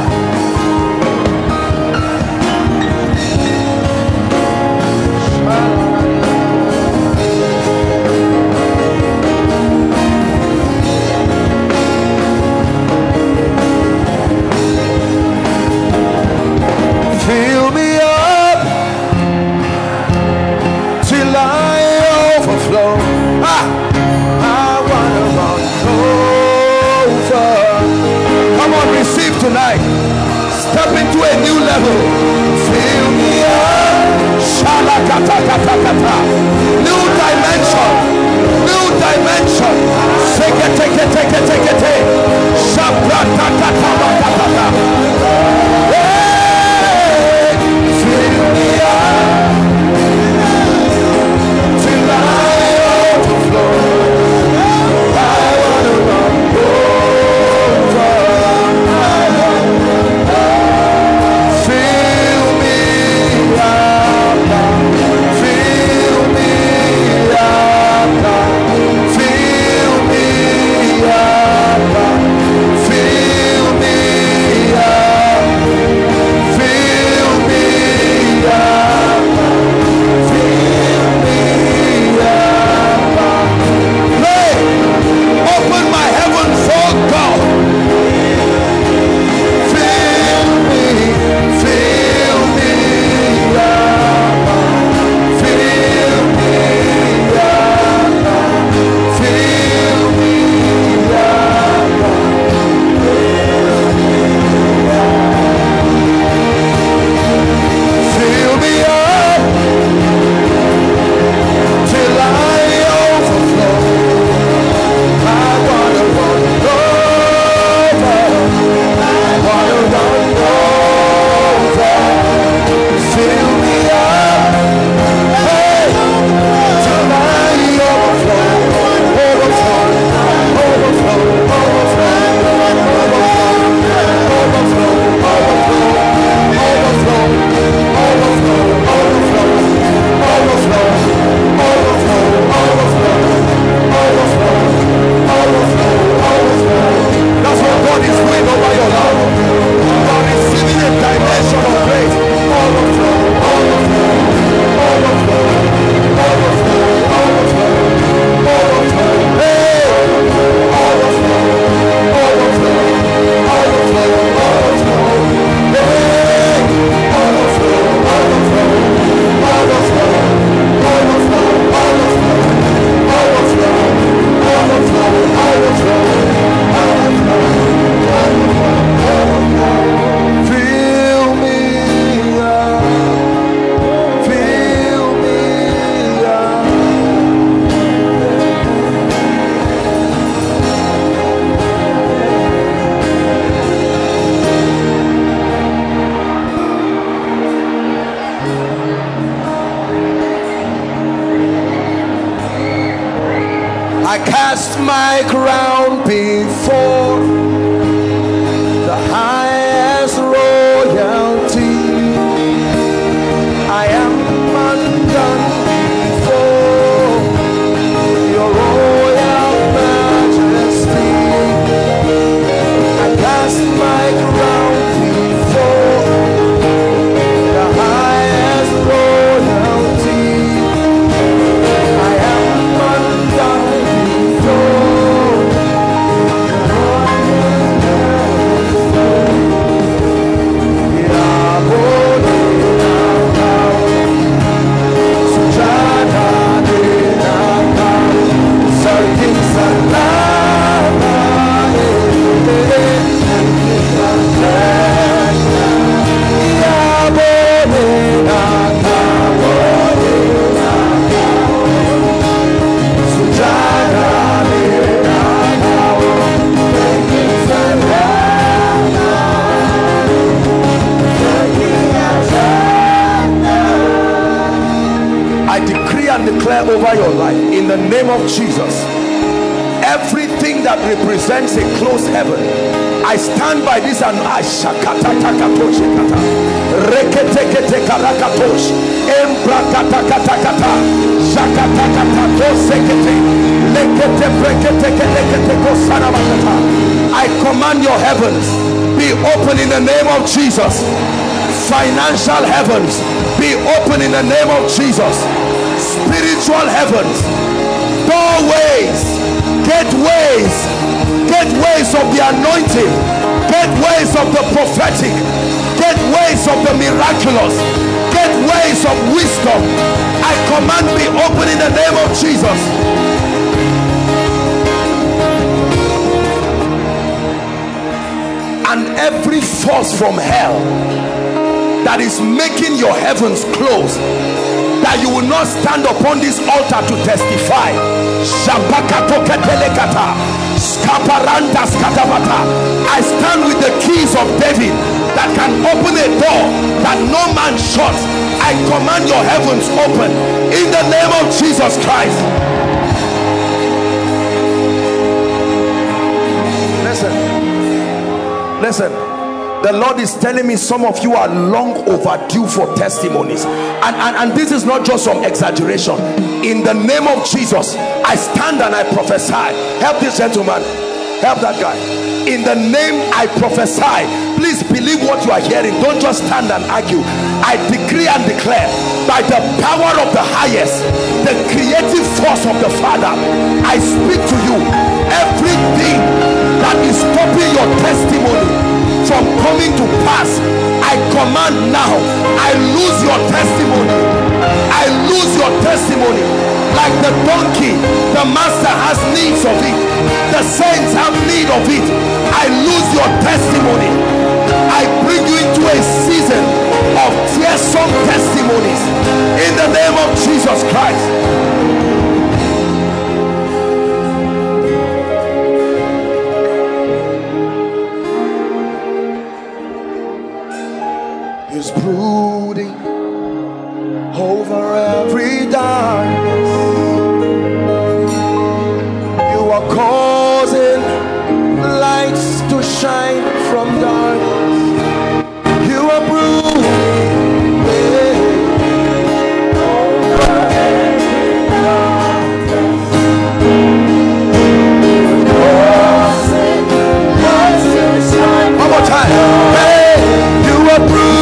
Fill me up till I overflow. Ah, I wanna run over. Come on, receive tonight. Step into a new level. Fill me up. Shalakatakata. New dimension. New dimension. Take it, take it, take it, take it, take it. Shabrakatakata. Fill me up till I overflow. I wanna run over. Fill me up, fill me up, fill me up, fill me up. cast my crown before the highest royalty. I am undone before your royal majesty. I cast my crown before the highest royalty. I am undone before declare over your life in the name of Jesus, everything that represents a closed heaven, I stand by this and I I command your heavens be open in the name of Jesus. Financial heavens be open in the name of Jesus. Spiritual heavens, doorways, gateways, gateways of the anointing, gateways of the prophetic, gateways of the miraculous, gateways of wisdom, I command be open in the name of Jesus. And every force from hell that is making your heavens close, that you will not stand upon this altar to testify, I stand with the keys of David that can open a door that no man shuts. I command your heavens open in the name of Jesus Christ. Listen, listen. The Lord is telling me some of you are long overdue for testimonies, and, and, and this is not just some exaggeration. In the name of Jesus, I stand and I prophesy. Help this gentleman, help that guy. In the name I prophesy, please believe what you are hearing. Don't just stand and argue. I decree and declare by the power of the highest, the creative force of the Father, I speak to you. Everything that is stopping your testimony from coming to pass, I command now, I lose your testimony. I lose your testimony. Like the donkey, the master has needs of it, the saints have need of it. I lose your testimony. I bring you into a season of fearsome testimonies in the name of Jesus Christ. Is brooding over every darkness. You are causing lights to shine from darkness. You are brooding over every darkness. Causing lights to shine. One more time. Hey, you are brooding.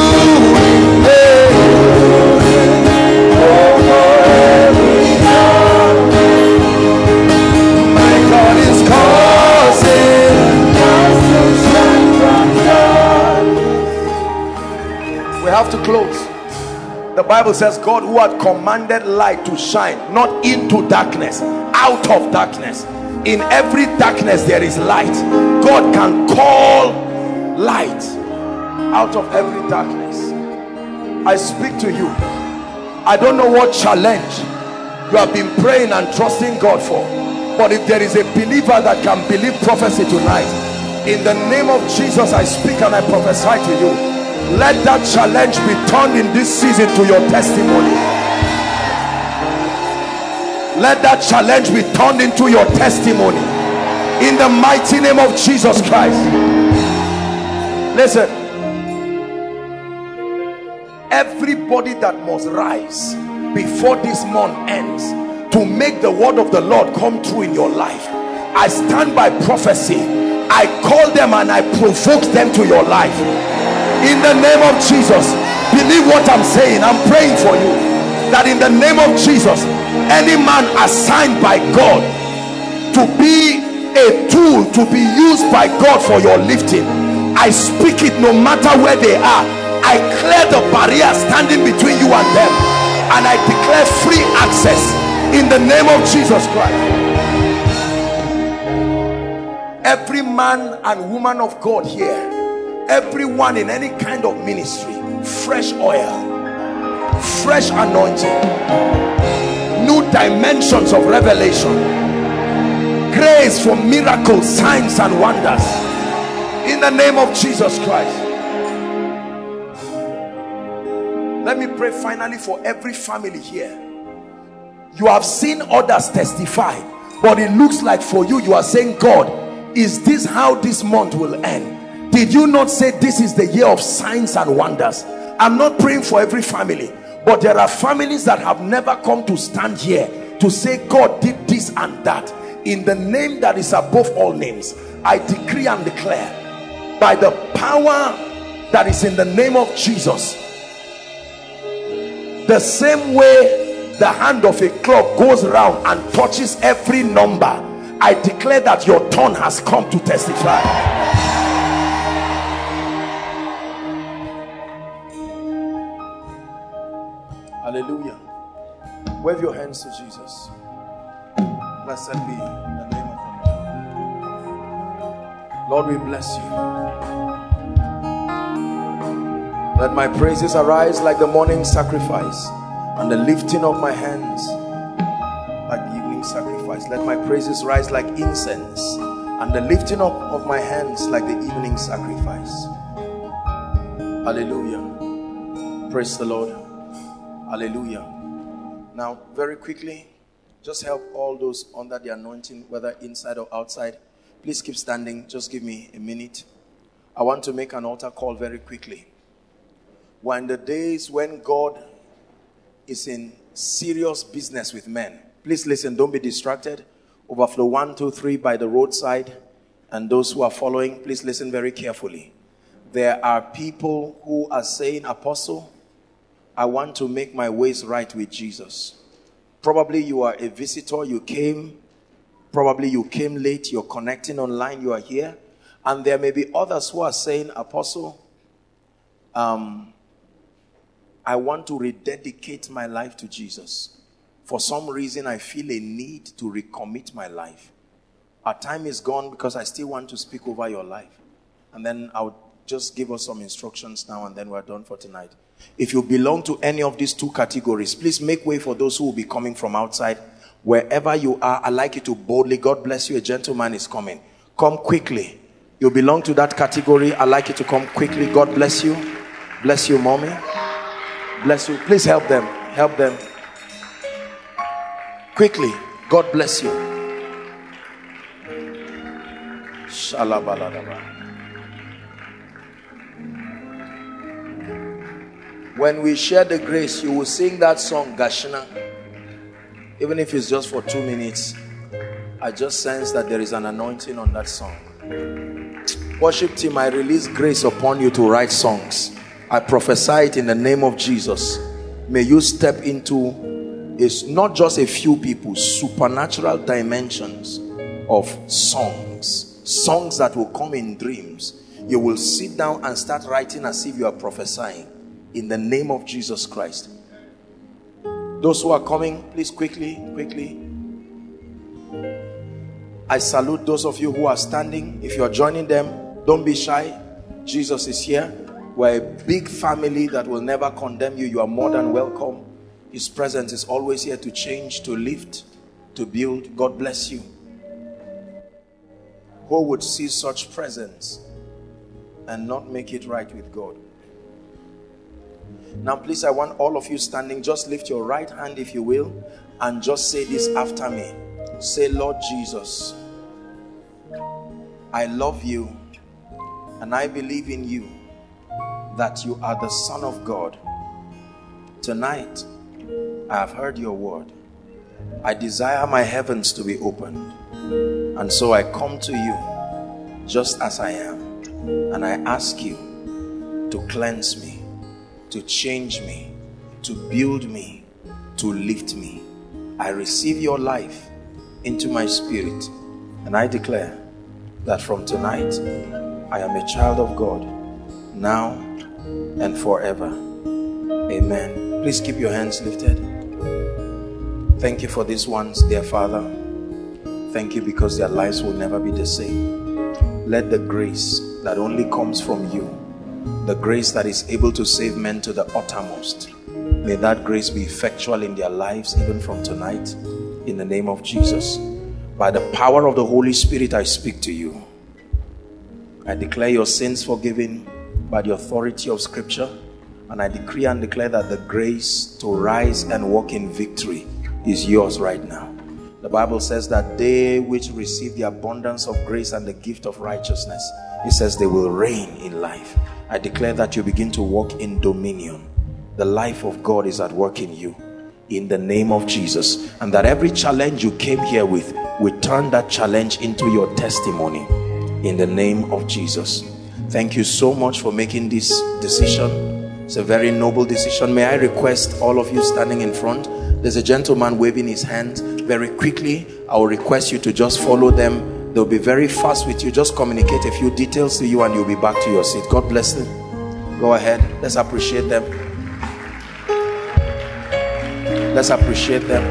Have to close. The Bible says God who had commanded light to shine not into darkness, out of darkness. In every darkness there is light. God can call light out of every darkness. I speak to you. I don't know what challenge you have been praying and trusting God for, but if there is a believer that can believe prophecy tonight, in the name of Jesus I speak and I prophesy to you. Let that challenge be turned in this season to your testimony. Let that challenge be turned into your testimony in the mighty name of Jesus Christ. Listen, everybody that must rise before this month ends to make the word of the Lord come true in your life, I stand by prophecy. I call them and I provoke them to your life in the name of Jesus. Believe what I'm saying. I'm praying for you that in the name of Jesus, any man assigned by God to be a tool to be used by God for your lifting, I speak it no matter where they are. I clear the barrier standing between you and them, and I declare free access in the name of Jesus Christ. Every man and woman of God here, everyone in any kind of ministry, fresh oil, fresh anointing, new dimensions of revelation, grace for miracles, signs and wonders in the name of Jesus Christ. Let me pray finally for every family here. You have seen others testify, but it looks like for you, you are saying, God, is this how this month will end? Did you not say this is the year of signs and wonders? I'm not praying for every family, but there are families that have never come to stand here to say God did this and that. In the name that is above all names, I decree and declare by the power that is in the name of Jesus, the same way the hand of a clock goes around and touches every number, I declare that your turn has come to testify. Hallelujah. Wave your hands to Jesus. Blessed be the name of the Lord. Lord, we bless you. Let my praises arise like the morning sacrifice, and the lifting of my hands like the evening sacrifice. Let my praises rise like incense, and the lifting up of my hands like the evening sacrifice. Hallelujah. Praise the Lord. Hallelujah. Now, very quickly, just help all those under the anointing, whether inside or outside. Please keep standing. Just give me a minute. I want to make an altar call very quickly. We're in the days when God is in serious business with men. Please listen, don't be distracted. Overflow one, two, three by the roadside. And those who are following, please listen very carefully. There are people who are saying, Apostle, I want to make my ways right with Jesus. Probably you are a visitor, you came, probably you came late, you're connecting online, you are here. And there may be others who are saying, Apostle, um, I want to rededicate my life to Jesus. For some reason, I feel a need to recommit my life. Our time is gone because I still want to speak over your life. And then I'll just give us some instructions now, and then we're done for tonight. If you belong to any of these two categories, please make way for those who will be coming from outside. Wherever you are, I'd like you to boldly, God bless you, a gentleman is coming. Come quickly. You belong to that category, I'd like you to come quickly. God bless you. Bless you, mommy. Bless you. Please help them. Help them. Quickly. God bless you. Shalabaladaba. When we share the grace, you will sing that song, Gashina. Even if it's just for two minutes, I just sense that there is an anointing on that song. Worship team, I release grace upon you to write songs. I prophesy it in the name of Jesus. May you step into, it's not just a few people, supernatural dimensions of songs. Songs that will come in dreams. You will sit down and start writing as if you are prophesying. In the name of Jesus Christ. Those who are coming, please quickly, quickly. I salute those of you who are standing. If you are joining them, don't be shy. Jesus is here. We're a big family that will never condemn you. You are more than welcome. His presence is always here to change, to lift, to build. God bless you. Who would see such presence and not make it right with God? Now please, I want all of you standing, just lift your right hand if you will, and just say this after me. Say, Lord Jesus, I love you and I believe in you, that you are the Son of God. Tonight, I have heard your word. I desire my heavens to be opened. And so I come to you just as I am. And I ask you to cleanse me, to change me, to build me, to lift me. I receive your life into my spirit. And I declare that from tonight, I am a child of God, now and forever. Amen. Please keep your hands lifted. Thank you for these ones, dear Father. Thank you because their lives will never be the same. Let the grace that only comes from you, the grace that is able to save men to the uttermost, may that grace be effectual in their lives even from tonight, in the name of Jesus. By the power of the Holy Spirit, I speak to you. I declare your sins forgiven by the authority of Scripture, and I decree and declare that the grace to rise and walk in victory is yours right now. The Bible says that they which receive the abundance of grace and the gift of righteousness, it says they will reign in life. I declare that you begin to walk in dominion. The life of God is at work in you, in the name of Jesus. And that every challenge you came here with, we turn that challenge into your testimony, in the name of Jesus. Thank you so much for making this decision. It's a very noble decision. May I request all of you standing in front, there's a gentleman waving his hand. Very quickly, I will request you to just follow them. They'll be very fast with you. Just communicate a few details to you and you'll be back to your seat. God bless them. Go ahead. Let's appreciate them. Let's appreciate them.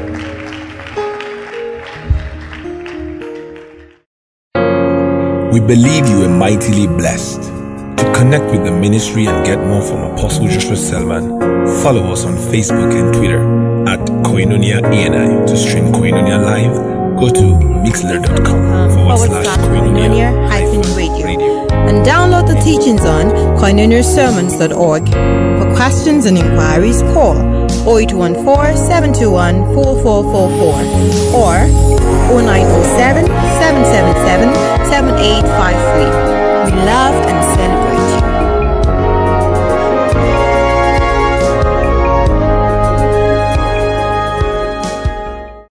We believe you are mightily blessed. To connect with the ministry and get more from Apostle Joshua Selman, follow us on Facebook and Twitter at Koinonia A N I. To stream Koinonia live, go to mixler.com forward slash Koinonia radio. radio. And download the teachings on koinonia sermons dot org. For questions and inquiries, call oh eight one four, seven two one, four four four four or oh nine oh seven, seven seven seven, seven eight five three. We love and celebrate